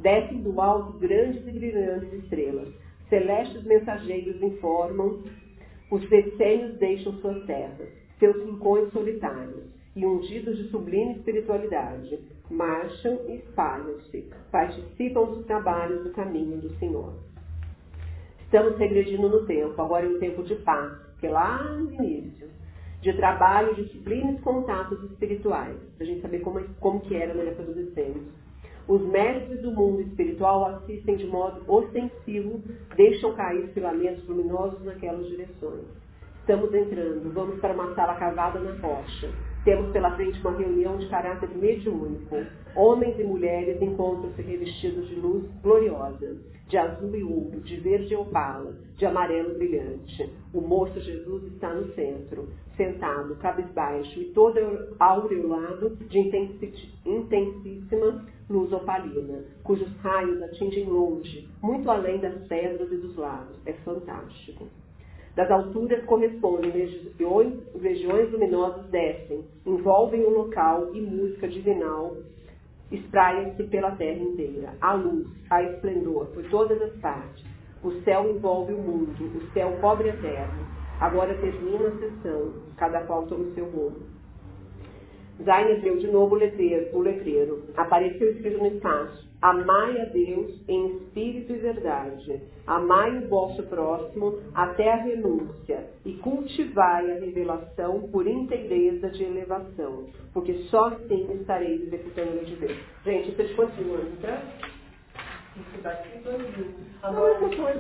Descem do alto grandes e brilhantes estrelas. Celestes mensageiros informam, os decênios deixam suas terras, seus rincões solitários, e ungidos de sublime espiritualidade, marcham e espalham-se, participam dos trabalhos do caminho do Senhor. Estamos regredindo no tempo, agora é um tempo de paz, que lá no início, de trabalho, de sublimes contatos espirituais, para a gente saber como que era na época dos decênios. Os mestres do mundo espiritual assistem de modo ostensivo, deixam cair filamentos luminosos naquelas direções. Estamos entrando, vamos para uma sala cavada na rocha. Temos pela frente uma reunião de caráter mediúnico. Homens e mulheres encontram-se revestidos de luz gloriosa, de azul e ouro, de verde e opala, de amarelo brilhante. O moço Jesus está no centro, sentado, cabisbaixo, e todo aureolado de intensíssima luz opalina, cujos raios atingem longe, muito além das pedras e dos lagos. É fantástico. Das alturas correspondem legiões luminosas descem, envolvem o local e música divinal espraia-se pela terra inteira. Há luz, há esplendor por todas as partes. O céu envolve o mundo, o céu cobre a terra. Agora termina a sessão, cada qual toma o seu rumo. Zainer leu de novo o letreiro. Apareceu escrito no espaço: amai a Deus em espírito e verdade. Amai o vosso próximo até a renúncia. E cultivai a revelação por inteireza de elevação. Porque só assim estareis executando a lei de Deus. Gente, vocês continuam, tá? Isso daqui 2000. Agora,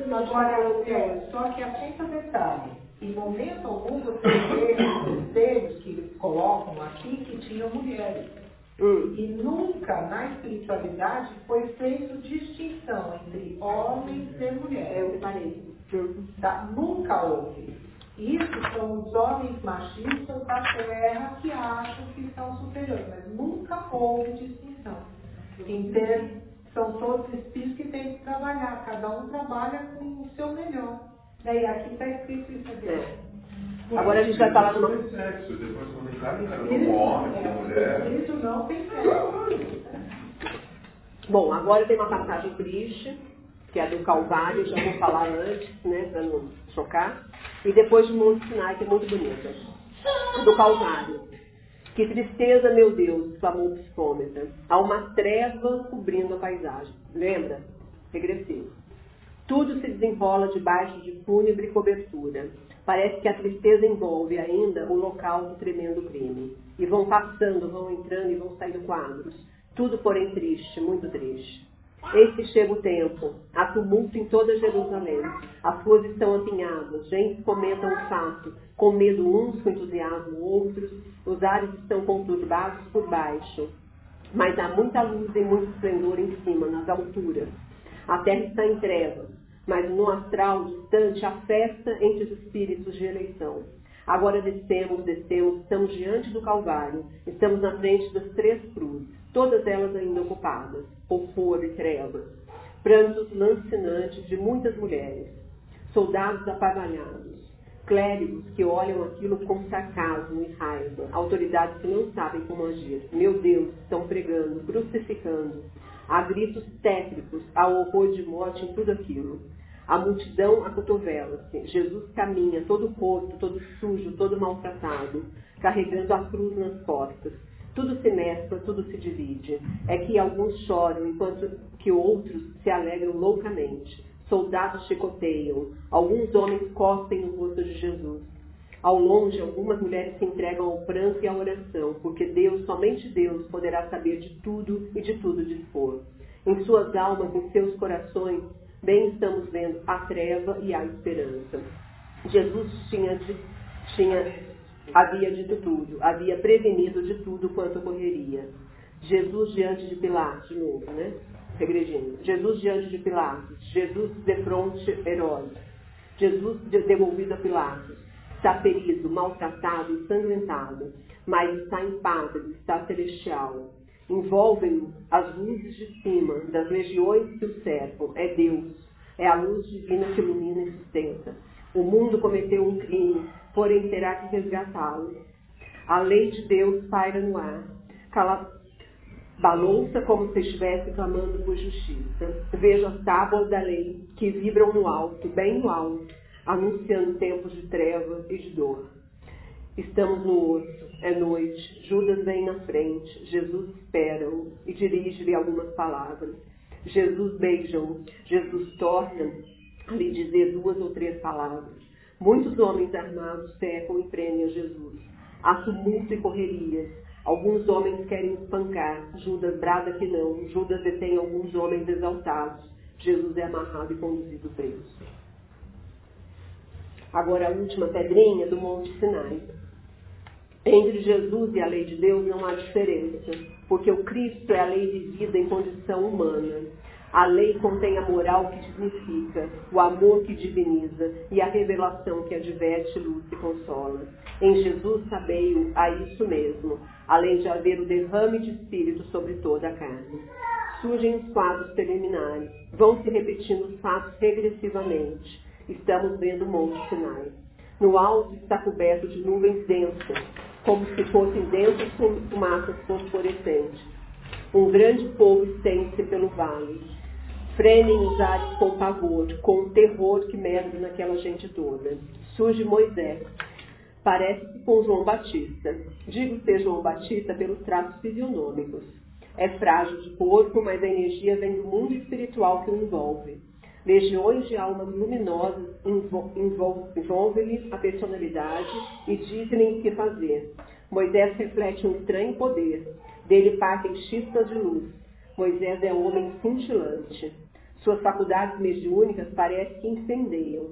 só que atenta detalhe. Em momento algum você vê os seres que eles colocam aqui que tinham mulheres. E nunca na espiritualidade foi feita distinção entre homens e mulheres. Nunca houve. Isso são os homens machistas da terra que acham que são superiores, mas nunca houve distinção. São todos espíritos que têm que trabalhar, cada um trabalha com o seu melhor. Daí aqui está escrito isso aqui. Agora a gente vai falar de uma... Sexo, depois quando encara como homem, como mulher. Isso não tem sexo. Bom, agora tem uma passagem triste, que é a do Calvário, já vou falar antes, né, para não chocar. E depois de Monte Sinai, que é muito bonita. Do Calvário. Que tristeza, meu Deus, clamou o psicômetra. Há uma treva cobrindo a paisagem. Lembra? Regressivo. Tudo se desenrola debaixo de fúnebre cobertura. Parece que a tristeza envolve ainda o local do tremendo crime. E vão passando, vão entrando e vão saindo quadros. Tudo, porém, triste, muito triste. Eis que chega o tempo. Há tumulto em toda Jerusalém. As ruas estão apinhadas. Gente comenta o fato. Com medo uns, com entusiasmo outros. Os ares estão conturbados por baixo. Mas há muita luz e muito esplendor em cima, nas alturas. A terra está em trevas, mas no astral distante há festa entre os espíritos de eleição. Agora descemos, estamos diante do Calvário, estamos na frente das 3 cruzes, todas elas ainda ocupadas, horror e trevas, prantos lancinantes de muitas mulheres, soldados apagalhados, clérigos que olham aquilo com sarcasmo e raiva, autoridades que não sabem como agir. Meu Deus, estão pregando, crucificando. Há gritos tétricos, há horror de morte em tudo aquilo. A multidão acotovela-se. Jesus caminha, todo roto, todo sujo, todo maltratado, carregando a cruz nas costas. Tudo se mescla, tudo se divide. É que alguns choram, enquanto que outros se alegram loucamente. Soldados chicoteiam. Alguns homens cospem no rosto de Jesus. Ao longe, algumas mulheres se entregam ao pranto e à oração, porque Deus, somente Deus, poderá saber de tudo e de tudo dispor. Em suas almas, em seus corações, bem estamos vendo a treva e a esperança. Jesus havia dito tudo, havia prevenido de tudo quanto ocorreria. Jesus diante de Pilatos, de novo, né? Regredindo. Jesus diante de Pilatos, Jesus defronte Herodes, Jesus devolvido a Pilatos. Está ferido, maltratado, ensanguentado, mas está em paz, está celestial. Envolvem-no as luzes de cima, das legiões que o cercam. É Deus, é a luz divina que ilumina e sustenta. O mundo cometeu um crime, porém terá que resgatá-lo. A lei de Deus paira no ar. Balouça como se estivesse clamando por justiça. Vejo as tábuas da lei que vibram no alto, bem no alto, anunciando tempos de treva e de dor. Estamos no osso, é noite, Judas vem na frente, Jesus espera-o e dirige-lhe algumas palavras. Jesus beija-o, Jesus torna a lhe dizer 2 ou 3 palavras. Muitos homens armados cercam e prendem a Jesus. Há tumulto e correrias. Alguns homens querem espancar. Judas brada que não. Judas detém alguns homens exaltados. Jesus é amarrado e conduzido preso. Agora a última pedrinha do Monte Sinai. Entre Jesus e a lei de Deus não há diferença, porque o Cristo é a lei de vida em condição humana. A lei contém a moral que dignifica, o amor que diviniza e a revelação que adverte, luz e consola. Em Jesus sabei-o a isso mesmo, além de haver o derrame de espírito sobre toda a carne. Surgem os quadros preliminares, vão se repetindo os fatos regressivamente. Estamos vendo o Monte Sinai. No alto está coberto de nuvens densas, como se fossem densas fumaças fosforescentes. Um grande fogo estende-se pelo vale. Frenem os ares com pavor, com o terror que merda naquela gente toda. Surge Moisés. Parece-se com João Batista. Digo ser João Batista pelos traços fisionômicos. É frágil de corpo, mas a energia vem do mundo espiritual que o envolve. Legiões de almas luminosas envolvem-lhe a personalidade e dizem-lhe o que fazer. Moisés reflete um estranho poder. Dele partem chispas de luz. Moisés é homem cintilante. Suas faculdades mediúnicas parecem que incendeiam.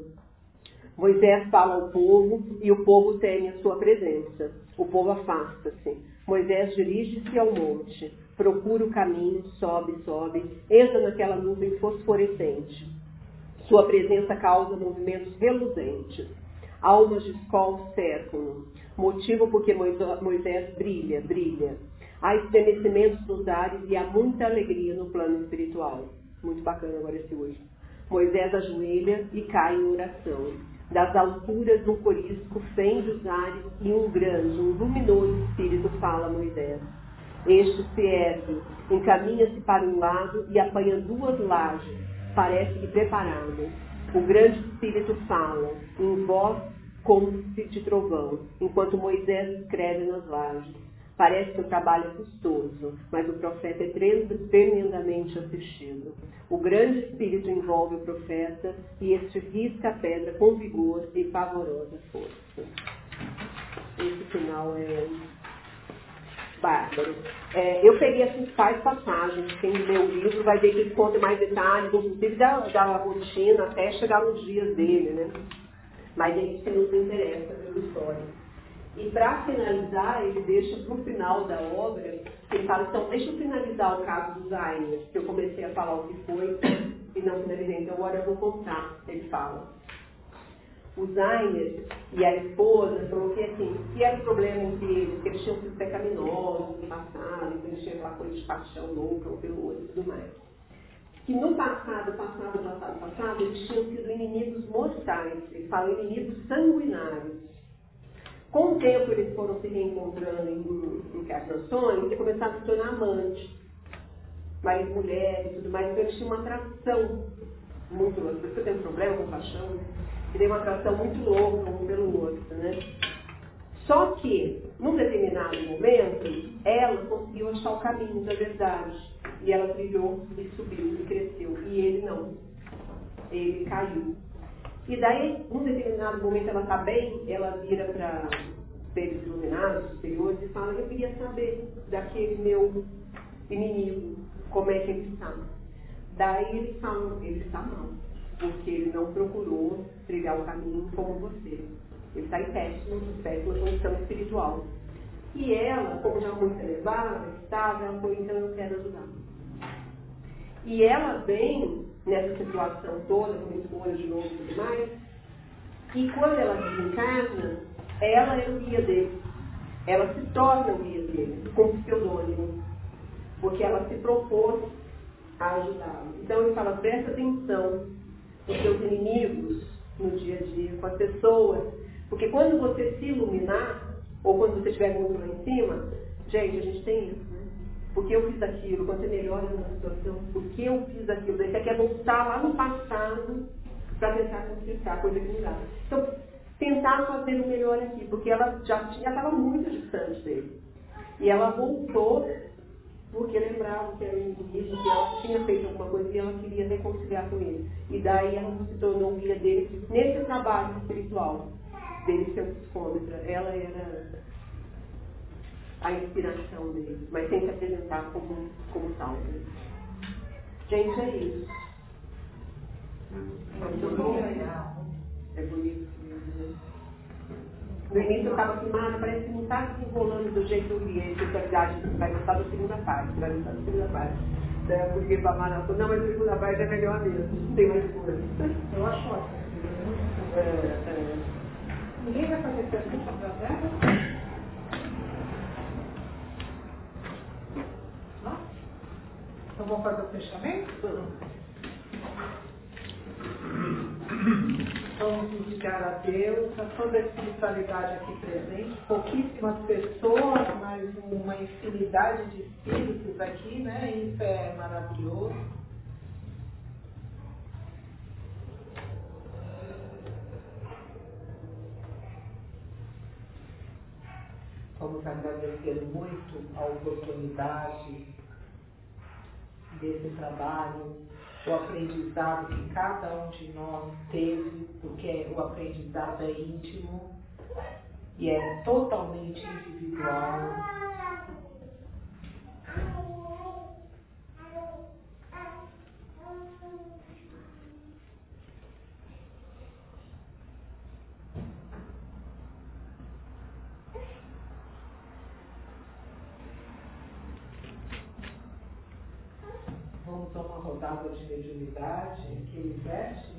Moisés fala ao povo e o povo teme a sua presença. O povo afasta-se. Moisés dirige-se ao monte. Procura o caminho, sobe, entra naquela nuvem fosforescente. Sua presença causa movimentos reluzentes. Almas de escol cercam-no. Motivo porque Moisés brilha. Há estremecimentos nos ares e há muita alegria no plano espiritual. Muito bacana agora esse hoje. Moisés ajoelha e cai em oração. Das alturas um corisco fende os ares e um luminoso espírito fala a Moisés. Este se ergue, encaminha-se para um lado e apanha 2 lajes, parece-lhe preparado. O grande espírito fala, em voz como se de trovão, enquanto Moisés escreve nas lajes. Parece que o trabalho é custoso, mas o profeta é tremendamente assistido. O grande espírito envolve o profeta e este risca a pedra com vigor e pavorosa força. Esse final é bárbaro. Eu peguei as principais passagens. Quem lê o livro vai ver que ele conta mais detalhes, inclusive da rotina, até chegar nos dias dele, né? Mas é isso que nos interessa pela história. E para finalizar, ele deixa para o final da obra, ele fala, então deixa eu finalizar o caso do Zainer, que eu comecei a falar o que foi e não finalizei, então agora eu vou contar. Ele fala. O Zainer e a esposa falou que assim, que era o problema entre eles, que eles tinham sido pecaminosos no passado, que eles tinham aquela coisa de paixão louca pelo outro e tudo mais. Que no passado, eles tinham sido inimigos mortais, ele fala inimigos sanguinários. Com o tempo eles foram se reencontrando em encarnações e começaram a se tornar amantes, marido, mulher e tudo mais, então eles tinham uma atração muito louca. Por isso que eu tenho um problema com paixão, que tem uma atração muito louca um pelo outro, né? Só que, num determinado momento, ela conseguiu achar o caminho da verdade. E ela brilhou e subiu e cresceu. E ele não. Ele caiu. E daí, num determinado momento, ela está bem, ela vira para seres iluminados, superiores, e fala, eu queria saber daquele meu inimigo, como é que ele está. Daí eles falam, ele está mal, porque ele não procurou trilhar o caminho como você. Ele está em péssima condição espiritual. E ela, como já muito elevada, estava, ela falou, então eu quero ajudar. E ela vem nessa situação toda, com escolha de novo e tudo mais, e quando ela desencarna, ela é o guia dele. Ela se torna o guia dele, com pseudônimo, porque ela se propôs a ajudá-lo. Então ele fala, presta atenção nos seus inimigos no dia a dia, com as pessoas, porque quando você se iluminar, ou quando você estiver muito lá em cima, gente, a gente tem isso, né? Porque eu fiz aquilo, quando você melhora numa situação, por que eu fiz aquilo? Daí você quer voltar lá no passado para tentar consertar, coisa que não dá. Então, tentar fazer o melhor aqui, porque ela já estava muito distante dele. E ela voltou porque lembrava que era o inimigo, que ela tinha feito alguma coisa e ela queria reconciliar com ele. E daí ela se tornou guia dele nesse trabalho espiritual, dele ser um psicômetra. Ela era a inspiração dele, mas sem se apresentar como tal. Gente, é isso. É bonito. No início eu estava assim, parece que não está se enrolando do jeito que eu vi. A espiritualidade vai gostar da segunda parte, vai gostar da segunda parte. Então, porque para Mara falou, não, mas a segunda parte é melhor mesmo, tem mais coisa. Eu acho ótimo. Ninguém vai fazer pergunta para ela? Não? Então vamos fazer o fechamento? Vamos dedicar a Deus, a toda a espiritualidade aqui presente, pouquíssimas pessoas, mas uma infinidade de espíritos aqui, né? Isso é maravilhoso. Vamos agradecer muito a oportunidade desse trabalho, o aprendizado que cada um de nós teve, porque o aprendizado é íntimo e é totalmente individual. Vamos a uma rodada de mediunidade, aquele veste.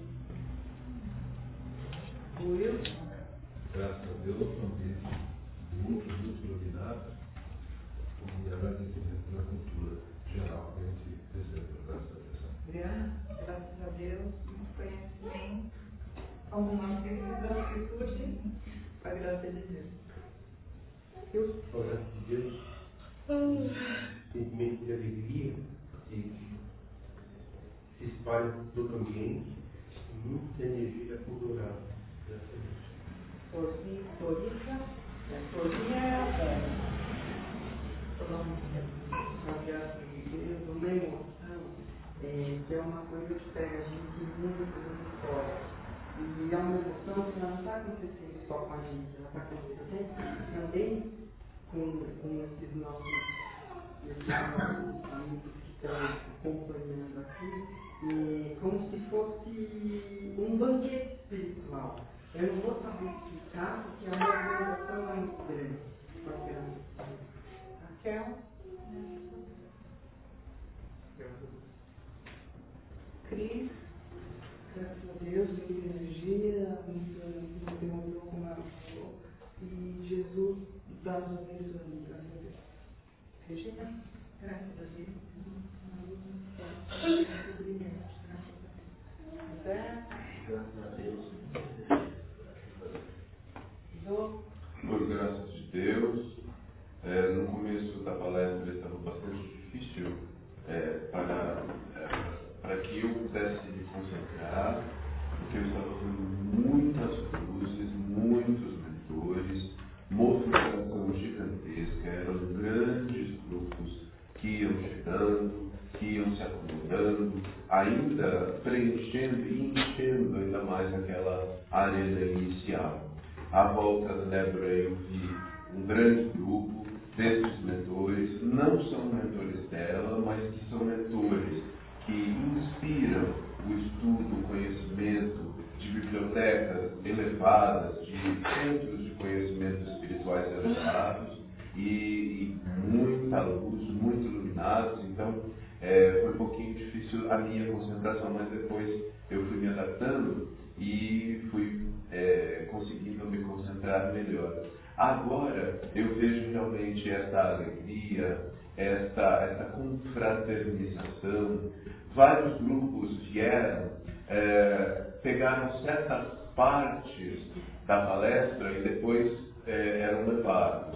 Wilson. Graças a Deus, ambiente muito iluminado e agradecimento pela cultura geral que a gente recebeu. Graças a Deus. Adriana, graças a Deus, muito conhecimento, algumas decisões que surgem, com a graça de Deus. Com a graça de Deus, sentimento de alegria e se espalha por todo o ambiente, muita energia cultural. Florica, Florinha é a velha. Com a graça de Deus, uma emoção, é uma coisa que pega a gente muito forte. E é uma emoção que ela não está acontecendo só com a gente, ela está acontecendo também com esses nossos amigos que estão acompanhando aqui, como se fosse um banquete espiritual. Eu não vou saber explicar porque a minha emoção é muito grande. Raquel. Cris. Graças a Deus, muita energia, muito demorou como ela falou. E Jesus dá os abençoe, graças a Deus. Regina. Graças a Deus. Zé. Graças a Deus. Por graça de Deus, no começo da palestra estava bastante difícil para que eu pudesse me concentrar, porque eu estava vendo muitas luzes, muitos mentores, movimentação gigantesca, eram grandes grupos que iam chegando, que iam se acomodando, ainda preenchendo e enchendo ainda mais aquela arena inicial. À volta da Débora eu vi um grande grupo desses mentores, não são mentores dela, mas que são mentores que inspiram o estudo, o conhecimento de bibliotecas elevadas, de centros de conhecimento espirituais elevados e muita luz, muito iluminados. Então foi um pouquinho difícil a minha concentração, mas depois eu fui me adaptando e fui conseguindo me concentrar melhor. Agora eu vejo realmente essa alegria, essa confraternização. Vários grupos vieram, pegaram certas partes da palestra e depois eram levados.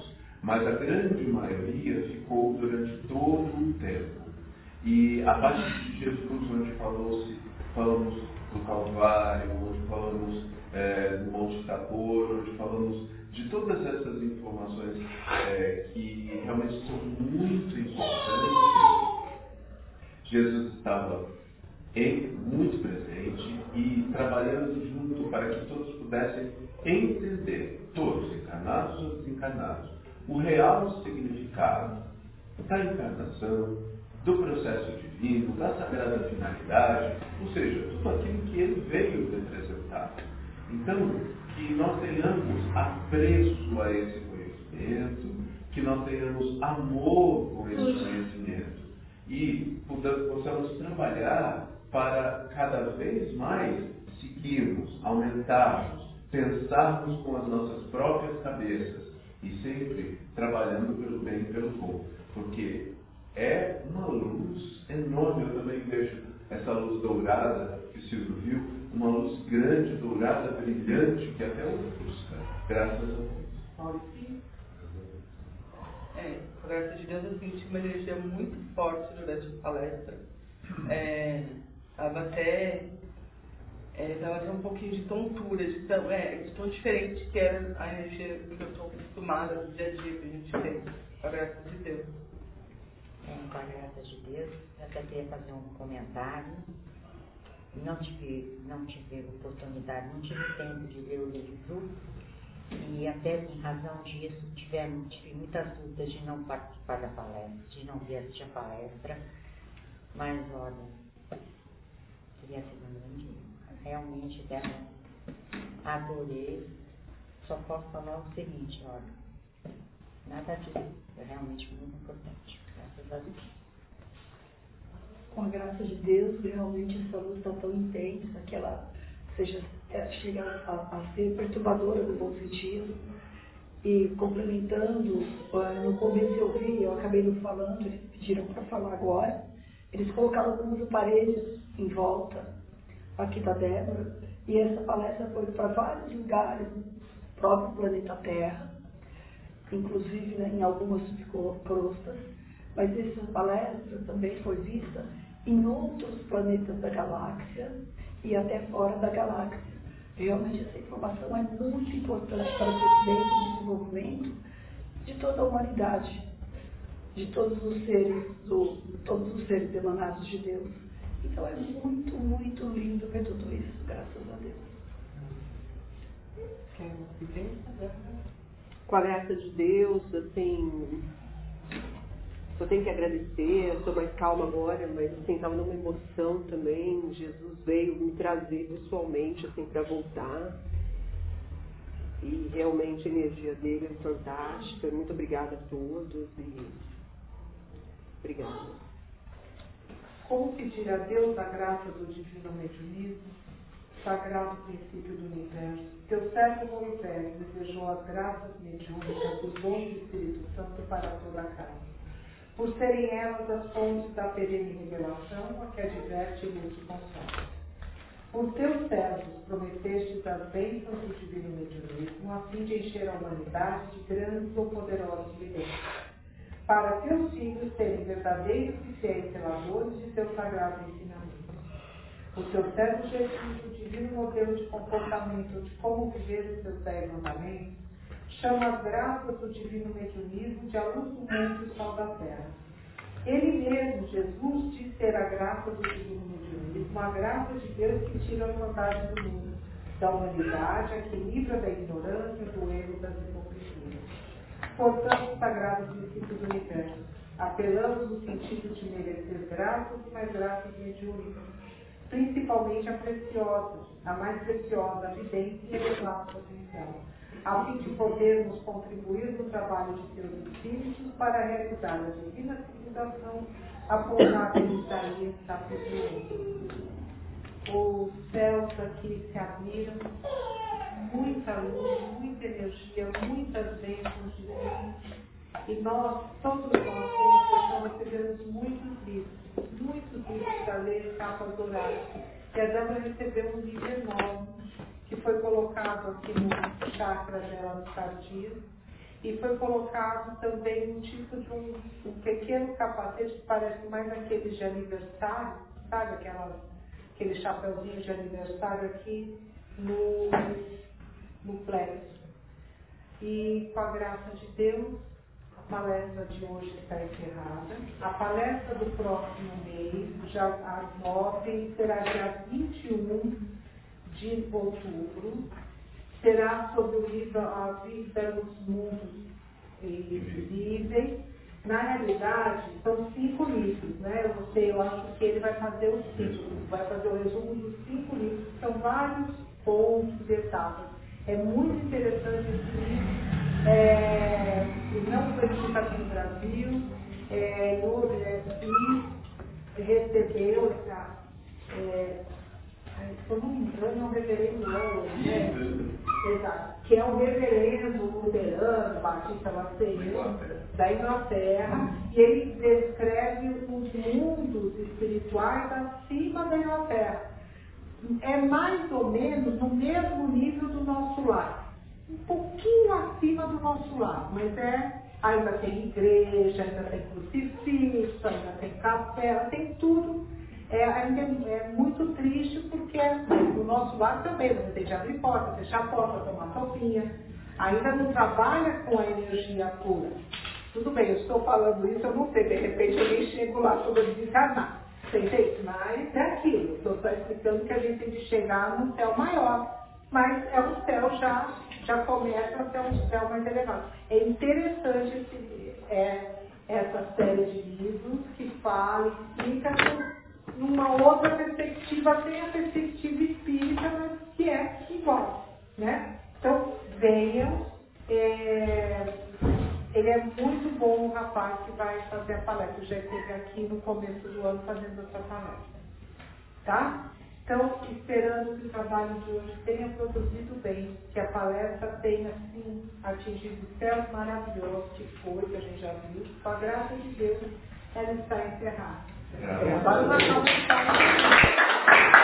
mas a grande maioria ficou durante todo o tempo. E a parte de Jesus, onde falamos do Calvário, onde falamos do Monte Tabor, onde falamos de todas essas informações que realmente são muito importantes, Jesus estava muito presente e trabalhando junto para que todos pudessem entender, todos, encarnados ou desencarnados, o real significado da encarnação, do processo divino, da sagrada finalidade, ou seja, tudo aquilo que ele veio representar. Então, que nós tenhamos apreço a esse conhecimento, que nós tenhamos amor com esse conhecimento e possamos trabalhar para cada vez mais seguirmos, aumentarmos, pensarmos com as nossas próprias cabeças e sempre trabalhando pelo bem e pelo bom, porque é uma luz enorme. Eu também vejo essa luz dourada que o Silvio viu, uma luz grande, dourada, brilhante, que até ofusca, graças a Deus. Maurício? Com a graça de Deus, eu senti uma energia muito forte durante a palestra. Estava até um pouquinho de tontura, de tão diferente que era a energia que eu estou acostumada no dia a dia que a gente tem, com a graça de Deus. Com a graça de Deus, eu até queria fazer um comentário. Não tive oportunidade, não tive tempo de ler o livro, e até em razão disso tive muitas dúvidas de não participar da palestra, de não vir assistir a palestra, mas olha, teria sido um grande dia. Realmente adorei. Só posso falar o seguinte, olha, nada disso é realmente muito importante. Graças a Deus. Com a graça de Deus, realmente essa luz está tão intensa que ela chega a ser perturbadora no bom sentido. E complementando, no começo eu acabei não falando, eles pediram para falar agora. Eles colocaram algumas aparelhos em volta aqui da Débora, e essa palestra foi para vários lugares no próprio planeta Terra, inclusive em algumas subcrostas. Mas essa palestra também foi vista em outros planetas da galáxia e até fora da galáxia. Realmente essa informação é muito importante para o crescimento e desenvolvimento de toda a humanidade, de todos os seres emanados de Deus. Então é muito, muito lindo ver tudo isso, graças a Deus. Com a graça de Deus, assim, eu tenho que agradecer, eu estou mais calma agora, mas assim, estava numa emoção também. Jesus veio me trazer pessoalmente assim, para voltar. E realmente a energia dele é fantástica. Muito obrigada a todos e obrigada. Como pedir a Deus a graça do divino mediunismo, sagrado princípio do universo? Teu servo Moisés desejou as graças mediúnicas dos dons do Espírito Santo para toda a casa, por serem elas as fontes da perene revelação, a que adverte e luz consola. Por teus servos prometestes as bênçãos do divino mediunismo, a fim de encher a humanidade de grandes ou poderosos videntes, para teus filhos serem verdadeiros e fiéis zeladores de teus sagrados ensinamentos. O teu servo Jesus, o divino modelo de comportamento de como viver os teus 10 mandamentos, chama as graças do divino mediunismo de a luz do mundo e sol da terra. Ele mesmo, Jesus, diz ser a graça do divino mediunismo, a graça de Deus que tira as maldades do mundo, da humanidade, a que livra da ignorância, do erro, das hipocrisias. Portanto, sagrado princípio do universo, apelamos no sentido de merecer graças e mais graças mediúnicas, principalmente a preciosa, a mais preciosa, a vidência e elevada potencial, a fim de podermos contribuir no trabalho de seus espíritos para realizar a divina civilização apontada em Isaías capítulo 1. Os céus aqui se abriram, muita luz, muita energia, muitas bênçãos de Deus. E nós, todos nós recebemos muitos livros para ler, capas douradas. E a Débora recebeu um livro enorme, que foi colocado aqui no chakra dela dos tardias, e foi colocado também um tipo de um pequeno capacete que parece mais aqueles de aniversário, sabe? Aquele chapeuzinho de aniversário aqui no plexo. E com a graça de Deus, a palestra de hoje está encerrada. A palestra do próximo mês, já anotem, será dia 21 de outubro. Será sobre o livro A Vida dos Mundos Invisíveis. Na realidade, são 5 livros, né? Eu acho que ele vai fazer os 5, vai fazer o resumo dos 5 livros, que são vários pontos e etapas. É muito interessante esse livro. Não foi escrito aqui no Brasil, e recebeu essa. Se eu não me engano, é o reverendo Lowe, né? Exato. Que é o reverendo luterano, Batista Lacerda, da Inglaterra, e ele descreve os mundos espirituais acima da Inglaterra. É mais ou menos no mesmo nível do nosso lar. Um pouquinho acima do nosso lar, mas ainda tem igreja, ainda tem crucifixo, ainda tem capela, tem tudo. Ainda é muito triste porque no nosso lado também você tem que abrir porta, fechar a porta, tomar sopinha. Ainda não trabalha com a energia pura. Tudo bem, eu estou falando isso, eu não sei, de repente eu nem chego lá sobre desencarnar. Entende? Mas é aquilo, estou só explicando que a gente tem que chegar no céu maior. Mas é um céu já começa a ser um céu mais elevado. É interessante essa série de livros que fala e explica numa outra perspectiva, tem a perspectiva espírita, mas que é igual, né? Então, venham. Ele é muito bom, o rapaz que vai fazer a palestra. Já esteve aqui no começo do ano fazendo essa palestra. Tá? Então, esperando que o trabalho de hoje tenha produzido bem, que a palestra tenha, sim, atingido céus maravilhosos, que foi, que a gente já viu. Com a graça de Deus, ela está encerrada. Agora nós vamos